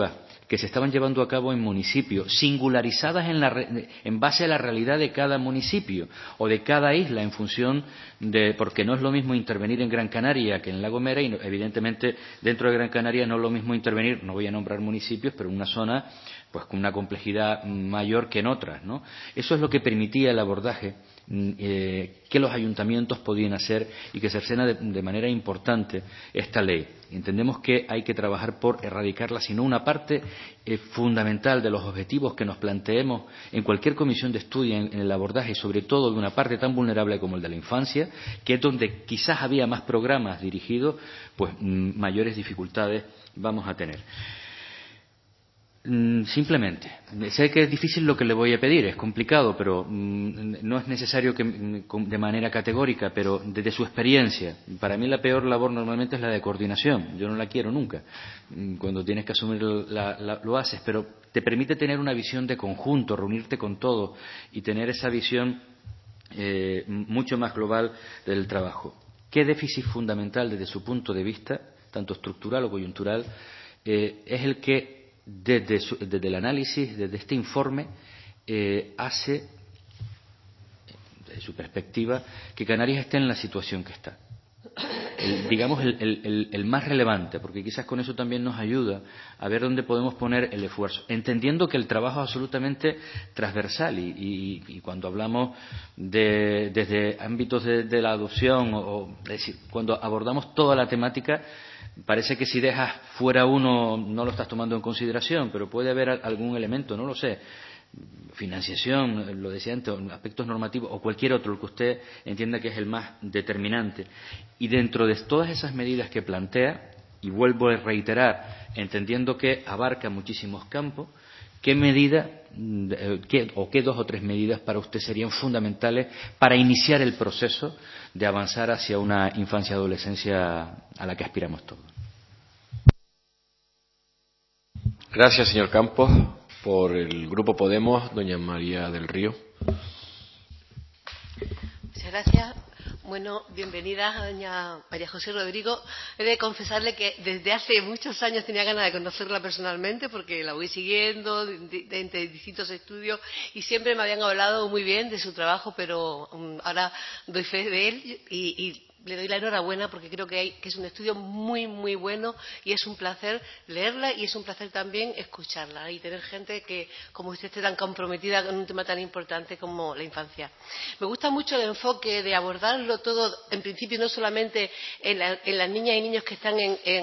[SPEAKER 4] que se estaban llevando a cabo en municipios, singularizadas en base a la realidad de cada municipio o de cada isla, en función de, porque no es lo mismo intervenir en Gran Canaria que en La Gomera, y evidentemente dentro de Gran Canaria no es lo mismo intervenir, no voy a nombrar municipios, pero en una zona pues con una complejidad mayor que en otras, ¿no? Eso es lo que permitía el abordaje que los ayuntamientos podían hacer y que cercena de manera importante esta ley. Entendemos que hay que trabajar por erradicarla, sino una parte fundamental de los objetivos que nos planteemos en cualquier comisión de estudio en el abordaje, y sobre todo de una parte tan vulnerable como el de la infancia, que es donde quizás había más programas dirigidos, pues mayores dificultades vamos a tener. Simplemente, sé que es difícil lo que le voy a pedir, es complicado, pero no es necesario que de manera categórica, pero desde su experiencia. Para mí la peor labor normalmente es la de coordinación, yo no la quiero nunca. Cuando tienes que asumir lo haces, pero te permite tener una visión de conjunto, reunirte con todo y tener esa visión mucho más global del trabajo. ¿Qué déficit fundamental desde su punto de vista, tanto estructural o coyuntural, es el que desde el análisis, desde este informe, hace, desde su perspectiva, que Canarias esté en la situación que está? Digamos el más relevante, porque quizás con eso también nos ayuda a ver dónde podemos poner el esfuerzo, entendiendo que el trabajo es absolutamente transversal y cuando hablamos desde ámbitos de la adopción, es decir, cuando abordamos toda la temática, parece que si dejas fuera uno no lo estás tomando en consideración, pero puede haber algún elemento, no lo sé, financiación, lo decía antes, aspectos normativos o cualquier otro, el que usted entienda que es el más determinante. Y dentro de todas esas medidas que plantea, y vuelvo a reiterar, entendiendo que abarca muchísimos campos, ¿qué medida qué dos o tres medidas para usted serían fundamentales para iniciar el proceso de avanzar hacia una infancia y adolescencia a la que aspiramos todos?
[SPEAKER 1] Gracias, señor Campos. Por el Grupo Podemos, doña María del Río.
[SPEAKER 5] Muchas gracias. Bueno, bienvenida, doña María José Rodrigo. He de confesarle que desde hace muchos años tenía ganas de conocerla personalmente, porque la voy siguiendo de distintos estudios y siempre me habían hablado muy bien de su trabajo, pero ahora doy fe de él y le doy la enhorabuena porque creo que es un estudio muy, muy bueno y es un placer leerla y es un placer también escucharla y tener gente que, como usted, esté tan comprometida con un tema tan importante como la infancia. Me gusta mucho el enfoque de abordarlo todo, en principio, no solamente en las niñas y niños que están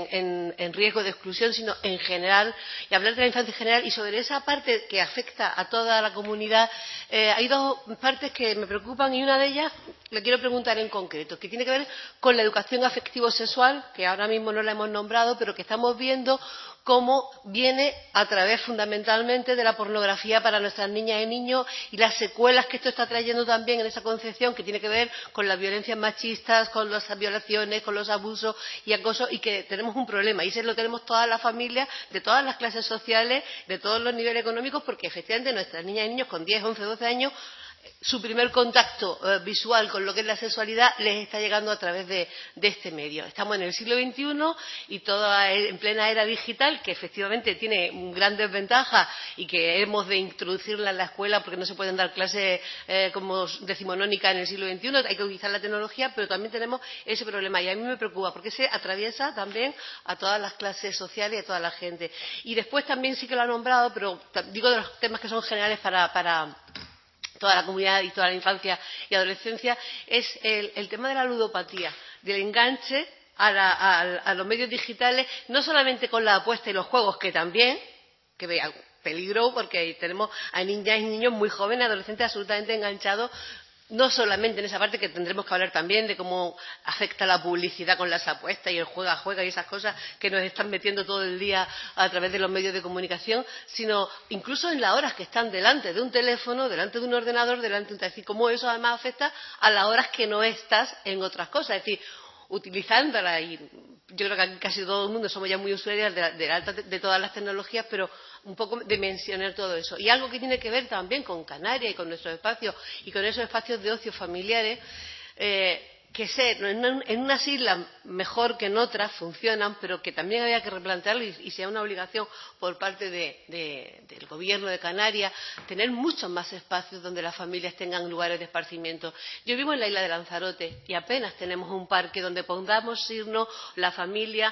[SPEAKER 5] en riesgo de exclusión, sino en general, y hablar de la infancia en general y sobre esa parte que afecta a toda la comunidad. Hay dos partes que me preocupan y una de ellas le quiero preguntar en concreto, que tiene que ver con la educación afectivo-sexual, que ahora mismo no la hemos nombrado, pero que estamos viendo cómo viene a través fundamentalmente de la pornografía para nuestras niñas y niños y las secuelas que esto está trayendo también en esa concepción que tiene que ver con las violencias machistas, con las violaciones, con los abusos y acosos, y que tenemos un problema, y ese lo tenemos todas las familias, de todas las clases sociales, de todos los niveles económicos, porque efectivamente nuestras niñas y niños con 10, 11, 12 años su primer contacto visual con lo que es la sexualidad les está llegando a través de este medio. Estamos en el siglo XXI y toda en plena era digital, que efectivamente tiene grandes ventajas y que hemos de introducirla en la escuela porque no se pueden dar clases como decimonónica en el siglo XXI, hay que utilizar la tecnología, pero también tenemos ese problema y a mí me preocupa porque se atraviesa también a todas las clases sociales y a toda la gente. Y después también sí que lo ha nombrado, pero digo de los temas que son generales para toda la comunidad y toda la infancia y adolescencia, es el tema de la ludopatía, del enganche a los medios digitales, no solamente con la apuesta y los juegos, que también, que vea peligro, porque tenemos a niñas y niños muy jóvenes, adolescentes absolutamente enganchados, no solamente en esa parte, que tendremos que hablar también de cómo afecta la publicidad con las apuestas y el juega y esas cosas que nos están metiendo todo el día a través de los medios de comunicación, sino incluso en las horas que están delante de un teléfono, delante de un ordenador, es decir, cómo eso además afecta a las horas que no estás en otras cosas, es decir, utilizándola, y yo creo que aquí casi todo el mundo somos ya muy usuarios de todas las tecnologías, pero un poco dimensionar todo eso. Y algo que tiene que ver también con Canarias y con nuestros espacios y con esos espacios de ocio familiares, en unas islas mejor que en otras funcionan, pero que también había que replantearlo y sea una obligación por parte del Gobierno de Canarias tener muchos más espacios donde las familias tengan lugares de esparcimiento. Yo vivo en la isla de Lanzarote y apenas tenemos un parque donde podamos irnos la familia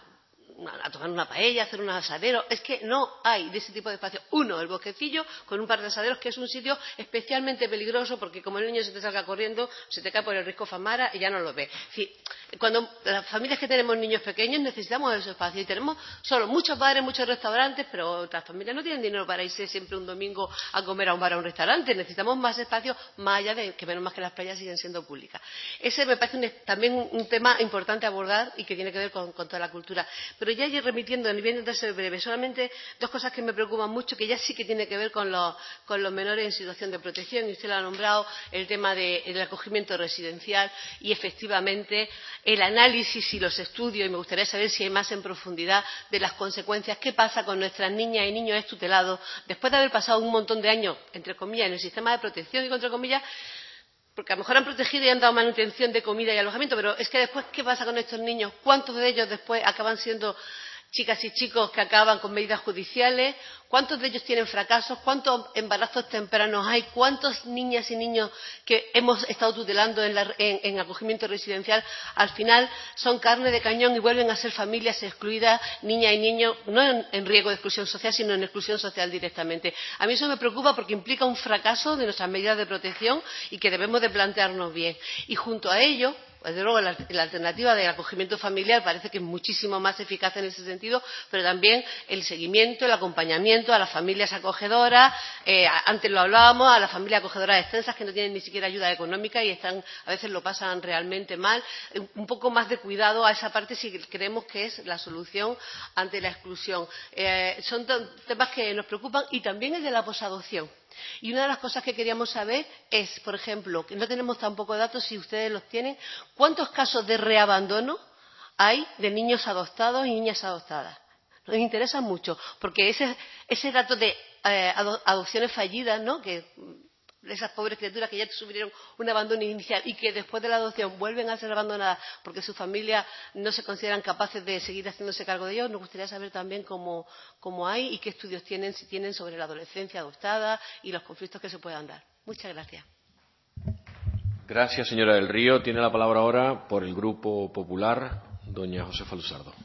[SPEAKER 5] a tomar una paella, a hacer un asadero. Es que no hay de ese tipo de espacio. Uno, el bosquecillo con un par de asaderos, que es un sitio especialmente peligroso porque como el niño se te salga corriendo, se te cae por el risco Famara y ya no lo ve. Sí, cuando las familias que tenemos niños pequeños necesitamos ese espacio y tenemos solo muchos bares, muchos restaurantes, pero otras familias no tienen dinero para irse siempre un domingo a comer a un bar o a un restaurante. Necesitamos más espacio, más allá de que menos más que las playas siguen siendo públicas. Ese me parece también un tema importante a abordar y que tiene que ver con toda la cultura. Pero ya ir remitiendo, voy a intentar ser breve, solamente dos cosas que me preocupan mucho, que ya sí que tiene que ver con los menores en situación de protección, y usted lo ha nombrado, el tema del acogimiento residencial y efectivamente el análisis y los estudios, y me gustaría saber si hay más en profundidad de las consecuencias, qué pasa con nuestras niñas y niños extutelados después de haber pasado un montón de años, entre comillas, en el sistema de protección y contra comillas, porque a lo mejor han protegido y han dado manutención de comida y alojamiento, pero es que después, ¿qué pasa con estos niños? ¿Cuántos de ellos después acaban siendo chicas y chicos que acaban con medidas judiciales? ¿Cuántos de ellos tienen fracasos? ¿Cuántos embarazos tempranos hay? ¿Cuántas niñas y niños que hemos estado tutelando en acogimiento residencial al final son carne de cañón y vuelven a ser familias excluidas, niñas y niños, no en riesgo de exclusión social, sino en exclusión social directamente? A mí eso me preocupa porque implica un fracaso de nuestras medidas de protección y que debemos de plantearnos bien. Y junto a ello, desde luego la alternativa del acogimiento familiar parece que es muchísimo más eficaz en ese sentido, pero también el seguimiento, el acompañamiento a las familias acogedoras, antes lo hablábamos, a las familias acogedoras extensas que no tienen ni siquiera ayuda económica y a veces lo pasan realmente mal. Un poco más de cuidado a esa parte si creemos que es la solución ante la exclusión. Son temas que nos preocupan, y también el de la posadopción. Y una de las cosas que queríamos saber es, por ejemplo, que no tenemos tampoco datos, si ustedes los tienen, ¿cuántos casos de reabandono hay de niños adoptados y niñas adoptadas? Nos interesa mucho, porque ese dato de adopciones fallidas, ¿no?, que esas pobres criaturas que ya sufrieron un abandono inicial y que después de la adopción vuelven a ser abandonadas porque sus familias no se consideran capaces de seguir haciéndose cargo de ellos, nos gustaría saber también cómo hay y qué estudios tienen, si tienen, sobre la adolescencia adoptada y los conflictos que se puedan dar. Muchas gracias.
[SPEAKER 1] Gracias, señora del Río. Tiene la palabra ahora por el Grupo Popular, doña Josefa Luzardo.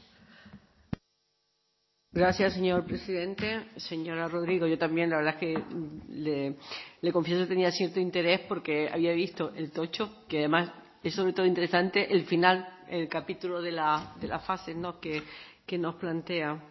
[SPEAKER 6] Gracias, señor presidente. Señora Rodrigo, yo también, la verdad es que le confieso que tenía cierto interés porque había visto el tocho, que además es sobre todo interesante el final, el capítulo de la fase, ¿no?, que nos plantea.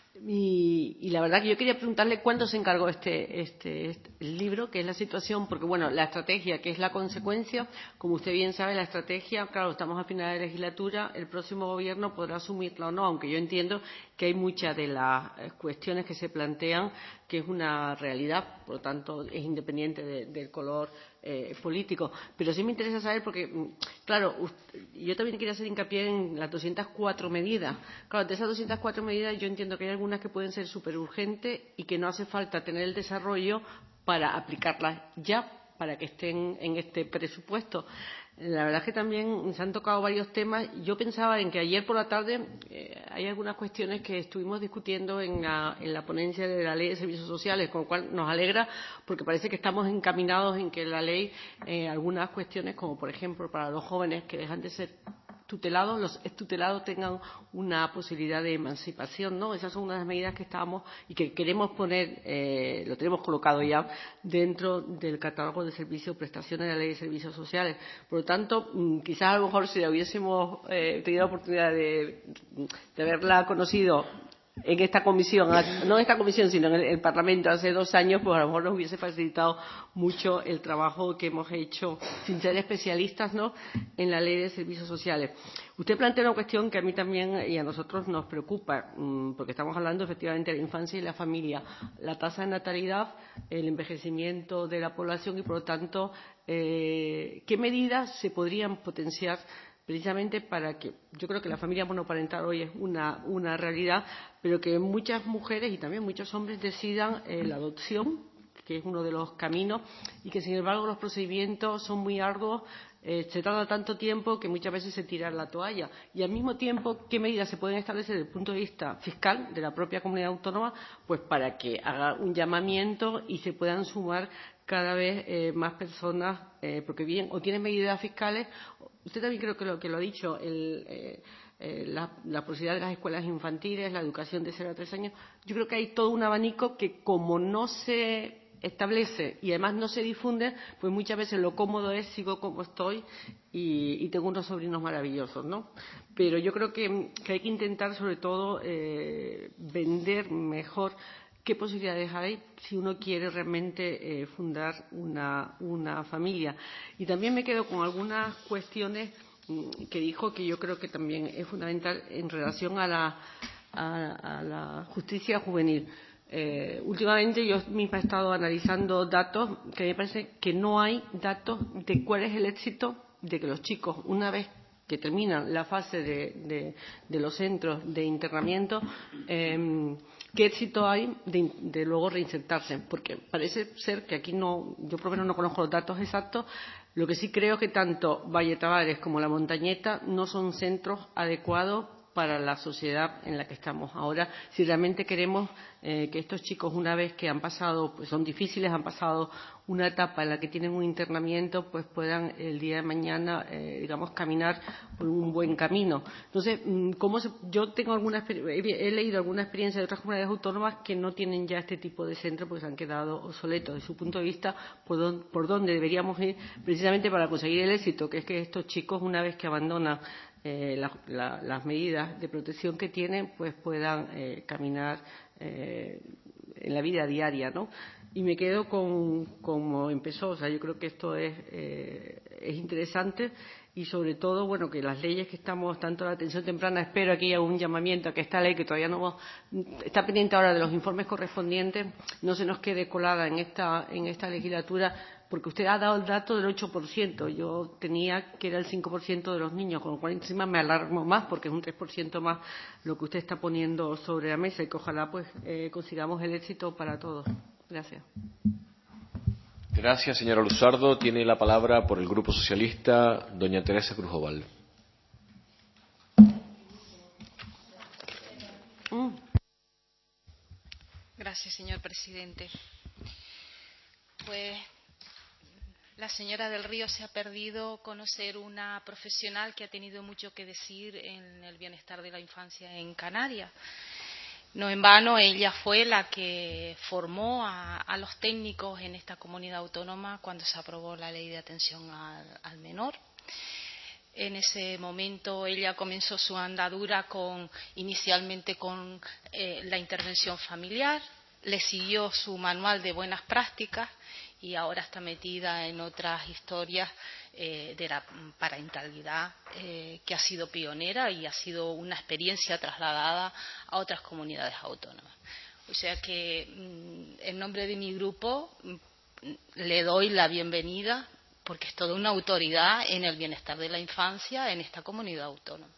[SPEAKER 6] Y la verdad que yo quería preguntarle cuándo se encargó el libro, que es la situación, porque bueno, la estrategia, que es la consecuencia, como usted bien sabe, la estrategia, claro, estamos a final de legislatura, el próximo gobierno podrá asumirla o no, aunque yo entiendo que hay muchas de las cuestiones que se plantean que es una realidad, por lo tanto es independiente del color político. Pero sí me interesa saber porque, claro, yo también quería hacer hincapié en las 204 medidas. Claro, de esas 204 medidas yo entiendo que hay algunas que pueden ser súper urgentes y que no hace falta tener el desarrollo para aplicarlas ya, para que estén en este presupuesto. La verdad es que también se han tocado varios temas. Yo pensaba en que ayer por la tarde hay algunas cuestiones que estuvimos discutiendo en la ponencia de la Ley de Servicios Sociales, con lo cual nos alegra porque parece que estamos encaminados en que la ley, algunas cuestiones como por ejemplo para los jóvenes que dejan de ser tutelados, los extutelados tengan una posibilidad de emancipación, ¿no? Esas son unas medidas que estábamos y que queremos poner, lo tenemos colocado ya dentro del catálogo de servicios, prestaciones de la Ley de Servicios Sociales. Por lo tanto, quizás a lo mejor si hubiésemos tenido la oportunidad de haberla conocido en esta comisión, no en esta comisión, sino en el Parlamento hace 2 años, pues a lo mejor nos hubiese facilitado mucho el trabajo que hemos hecho sin ser especialistas, ¿no?, en la Ley de Servicios Sociales. Usted plantea una cuestión que a mí también y a nosotros nos preocupa, porque estamos hablando efectivamente de la infancia y la familia, la tasa de natalidad, el envejecimiento de la población y, por lo tanto, ¿qué medidas se podrían potenciar precisamente para que, yo creo que la familia monoparental hoy es una realidad, pero que muchas mujeres y también muchos hombres decidan la adopción, que es uno de los caminos, y que sin embargo los procedimientos son muy arduos. Se tarda tanto tiempo que muchas veces se tira la toalla. Y al mismo tiempo, ¿qué medidas se pueden establecer desde el punto de vista fiscal de la propia comunidad autónoma? Pues para que haga un llamamiento y se puedan sumar cada vez más personas, porque bien, o tienen medidas fiscales. Usted también creo que lo ha dicho, la posibilidad de las escuelas infantiles, la educación de 0 a 3 años. Yo creo que hay todo un abanico que, como no se establece y además no se difunde, pues muchas veces lo cómodo es sigo como estoy y tengo unos sobrinos maravillosos, ¿no? Pero yo creo que hay que intentar sobre todo vender mejor qué posibilidades hay si uno quiere realmente fundar una familia. Y también me quedo con algunas cuestiones que dijo que yo creo que también es fundamental en relación a la justicia juvenil. Últimamente yo misma he estado analizando datos que me parece que no hay datos de cuál es el éxito de que los chicos, una vez que terminan la fase de los centros de internamiento, qué éxito hay de luego reinsertarse, porque parece ser que aquí no, yo por lo menos no conozco los datos exactos. Lo que sí creo que tanto Valle Tavares como La Montañeta no son centros adecuados para la sociedad en la que estamos ahora. Si realmente queremos que estos chicos, una vez que han pasado, pues son difíciles, han pasado una etapa en la que tienen un internamiento, pues puedan el día de mañana, digamos, caminar por un buen camino. Entonces, yo tengo he leído alguna experiencia de otras comunidades autónomas que no tienen ya este tipo de centros porque se han quedado obsoletos. Desde su punto de vista, por dónde deberíamos ir precisamente para conseguir el éxito, que es que estos chicos, una vez que abandonan las medidas de protección que tienen, pues puedan caminar en la vida diaria, ¿no? Y me quedo con como empezó. O sea, yo creo que esto es interesante y sobre todo, bueno, que las leyes que estamos, tanto la atención temprana, espero aquí un llamamiento a que esta ley, que todavía no está pendiente ahora de los informes correspondientes, no se nos quede colada en esta legislatura, porque usted ha dado el dato del 8%, yo tenía que era el 5% de los niños, con lo cual encima me alarmo más, porque es un 3% más lo que usted está poniendo sobre la mesa y que ojalá pues consigamos el éxito para todos. Gracias.
[SPEAKER 1] Gracias, señora Luzardo. Tiene la palabra por el Grupo Socialista doña Teresa Crujoval.
[SPEAKER 7] Gracias, señor presidente. Pues la señora del Río se ha perdido conocer una profesional que ha tenido mucho que decir en el bienestar de la infancia en Canarias. No en vano, ella fue la que formó a los técnicos en esta comunidad autónoma cuando se aprobó la ley de atención al menor. En ese momento ella comenzó su andadura inicialmente con la intervención familiar, le siguió su manual de buenas prácticas y ahora está metida en otras historias de la parentalidad que ha sido pionera y ha sido una experiencia trasladada a otras comunidades autónomas. O sea que en nombre de mi grupo le doy la bienvenida porque es toda una autoridad en el bienestar de la infancia en esta comunidad autónoma.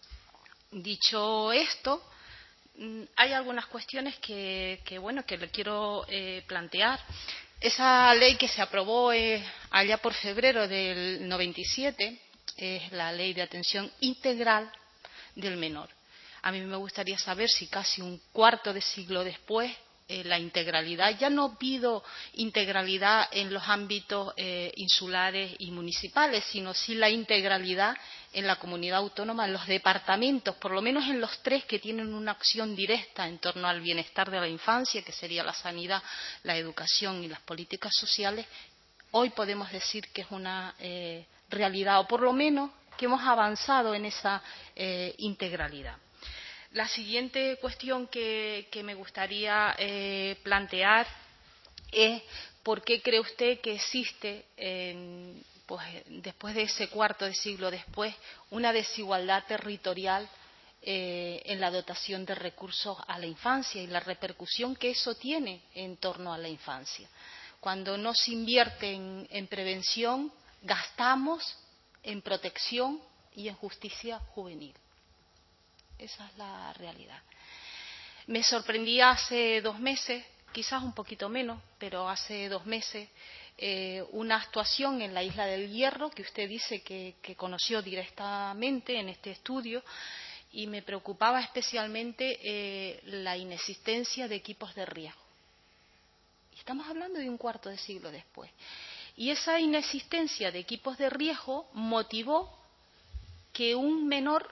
[SPEAKER 7] Dicho esto, hay algunas cuestiones que le quiero plantear. Esa ley que se aprobó allá por febrero del 97 es la Ley de Atención Integral del Menor. A mí me gustaría saber si casi un cuarto de siglo después la integralidad, ya no pido integralidad en los ámbitos insulares y municipales, sino sí la integralidad en la comunidad autónoma, en los departamentos, por lo menos en los 3 que tienen una acción directa en torno al bienestar de la infancia, que sería la sanidad, la educación y las políticas sociales. Hoy podemos decir que es una realidad, o por lo menos que hemos avanzado en esa integralidad. La siguiente cuestión que me gustaría plantear es por qué cree usted que existe, después de ese cuarto de siglo después, una desigualdad territorial en la dotación de recursos a la infancia y la repercusión que eso tiene en torno a la infancia. Cuando no se invierte en prevención, gastamos en protección y en justicia juvenil. Esa es la realidad. Me sorprendía hace 2 meses quizás un poquito menos, pero hace 2 meses, una actuación en la Isla del Hierro, que usted dice que conoció directamente en este estudio, y me preocupaba especialmente la inexistencia de equipos de riesgo. Estamos hablando de un cuarto de siglo después. Y esa inexistencia de equipos de riesgo motivó que un menor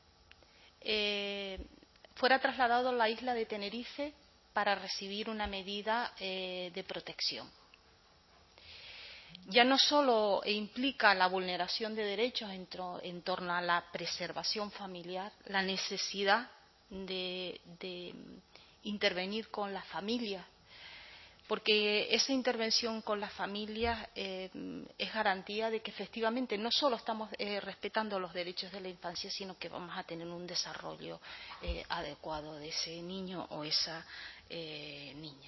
[SPEAKER 7] fuera trasladado a la isla de Tenerife para recibir una medida de protección. Ya no solo implica la vulneración de derechos en torno a la preservación familiar, la necesidad de intervenir con las familias, porque esa intervención con las familias es garantía de que efectivamente no solo estamos respetando los derechos de la infancia, sino que vamos a tener un desarrollo adecuado de ese niño o esa niña.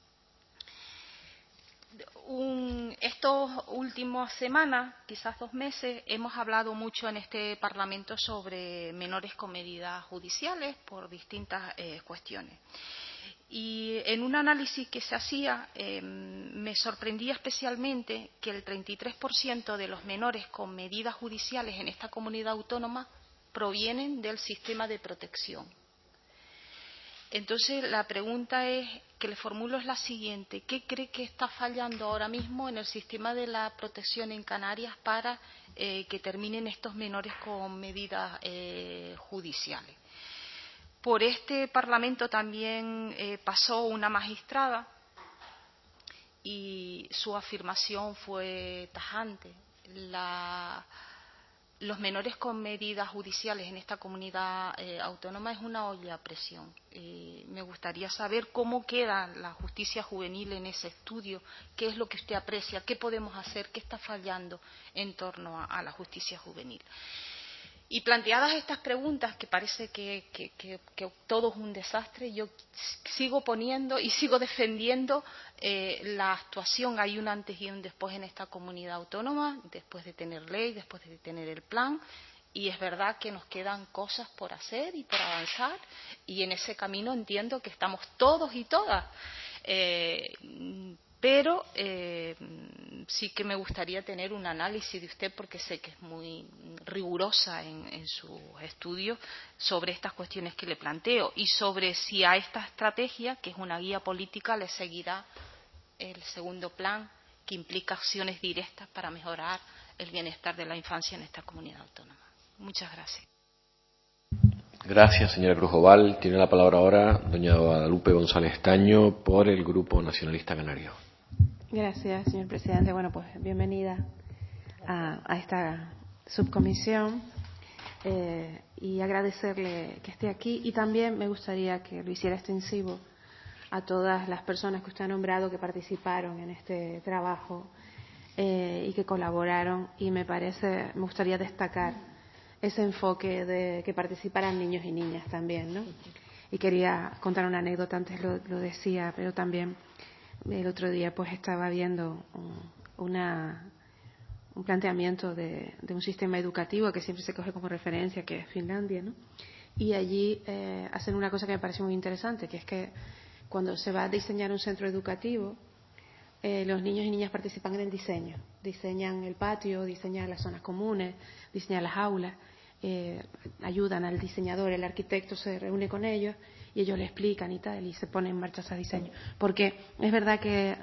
[SPEAKER 7] Estos últimos semanas, quizás 2 meses, hemos hablado mucho en este Parlamento sobre menores con medidas judiciales por distintas cuestiones. Y en un análisis que se hacía, me sorprendía especialmente que el 33% de los menores con medidas judiciales en esta comunidad autónoma provienen del sistema de protección. Entonces, la pregunta que le formulo es la siguiente. ¿Qué cree que está fallando ahora mismo en el sistema de la protección en Canarias para que terminen estos menores con medidas judiciales? Por este Parlamento también pasó una magistrada y su afirmación fue tajante. Los menores con medidas judiciales en esta comunidad autónoma es una olla a presión. Me gustaría saber cómo queda la justicia juvenil en ese estudio, qué es lo que usted aprecia, qué podemos hacer, qué está fallando en torno a la justicia juvenil. Y planteadas estas preguntas, que parece que todo es un desastre, yo sigo poniendo y sigo defendiendo la actuación. Hay un antes y un después en esta comunidad autónoma, después de tener ley, después de tener el plan, y es verdad que nos quedan cosas por hacer y por avanzar, y en ese camino entiendo que estamos todos y todas. Pero sí que me gustaría tener un análisis de usted, porque sé que es muy rigurosa en sus estudios sobre estas cuestiones que le planteo y sobre si a esta estrategia, que es una guía política, le seguirá el segundo plan, que implica acciones directas para mejorar el bienestar de la infancia en esta comunidad autónoma. Muchas gracias.
[SPEAKER 1] Gracias, señora Cruz-Oval. Tiene la palabra ahora doña Guadalupe González Taño por el Grupo Nacionalista Canario.
[SPEAKER 8] Gracias, señor presidente. Bueno, pues bienvenida a esta subcomisión y agradecerle que esté aquí, y también me gustaría que lo hiciera extensivo a todas las personas que usted ha nombrado que participaron en este trabajo y que colaboraron, y me gustaría destacar ese enfoque de que participaran niños y niñas también, ¿no? Y quería contar una anécdota, antes lo decía, pero también el otro día pues estaba viendo un planteamiento de un sistema educativo que siempre se coge como referencia, que es Finlandia, ¿no? Y allí hacen una cosa que me parece muy interesante, que es que cuando se va a diseñar un centro educativo, los niños y niñas participan en el diseño. Diseñan el patio, diseñan las zonas comunes, diseñan las aulas, ayudan al diseñador, el arquitecto se reúne con ellos y ellos le explican y tal, y se pone en marcha ese diseño. Porque es verdad que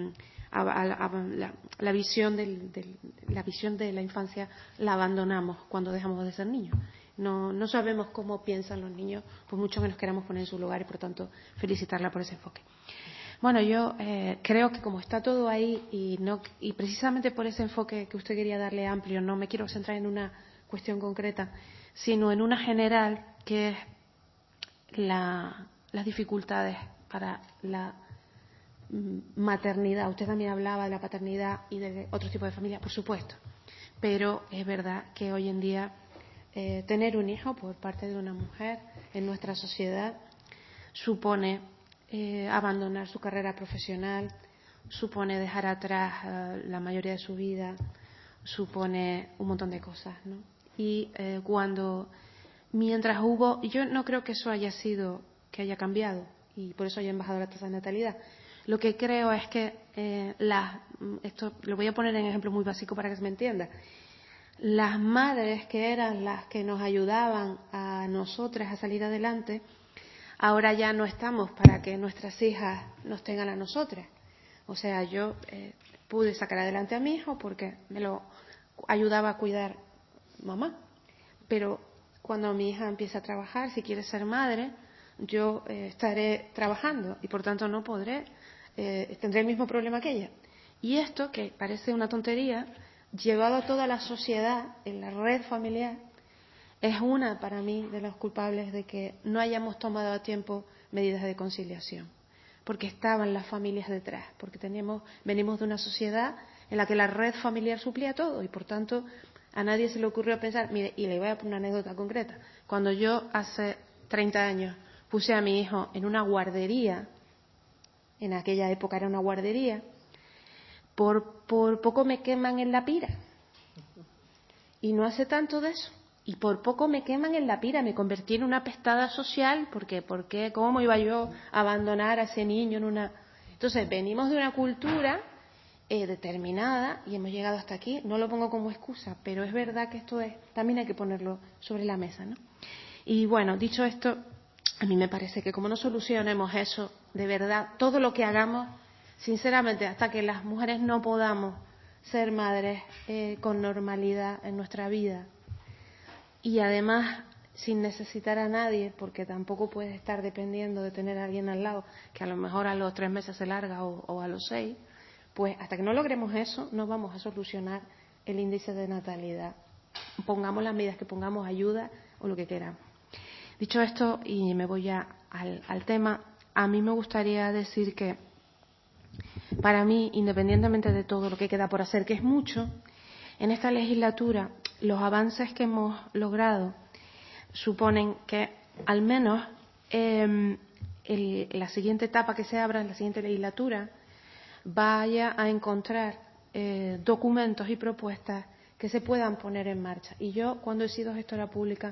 [SPEAKER 8] la visión de la infancia la abandonamos cuando dejamos de ser niños. No sabemos cómo piensan los niños, pues mucho menos queramos poner en su lugar, y por tanto felicitarla por ese enfoque. Bueno, yo creo que como está todo ahí y precisamente por ese enfoque que usted quería darle amplio, no me quiero centrar en una cuestión concreta, sino en una general, que es las dificultades para la maternidad. Usted también hablaba de la paternidad y de otro tipo de familia, por supuesto, pero es verdad que hoy en día tener un hijo por parte de una mujer en nuestra sociedad supone abandonar su carrera profesional, supone dejar atrás la mayoría de su vida, supone un montón de cosas, ¿no? Y yo no creo que eso haya cambiado, y por eso haya bajado la tasa de natalidad, Lo que creo es que esto lo voy a poner en ejemplo muy básico para que se me entienda. Las madres que eran las que nos ayudaban a nosotras a salir adelante, ahora ya no estamos para que nuestras hijas nos tengan a nosotras. O sea, yo pude sacar adelante a mi hijo porque me lo ayudaba a cuidar mamá. Pero cuando mi hija empiece a trabajar, si quiere ser madre, yo estaré trabajando y por tanto no podré, tendré el mismo problema que ella. Y esto, que parece una tontería, llevado a toda la sociedad en la red familiar, es una, para mí, de los culpables de que no hayamos tomado a tiempo medidas de conciliación. Porque estaban las familias detrás, porque venimos de una sociedad en la que la red familiar suplía todo y por tanto a nadie se le ocurrió pensar, mire, y le voy a poner una anécdota concreta. Cuando yo hace 30 años puse a mi hijo en una guardería, en aquella época era una guardería, por poco me queman en la pira. Y no hace tanto de eso. Y por poco me queman en la pira, me convertí en una apestada social, porque ¿cómo iba yo a abandonar a ese niño en una...? Entonces, venimos de una cultura determinada y hemos llegado hasta aquí. No lo pongo como excusa, pero es verdad que esto también hay que ponerlo sobre la mesa, ¿no? Y bueno, dicho esto, a mí me parece que como no solucionemos eso, de verdad, todo lo que hagamos, sinceramente, hasta que las mujeres no podamos ser madres con normalidad en nuestra vida, y además sin necesitar a nadie, porque tampoco puedes estar dependiendo de tener a alguien al lado que a lo mejor a los 3 meses se larga o a los 6, pues hasta que no logremos eso no vamos a solucionar el índice de natalidad. Pongamos las medidas que pongamos, ayuda o lo que queramos. Dicho esto, y me voy ya al tema, a mí me gustaría decir que para mí, independientemente de todo lo que queda por hacer, que es mucho, en esta legislatura los avances que hemos logrado suponen que al menos la siguiente etapa que se abra en la siguiente legislatura vaya a encontrar documentos y propuestas que se puedan poner en marcha. Y yo, cuando he sido gestora pública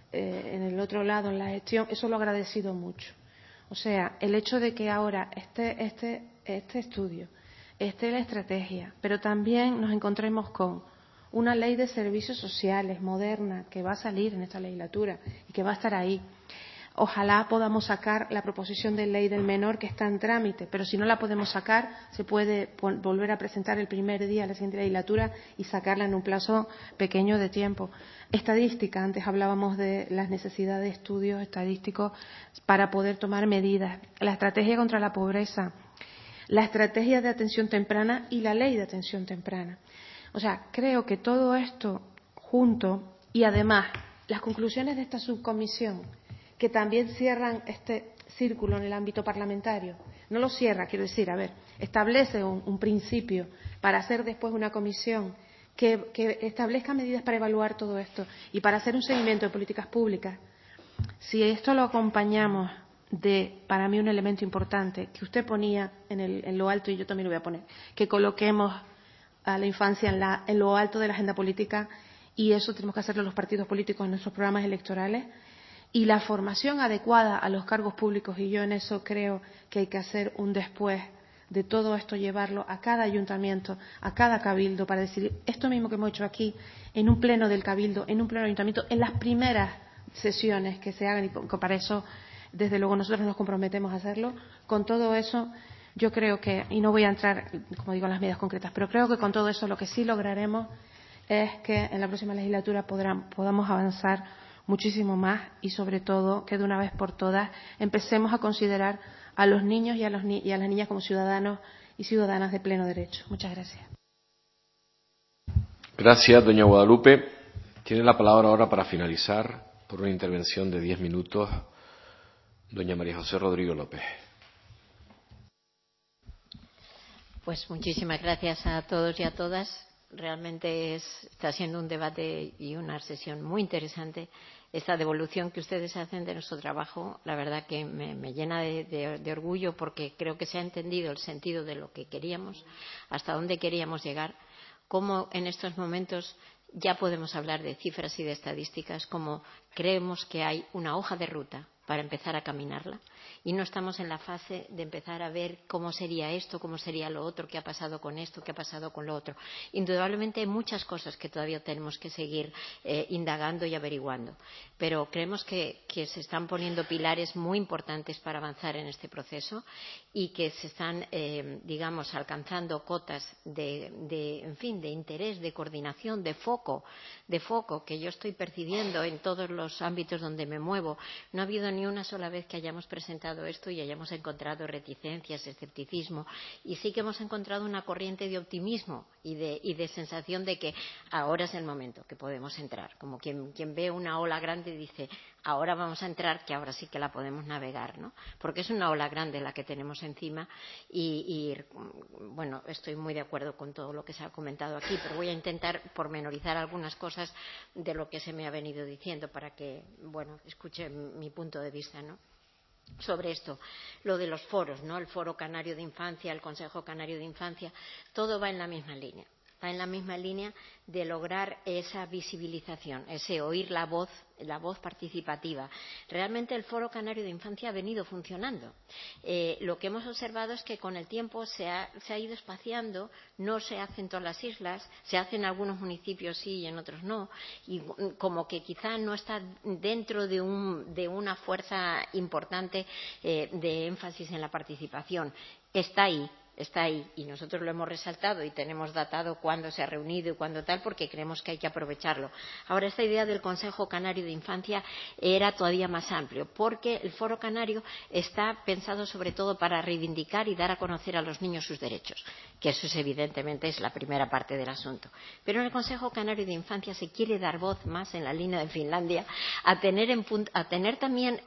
[SPEAKER 8] en el otro lado, en la gestión, eso lo he agradecido mucho. O sea, el hecho de que ahora este estudio, la estrategia, pero también nos encontremos con una ley de servicios sociales moderna que va a salir en esta legislatura y que va a estar ahí. Ojalá podamos sacar la proposición de ley del menor que está en trámite, pero si no la podemos sacar, se puede volver a presentar el primer día de la siguiente legislatura y sacarla en un plazo pequeño de tiempo. Estadística, antes hablábamos de las necesidades de estudios estadísticos para poder tomar medidas. La estrategia contra la pobreza, la estrategia de atención temprana y la ley de atención temprana. O sea, creo que todo esto junto y además las conclusiones de esta subcomisión, que también cierran este círculo en el ámbito parlamentario, no lo cierra, quiero decir, establece un principio para hacer después una comisión que establezca medidas para evaluar todo esto y para hacer un seguimiento de políticas públicas. Si esto lo acompañamos de, para mí, un elemento importante que usted ponía en lo alto y yo también lo voy a poner, que coloquemos a la infancia en lo alto de la agenda política, y eso tenemos que hacerlo los partidos políticos en nuestros programas electorales, y la formación adecuada a los cargos públicos, y yo en eso creo que hay que hacer un después de todo esto, llevarlo a cada ayuntamiento, a cada cabildo, para decir esto mismo que hemos hecho aquí, en un pleno del cabildo, en un pleno del ayuntamiento, en las primeras sesiones que se hagan, y para eso, desde luego, nosotros nos comprometemos a hacerlo. Con todo eso, yo creo que, y no voy a entrar, como digo, en las medidas concretas, pero creo que con todo eso lo que sí lograremos es que en la próxima legislatura podamos avanzar muchísimo más y, sobre todo, que de una vez por todas empecemos a considerar a los niños y a las niñas como ciudadanos y ciudadanas de pleno derecho. Muchas gracias.
[SPEAKER 1] Gracias, doña Guadalupe. Tiene la palabra ahora para finalizar, por una intervención de 10 minutos, doña María José Rodrigo López.
[SPEAKER 10] Pues muchísimas gracias a todos y a todas. Realmente está siendo un debate y una sesión muy interesante. Esta devolución que ustedes hacen de nuestro trabajo, la verdad que me llena de orgullo, porque creo que se ha entendido el sentido de lo que queríamos, hasta dónde queríamos llegar, cómo en estos momentos ya podemos hablar de cifras y de estadísticas, cómo creemos que hay una hoja de ruta para empezar a caminarla. Y no estamos en la fase de empezar a ver cómo sería esto, cómo sería lo otro, qué ha pasado con esto, qué ha pasado con lo otro. Indudablemente hay muchas cosas que todavía tenemos que seguir indagando y averiguando, pero creemos que se están poniendo pilares muy importantes para avanzar en este proceso y que se están, digamos, alcanzando cotas en fin, de interés, de coordinación, de foco que yo estoy percibiendo en todos los ámbitos donde me muevo. No ha habido ni una sola vez que hayamos presentado esto y hayamos encontrado reticencias, escepticismo, y sí que hemos encontrado una corriente de optimismo y de sensación de que ahora es el momento, que podemos entrar. Como quien ve una ola grande y dice, ahora vamos a entrar, que ahora sí que la podemos navegar, ¿no? Porque es una ola grande la que tenemos encima y bueno, estoy muy de acuerdo con todo lo que se ha comentado aquí, pero voy a intentar pormenorizar algunas cosas de lo que se me ha venido diciendo para que, bueno, escuchen mi punto de vista, ¿no? Sobre esto, lo de los foros, ¿no? El Foro Canario de Infancia, el Consejo Canario de Infancia, todo va en la misma línea. Va en la misma línea de lograr esa visibilización, ese oír la voz participativa. Realmente el Foro Canario de Infancia ha venido funcionando. Lo que hemos observado es que con el tiempo se ha ido espaciando, no se hace en todas las islas, se hace en algunos municipios sí y en otros no, y como que quizá no está dentro de una fuerza importante de énfasis en la participación. Está ahí y nosotros lo hemos resaltado y tenemos datado cuándo se ha reunido y cuándo tal, porque creemos que hay que aprovecharlo. Ahora, esta idea del Consejo Canario de Infancia era todavía más amplio, porque el Foro Canario está pensado sobre todo para reivindicar y dar a conocer a los niños sus derechos, que eso evidentemente es la primera parte del asunto. Pero en el Consejo Canario de Infancia se quiere dar voz, más en la línea de Finlandia, a tener también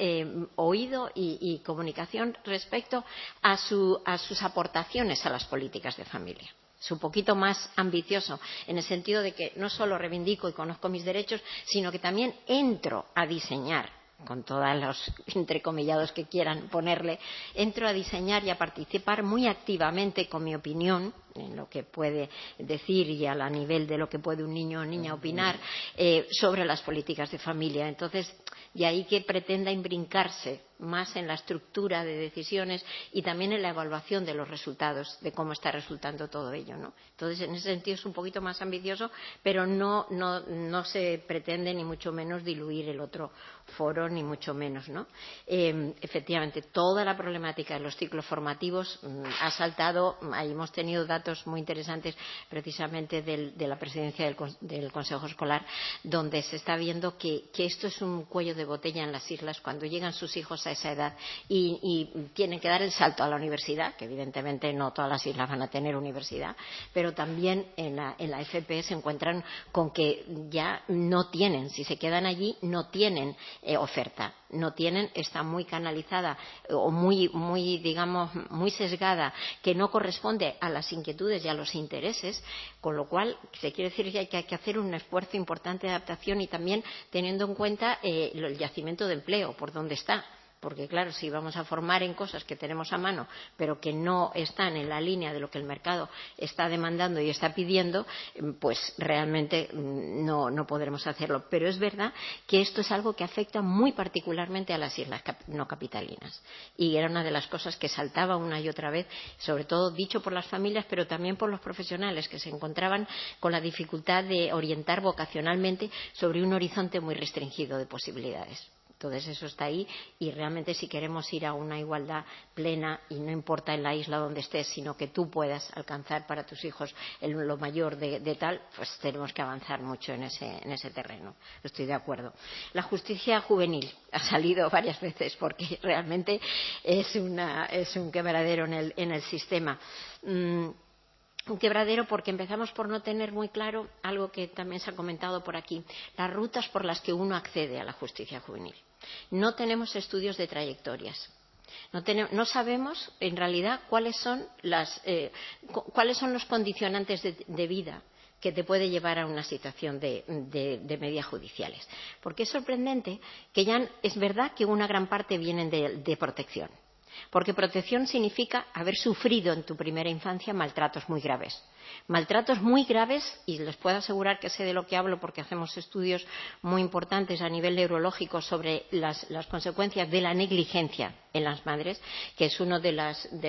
[SPEAKER 10] oído y comunicación respecto a sus aportaciones a las políticas de familia. Es un poquito más ambicioso en el sentido de que no solo reivindico y conozco mis derechos, sino que también entro a diseñar, con todos los entrecomillados que quieran ponerle, entro a diseñar y a participar muy activamente con mi opinión en lo que puede decir y a la nivel de lo que puede un niño o niña opinar sobre las políticas de familia. Entonces, de ahí que pretenda imbrincarse más en la estructura de decisiones y también en la evaluación de los resultados, de cómo está resultando todo ello, ¿no? Entonces, en ese sentido es un poquito más ambicioso, pero no se pretende ni mucho menos diluir el otro foro, ni mucho menos, ¿no? Efectivamente, toda la problemática de los ciclos formativos ha saltado. Ahí hemos tenido datos muy interesantes precisamente de la presidencia del Consejo Escolar, donde se está viendo que esto es un cuello de botella en las islas cuando llegan sus hijos a esa edad y tienen que dar el salto a la universidad, que evidentemente no todas las islas van a tener universidad, pero también en la FP se encuentran con que ya no tienen, si se quedan allí, no tienen oferta, no tienen, está muy canalizada o muy digamos muy sesgada, que no corresponde a las inquietudes y a los intereses, con lo cual se quiere decir que hay que hacer un esfuerzo importante de adaptación y también teniendo en cuenta el yacimiento de empleo, por dónde está. Porque, claro, si vamos a formar en cosas que tenemos a mano, pero que no están en la línea de lo que el mercado está demandando y está pidiendo, pues realmente no podremos hacerlo. Pero es verdad que esto es algo que afecta muy particularmente a las islas no capitalinas. Y era una de las cosas que saltaba una y otra vez, sobre todo dicho por las familias, pero también por los profesionales que se encontraban con la dificultad de orientar vocacionalmente sobre un horizonte muy restringido de posibilidades. Entonces eso está ahí y realmente si queremos ir a una igualdad plena y no importa en la isla donde estés, sino que tú puedas alcanzar para tus hijos lo mayor de tal, pues tenemos que avanzar mucho en ese terreno. Estoy de acuerdo. La justicia juvenil ha salido varias veces porque realmente es un quebradero en el sistema. Un quebradero porque empezamos por no tener muy claro algo que también se ha comentado por aquí, las rutas por las que uno accede a la justicia juvenil. No tenemos estudios de trayectorias. No sabemos en realidad cuáles son los condicionantes de vida que te puede llevar a una situación de medidas judiciales. Porque es sorprendente que ya es verdad que una gran parte vienen de protección. Porque protección significa haber sufrido en tu primera infancia maltratos muy graves. Maltratos muy graves, y les puedo asegurar que sé de lo que hablo porque hacemos estudios muy importantes a nivel neurológico sobre las consecuencias de la negligencia en las madres, que es uno de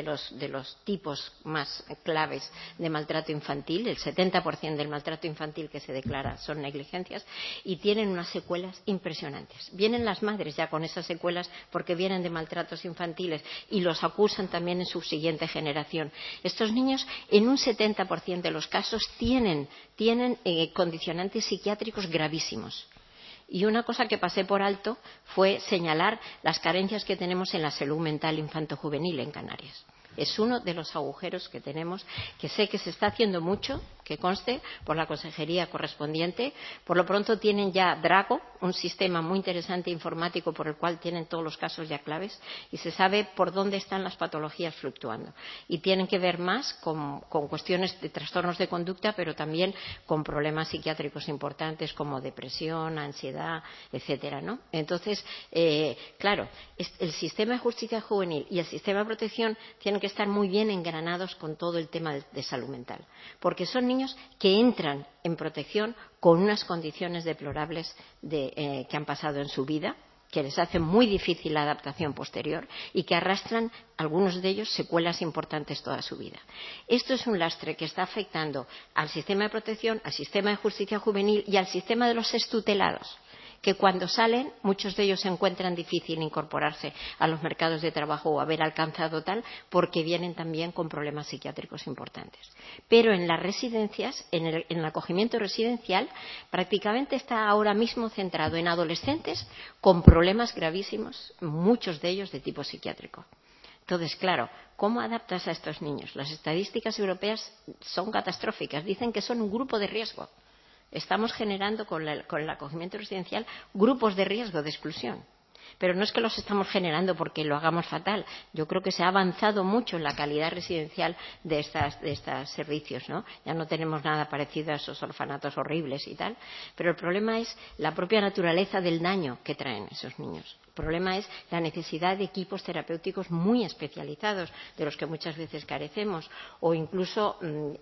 [SPEAKER 10] los tipos más claves de maltrato infantil. El 70% del maltrato infantil que se declara son negligencias, y tienen unas secuelas impresionantes. Vienen las madres ya con esas secuelas porque vienen de maltratos infantiles y los acusan también en su siguiente generación. Estos niños, en un 70% de los casos, tienen condicionantes psiquiátricos gravísimos. Y una cosa que pasé por alto fue señalar las carencias que tenemos en la salud mental infanto-juvenil en Canarias. Es uno de los agujeros que tenemos, que sé que se está haciendo mucho, que conste, por la consejería correspondiente. Por lo pronto tienen ya Drago, un sistema muy interesante informático por el cual tienen todos los casos ya claves, y se sabe por dónde están las patologías fluctuando. Y tienen que ver más con cuestiones de trastornos de conducta, pero también con problemas psiquiátricos importantes como depresión, ansiedad, etcétera, ¿no? Entonces, claro, el sistema de justicia juvenil y el sistema de protección tienen que estar muy bien engranados con todo el tema de salud mental, porque son niños que entran en protección con unas condiciones deplorables que han pasado en su vida, que les hace muy difícil la adaptación posterior y que arrastran, algunos de ellos, secuelas importantes toda su vida. Esto es un lastre que está afectando al sistema de protección, al sistema de justicia juvenil y al sistema de los extutelados, que cuando salen, muchos de ellos se encuentran difícil incorporarse a los mercados de trabajo o haber alcanzado tal, porque vienen también con problemas psiquiátricos importantes. Pero en las residencias, en el acogimiento residencial, prácticamente está ahora mismo centrado en adolescentes con problemas gravísimos, muchos de ellos de tipo psiquiátrico. Entonces, claro, ¿cómo adaptas a estos niños? Las estadísticas europeas son catastróficas, dicen que son un grupo de riesgo. Estamos generando con el acogimiento residencial grupos de riesgo de exclusión. Pero no es que los estamos generando porque lo hagamos fatal. Yo creo que se ha avanzado mucho en la calidad residencial de estos servicios, ¿no? Ya no tenemos nada parecido a esos orfanatos horribles y tal. Pero el problema es la propia naturaleza del daño que traen esos niños. El problema es la necesidad de equipos terapéuticos muy especializados, de los que muchas veces carecemos, o incluso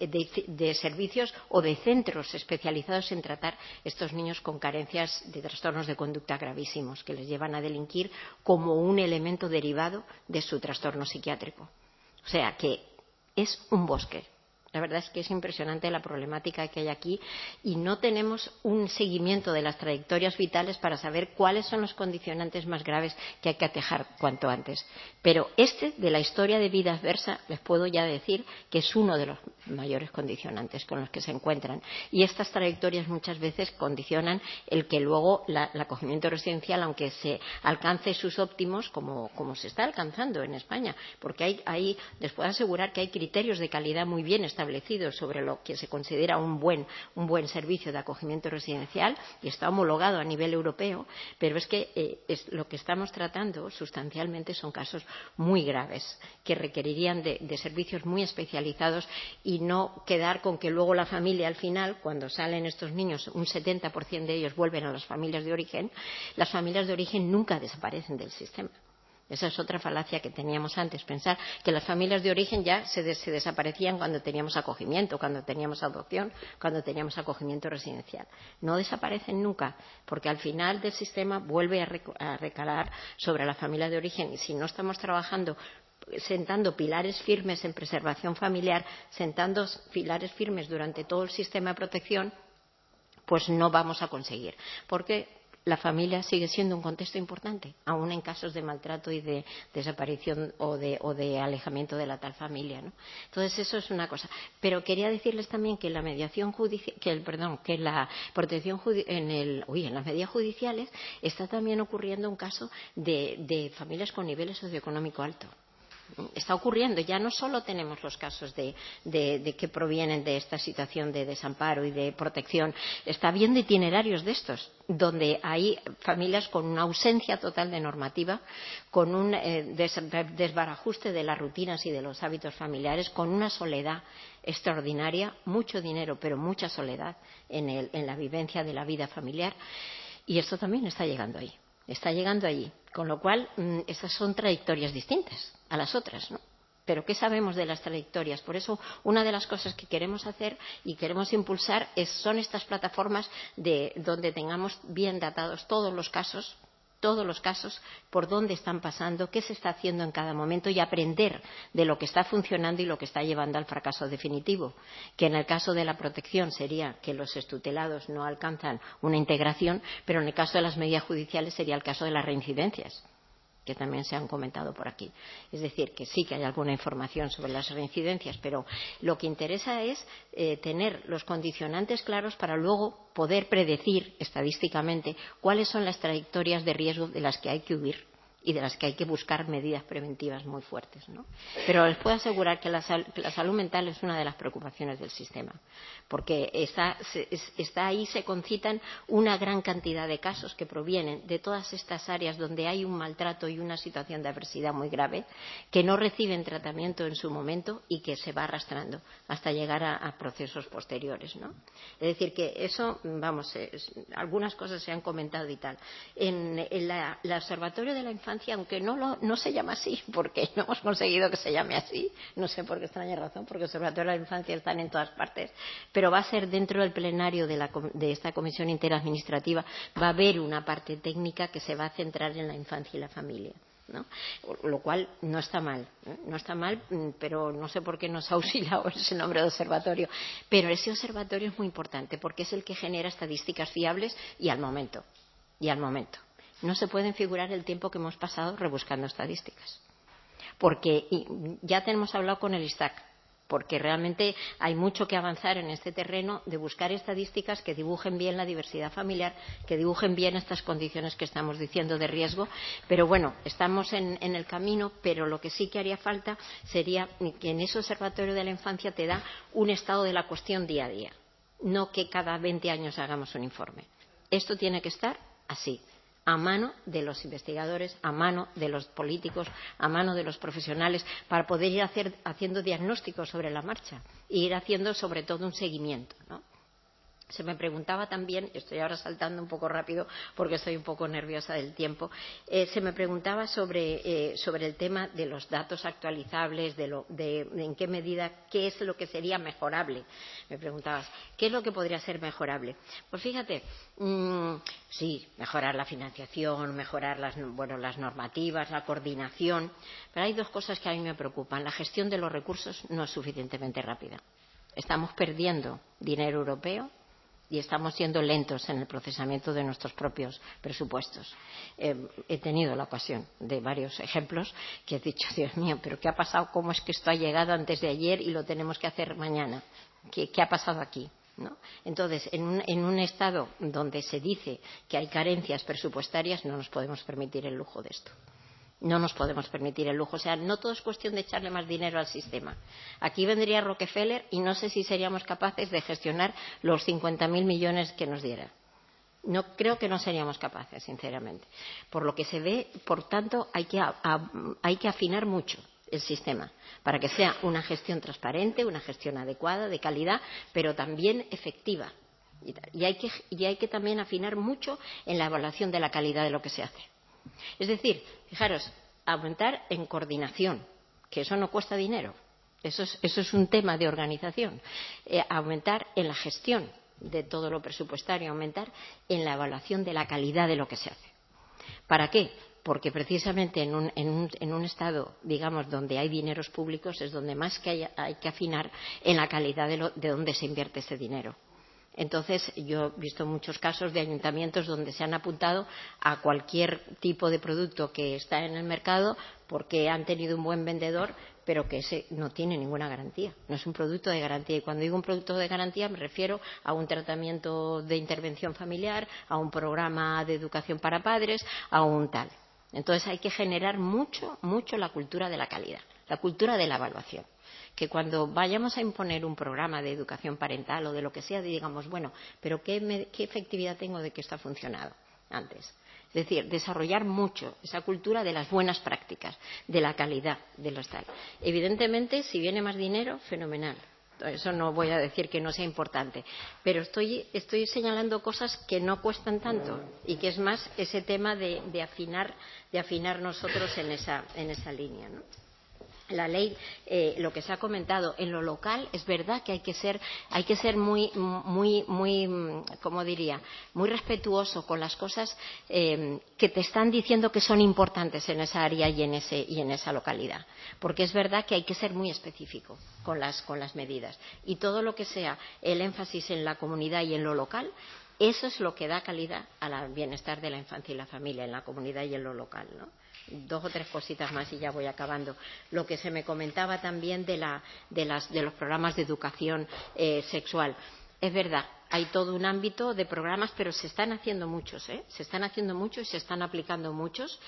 [SPEAKER 10] de servicios o de centros especializados en tratar estos niños con carencias de trastornos de conducta gravísimos, que les llevan a delinquir como un elemento derivado de su trastorno psiquiátrico. O sea que es un bosque. La verdad es que es impresionante la problemática que hay aquí y no tenemos un seguimiento de las trayectorias vitales para saber cuáles son los condicionantes más graves que hay que atajar cuanto antes. Pero de la historia de vida adversa, les puedo ya decir que es uno de los mayores condicionantes con los que se encuentran. Y estas trayectorias muchas veces condicionan el que luego el acogimiento residencial, aunque se alcance sus óptimos, como se está alcanzando en España, porque les puedo asegurar que hay criterios de calidad muy bien establecidos sobre lo que se considera un buen servicio de acogimiento residencial y está homologado a nivel europeo, pero es que lo que estamos tratando sustancialmente son casos muy graves que requerirían de servicios muy especializados y no quedar con que luego la familia al final, cuando salen estos niños, un 70% de ellos vuelven a las familias de origen. Las familias de origen nunca desaparecen del sistema. Esa es otra falacia que teníamos antes, pensar que las familias de origen ya se desaparecían cuando teníamos acogimiento, cuando teníamos adopción, cuando teníamos acogimiento residencial. No desaparecen nunca, porque al final del sistema vuelve a recalar sobre la familia de origen. Y si no estamos trabajando sentando pilares firmes en preservación familiar, sentando pilares firmes durante todo el sistema de protección, pues no vamos a conseguir. Porque la familia sigue siendo un contexto importante, aún en casos de maltrato y de desaparición o de alejamiento de la tal familia, ¿no? Entonces eso es una cosa. Pero quería decirles también que la mediación judicial, que la protección en las medidas judiciales está también ocurriendo un caso de familias con niveles socioeconómico alto. Está ocurriendo, ya no solo tenemos los casos de que provienen de esta situación de desamparo y de protección, está habiendo itinerarios de estos, donde hay familias con una ausencia total de normativa, con un desbarajuste de las rutinas y de los hábitos familiares, con una soledad extraordinaria, mucho dinero, pero mucha soledad en la vivencia de la vida familiar, y esto también está llegando ahí. Está llegando allí, con lo cual esas son trayectorias distintas a las otras, ¿no? Pero ¿qué sabemos de las trayectorias? Por eso, una de las cosas que queremos hacer y queremos impulsar son estas plataformas donde tengamos bien datados todos los casos, por dónde están pasando, qué se está haciendo en cada momento y aprender de lo que está funcionando y lo que está llevando al fracaso definitivo, que en el caso de la protección sería que los extutelados no alcanzan una integración, pero en el caso de las medidas judiciales sería el caso de las reincidencias, que también se han comentado por aquí. Es decir, que sí que hay alguna información sobre las reincidencias, pero lo que interesa es tener los condicionantes claros para luego poder predecir estadísticamente cuáles son las trayectorias de riesgo de las que hay que huir y de las que hay que buscar medidas preventivas muy fuertes, ¿no? Pero les puedo asegurar que la salud mental es una de las preocupaciones del sistema, porque está ahí, se concitan una gran cantidad de casos que provienen de todas estas áreas donde hay un maltrato y una situación de adversidad muy grave, que no reciben tratamiento en su momento y que se va arrastrando hasta llegar a procesos posteriores, ¿no? Es decir, que eso, vamos, algunas cosas se han comentado y tal. En el Observatorio de la Infancia, aunque no se llama así, porque no hemos conseguido que se llame así, no sé por qué extraña razón, porque el Observatorio de la Infancia están en todas partes, pero va a ser dentro del plenario de esta comisión interadministrativa, va a haber una parte técnica que se va a centrar en la infancia y la familia, ¿no? Lo cual no está mal, no está mal, pero no sé por qué nos ha auxiliado ese nombre de observatorio. Pero ese observatorio es muy importante porque es el que genera estadísticas fiables y al momento. No se pueden figurar el tiempo que hemos pasado rebuscando estadísticas. Porque ya tenemos hablado con el ISTAC, porque realmente hay mucho que avanzar en este terreno de buscar estadísticas que dibujen bien la diversidad familiar, que dibujen bien estas condiciones que estamos diciendo de riesgo. Pero bueno, estamos en el camino, pero lo que sí que haría falta sería que en ese observatorio de la infancia te da un estado de la cuestión día a día, no que cada 20 años hagamos un informe. Esto tiene que estar así, a mano de los investigadores, a mano de los políticos, a mano de los profesionales, para poder ir haciendo diagnósticos sobre la marcha e ir haciendo sobre todo un seguimiento, ¿no? Se me preguntaba también, estoy ahora saltando un poco rápido porque estoy un poco nerviosa del tiempo, se me preguntaba sobre el tema de los datos actualizables, de en qué medida, qué es lo que sería mejorable. Me preguntabas, ¿qué es lo que podría ser mejorable? Pues fíjate, sí, mejorar la financiación, mejorar las normativas, la coordinación, pero hay dos cosas que a mí me preocupan. La gestión de los recursos no es suficientemente rápida. Estamos perdiendo dinero europeo y estamos siendo lentos en el procesamiento de nuestros propios presupuestos. He tenido la ocasión de varios ejemplos que he dicho, Dios mío, ¿pero qué ha pasado? ¿Cómo es que esto ha llegado antes de ayer y lo tenemos que hacer mañana? ¿Qué ha pasado aquí? ¿No? Entonces, en un estado donde se dice que hay carencias presupuestarias, no nos podemos permitir el lujo de esto. No nos podemos permitir el lujo. O sea, no todo es cuestión de echarle más dinero al sistema. Aquí vendría Rockefeller y no sé si seríamos capaces de gestionar los 50.000 millones que nos diera. No, creo que no seríamos capaces, sinceramente. Por lo que se ve, por tanto, hay que afinar mucho el sistema para que sea una gestión transparente, una gestión adecuada, de calidad, pero también efectiva. Y hay que también afinar mucho en la evaluación de la calidad de lo que se hace. Es decir, fijaros, aumentar en coordinación, que eso no cuesta dinero, eso es un tema de organización. Aumentar en la gestión de todo lo presupuestario, aumentar en la evaluación de la calidad de lo que se hace. ¿Para qué? Porque precisamente en un estado, digamos, donde hay dineros públicos es donde más que hay que afinar en la calidad de dónde se invierte ese dinero. Entonces, yo he visto muchos casos de ayuntamientos donde se han apuntado a cualquier tipo de producto que está en el mercado porque han tenido un buen vendedor, pero que ese no tiene ninguna garantía. No es un producto de garantía. Y cuando digo un producto de garantía me refiero a un tratamiento de intervención familiar, a un programa de educación para padres, a un tal. Entonces, hay que generar mucho la cultura de la calidad, la cultura de la evaluación. Que cuando vayamos a imponer un programa de educación parental o de lo que sea, digamos, bueno, pero ¿qué efectividad tengo de que esto ha funcionado antes? Es decir, desarrollar mucho esa cultura de las buenas prácticas, de la calidad, de los tal. Evidentemente, si viene más dinero, fenomenal. Eso no voy a decir que no sea importante, pero estoy señalando cosas que no cuestan tanto y que es más ese tema de afinar nosotros en esa línea, ¿no? la ley, lo que se ha comentado en lo local, es verdad que hay que ser muy, ¿cómo diría?, muy respetuoso con las cosas que te están diciendo que son importantes en esa área y en esa localidad, porque es verdad que hay que ser muy específico con las medidas, y todo lo que sea el énfasis en la comunidad y en lo local, eso es lo que da calidad al bienestar de la infancia y la familia en la comunidad y en lo local, ¿no? 2 o 3 cositas más y ya voy acabando. Lo que se me comentaba también de los programas de educación sexual. Es verdad, hay todo un ámbito de programas, pero se están haciendo muchos, se están haciendo muchos y se están aplicando muchos,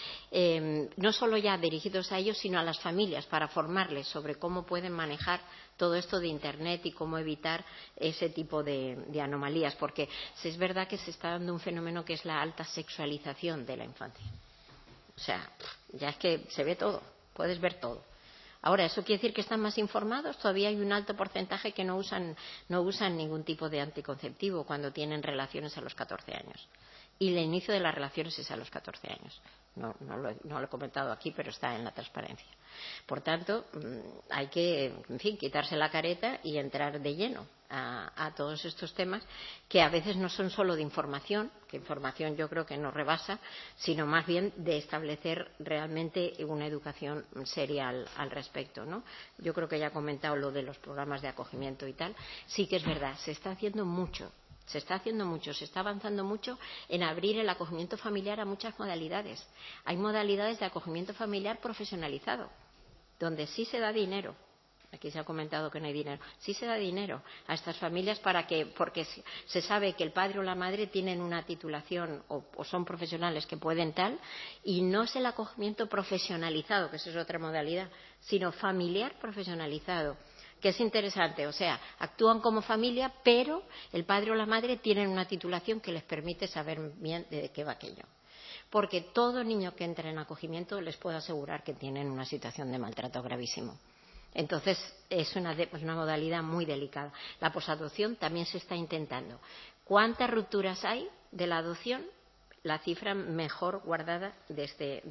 [SPEAKER 10] no solo ya dirigidos a ellos, sino a las familias, para formarles sobre cómo pueden manejar todo esto de Internet y cómo evitar ese tipo de anomalías, porque es verdad que se está dando un fenómeno que es la alta sexualización de la infancia. O sea, ya es que se ve todo, puedes ver todo. Ahora, ¿eso quiere decir que están más informados? Todavía hay un alto porcentaje que no usan ningún tipo de anticonceptivo cuando tienen relaciones a los 14 años. Y el inicio de las relaciones es a los 14 años. No lo he comentado aquí, pero está en la transparencia. Por tanto, hay que, en fin, quitarse la careta y entrar de lleno a todos estos temas que a veces no son solo de información, que información yo creo que nos rebasa, sino más bien de establecer realmente una educación seria al respecto, ¿no? Yo creo que ya he comentado lo de los programas de acogimiento y tal. Sí que es verdad, se está haciendo mucho. Se está avanzando mucho en abrir el acogimiento familiar a muchas modalidades. Hay modalidades de acogimiento familiar profesionalizado, donde sí se da dinero. Aquí se ha comentado que no hay dinero. Sí se da dinero a estas familias porque se sabe que el padre o la madre tienen una titulación o son profesionales que pueden tal, y no es el acogimiento profesionalizado, que eso es otra modalidad, sino familiar profesionalizado, que es interesante. O sea, actúan como familia, pero el padre o la madre tienen una titulación que les permite saber bien de qué va aquello. Porque todo niño que entra en acogimiento les puedo asegurar que tienen una situación de maltrato gravísimo. Entonces, es una modalidad muy delicada. La posadopción también se está intentando. ¿Cuántas rupturas hay de la adopción? La cifra mejor guardada del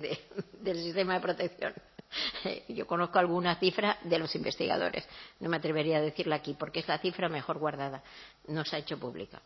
[SPEAKER 10] sistema de protección. Yo conozco alguna cifra de los investigadores, no me atrevería a decirla aquí porque es la cifra mejor guardada. No se ha hecho pública.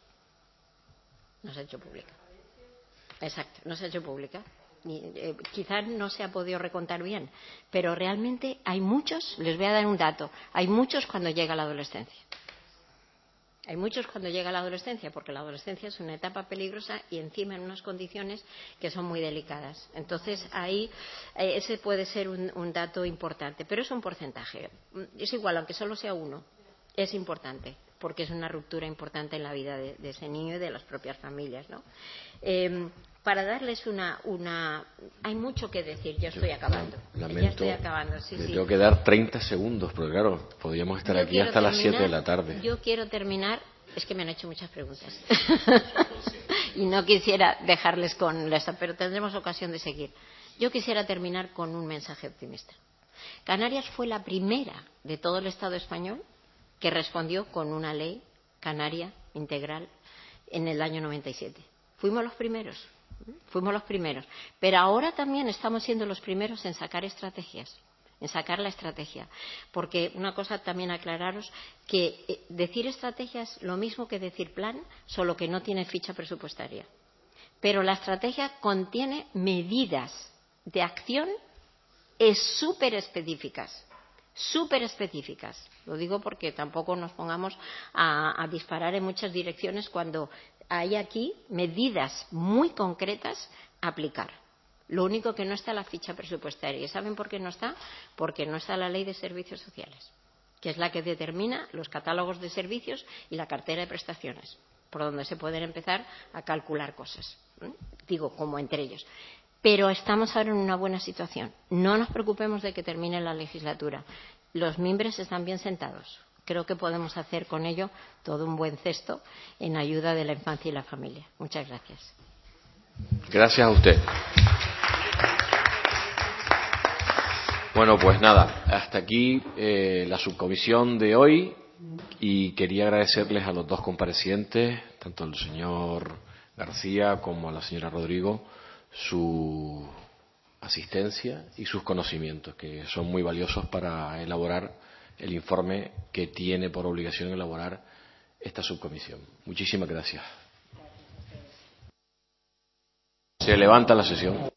[SPEAKER 10] Exacto, no se ha hecho pública. Quizás no se ha podido recontar bien, pero realmente hay muchos. Les voy a dar un dato: hay muchos cuando llega la adolescencia. Hay muchos cuando llega la adolescencia, porque la adolescencia es una etapa peligrosa y encima en unas condiciones que son muy delicadas. Entonces, ahí ese puede ser un dato importante, pero es un porcentaje. Es igual, aunque solo sea uno, es importante, porque es una ruptura importante en la vida de ese niño y de las propias familias, ¿no? Para darles hay mucho que decir. Yo estoy acabando.
[SPEAKER 1] Lamento,
[SPEAKER 10] ya estoy acabando. Sí,
[SPEAKER 1] le
[SPEAKER 10] sí.
[SPEAKER 1] tengo que dar 30 segundos, porque claro, podríamos estar aquí hasta las 7 de la tarde.
[SPEAKER 10] Yo quiero terminar. Es que me han hecho muchas preguntas. Y no quisiera dejarles con esta, pero tendremos ocasión de seguir. Yo quisiera terminar con un mensaje optimista. Canarias fue la primera de todo el Estado español que respondió con una ley canaria integral en el año 97. Fuimos los primeros. Pero ahora también estamos siendo los primeros en sacar estrategias, en sacar la estrategia. Porque una cosa también aclararos, que decir estrategia es lo mismo que decir plan, solo que no tiene ficha presupuestaria. Pero la estrategia contiene medidas de acción súper específicas. Lo digo porque tampoco nos pongamos a disparar en muchas direcciones cuando hay aquí medidas muy concretas a aplicar. Lo único que no está la ficha presupuestaria. ¿Y saben por qué no está? Porque no está la Ley de Servicios Sociales, que es la que determina los catálogos de servicios y la cartera de prestaciones, por donde se pueden empezar a calcular cosas. Digo, como entre ellos. Pero estamos ahora en una buena situación. No nos preocupemos de que termine la legislatura. Los mimbres están bien sentados. Creo que podemos hacer con ello todo un buen cesto en ayuda de la infancia y la familia. Muchas gracias.
[SPEAKER 1] Gracias a usted. Bueno, pues nada, hasta aquí la subcomisión de hoy, y quería agradecerles a los dos comparecientes, tanto al señor García como a la señora Rodrigo, su asistencia y sus conocimientos, que son muy valiosos para elaborar el informe que tiene por obligación elaborar esta subcomisión. Muchísimas gracias. Se levanta la sesión.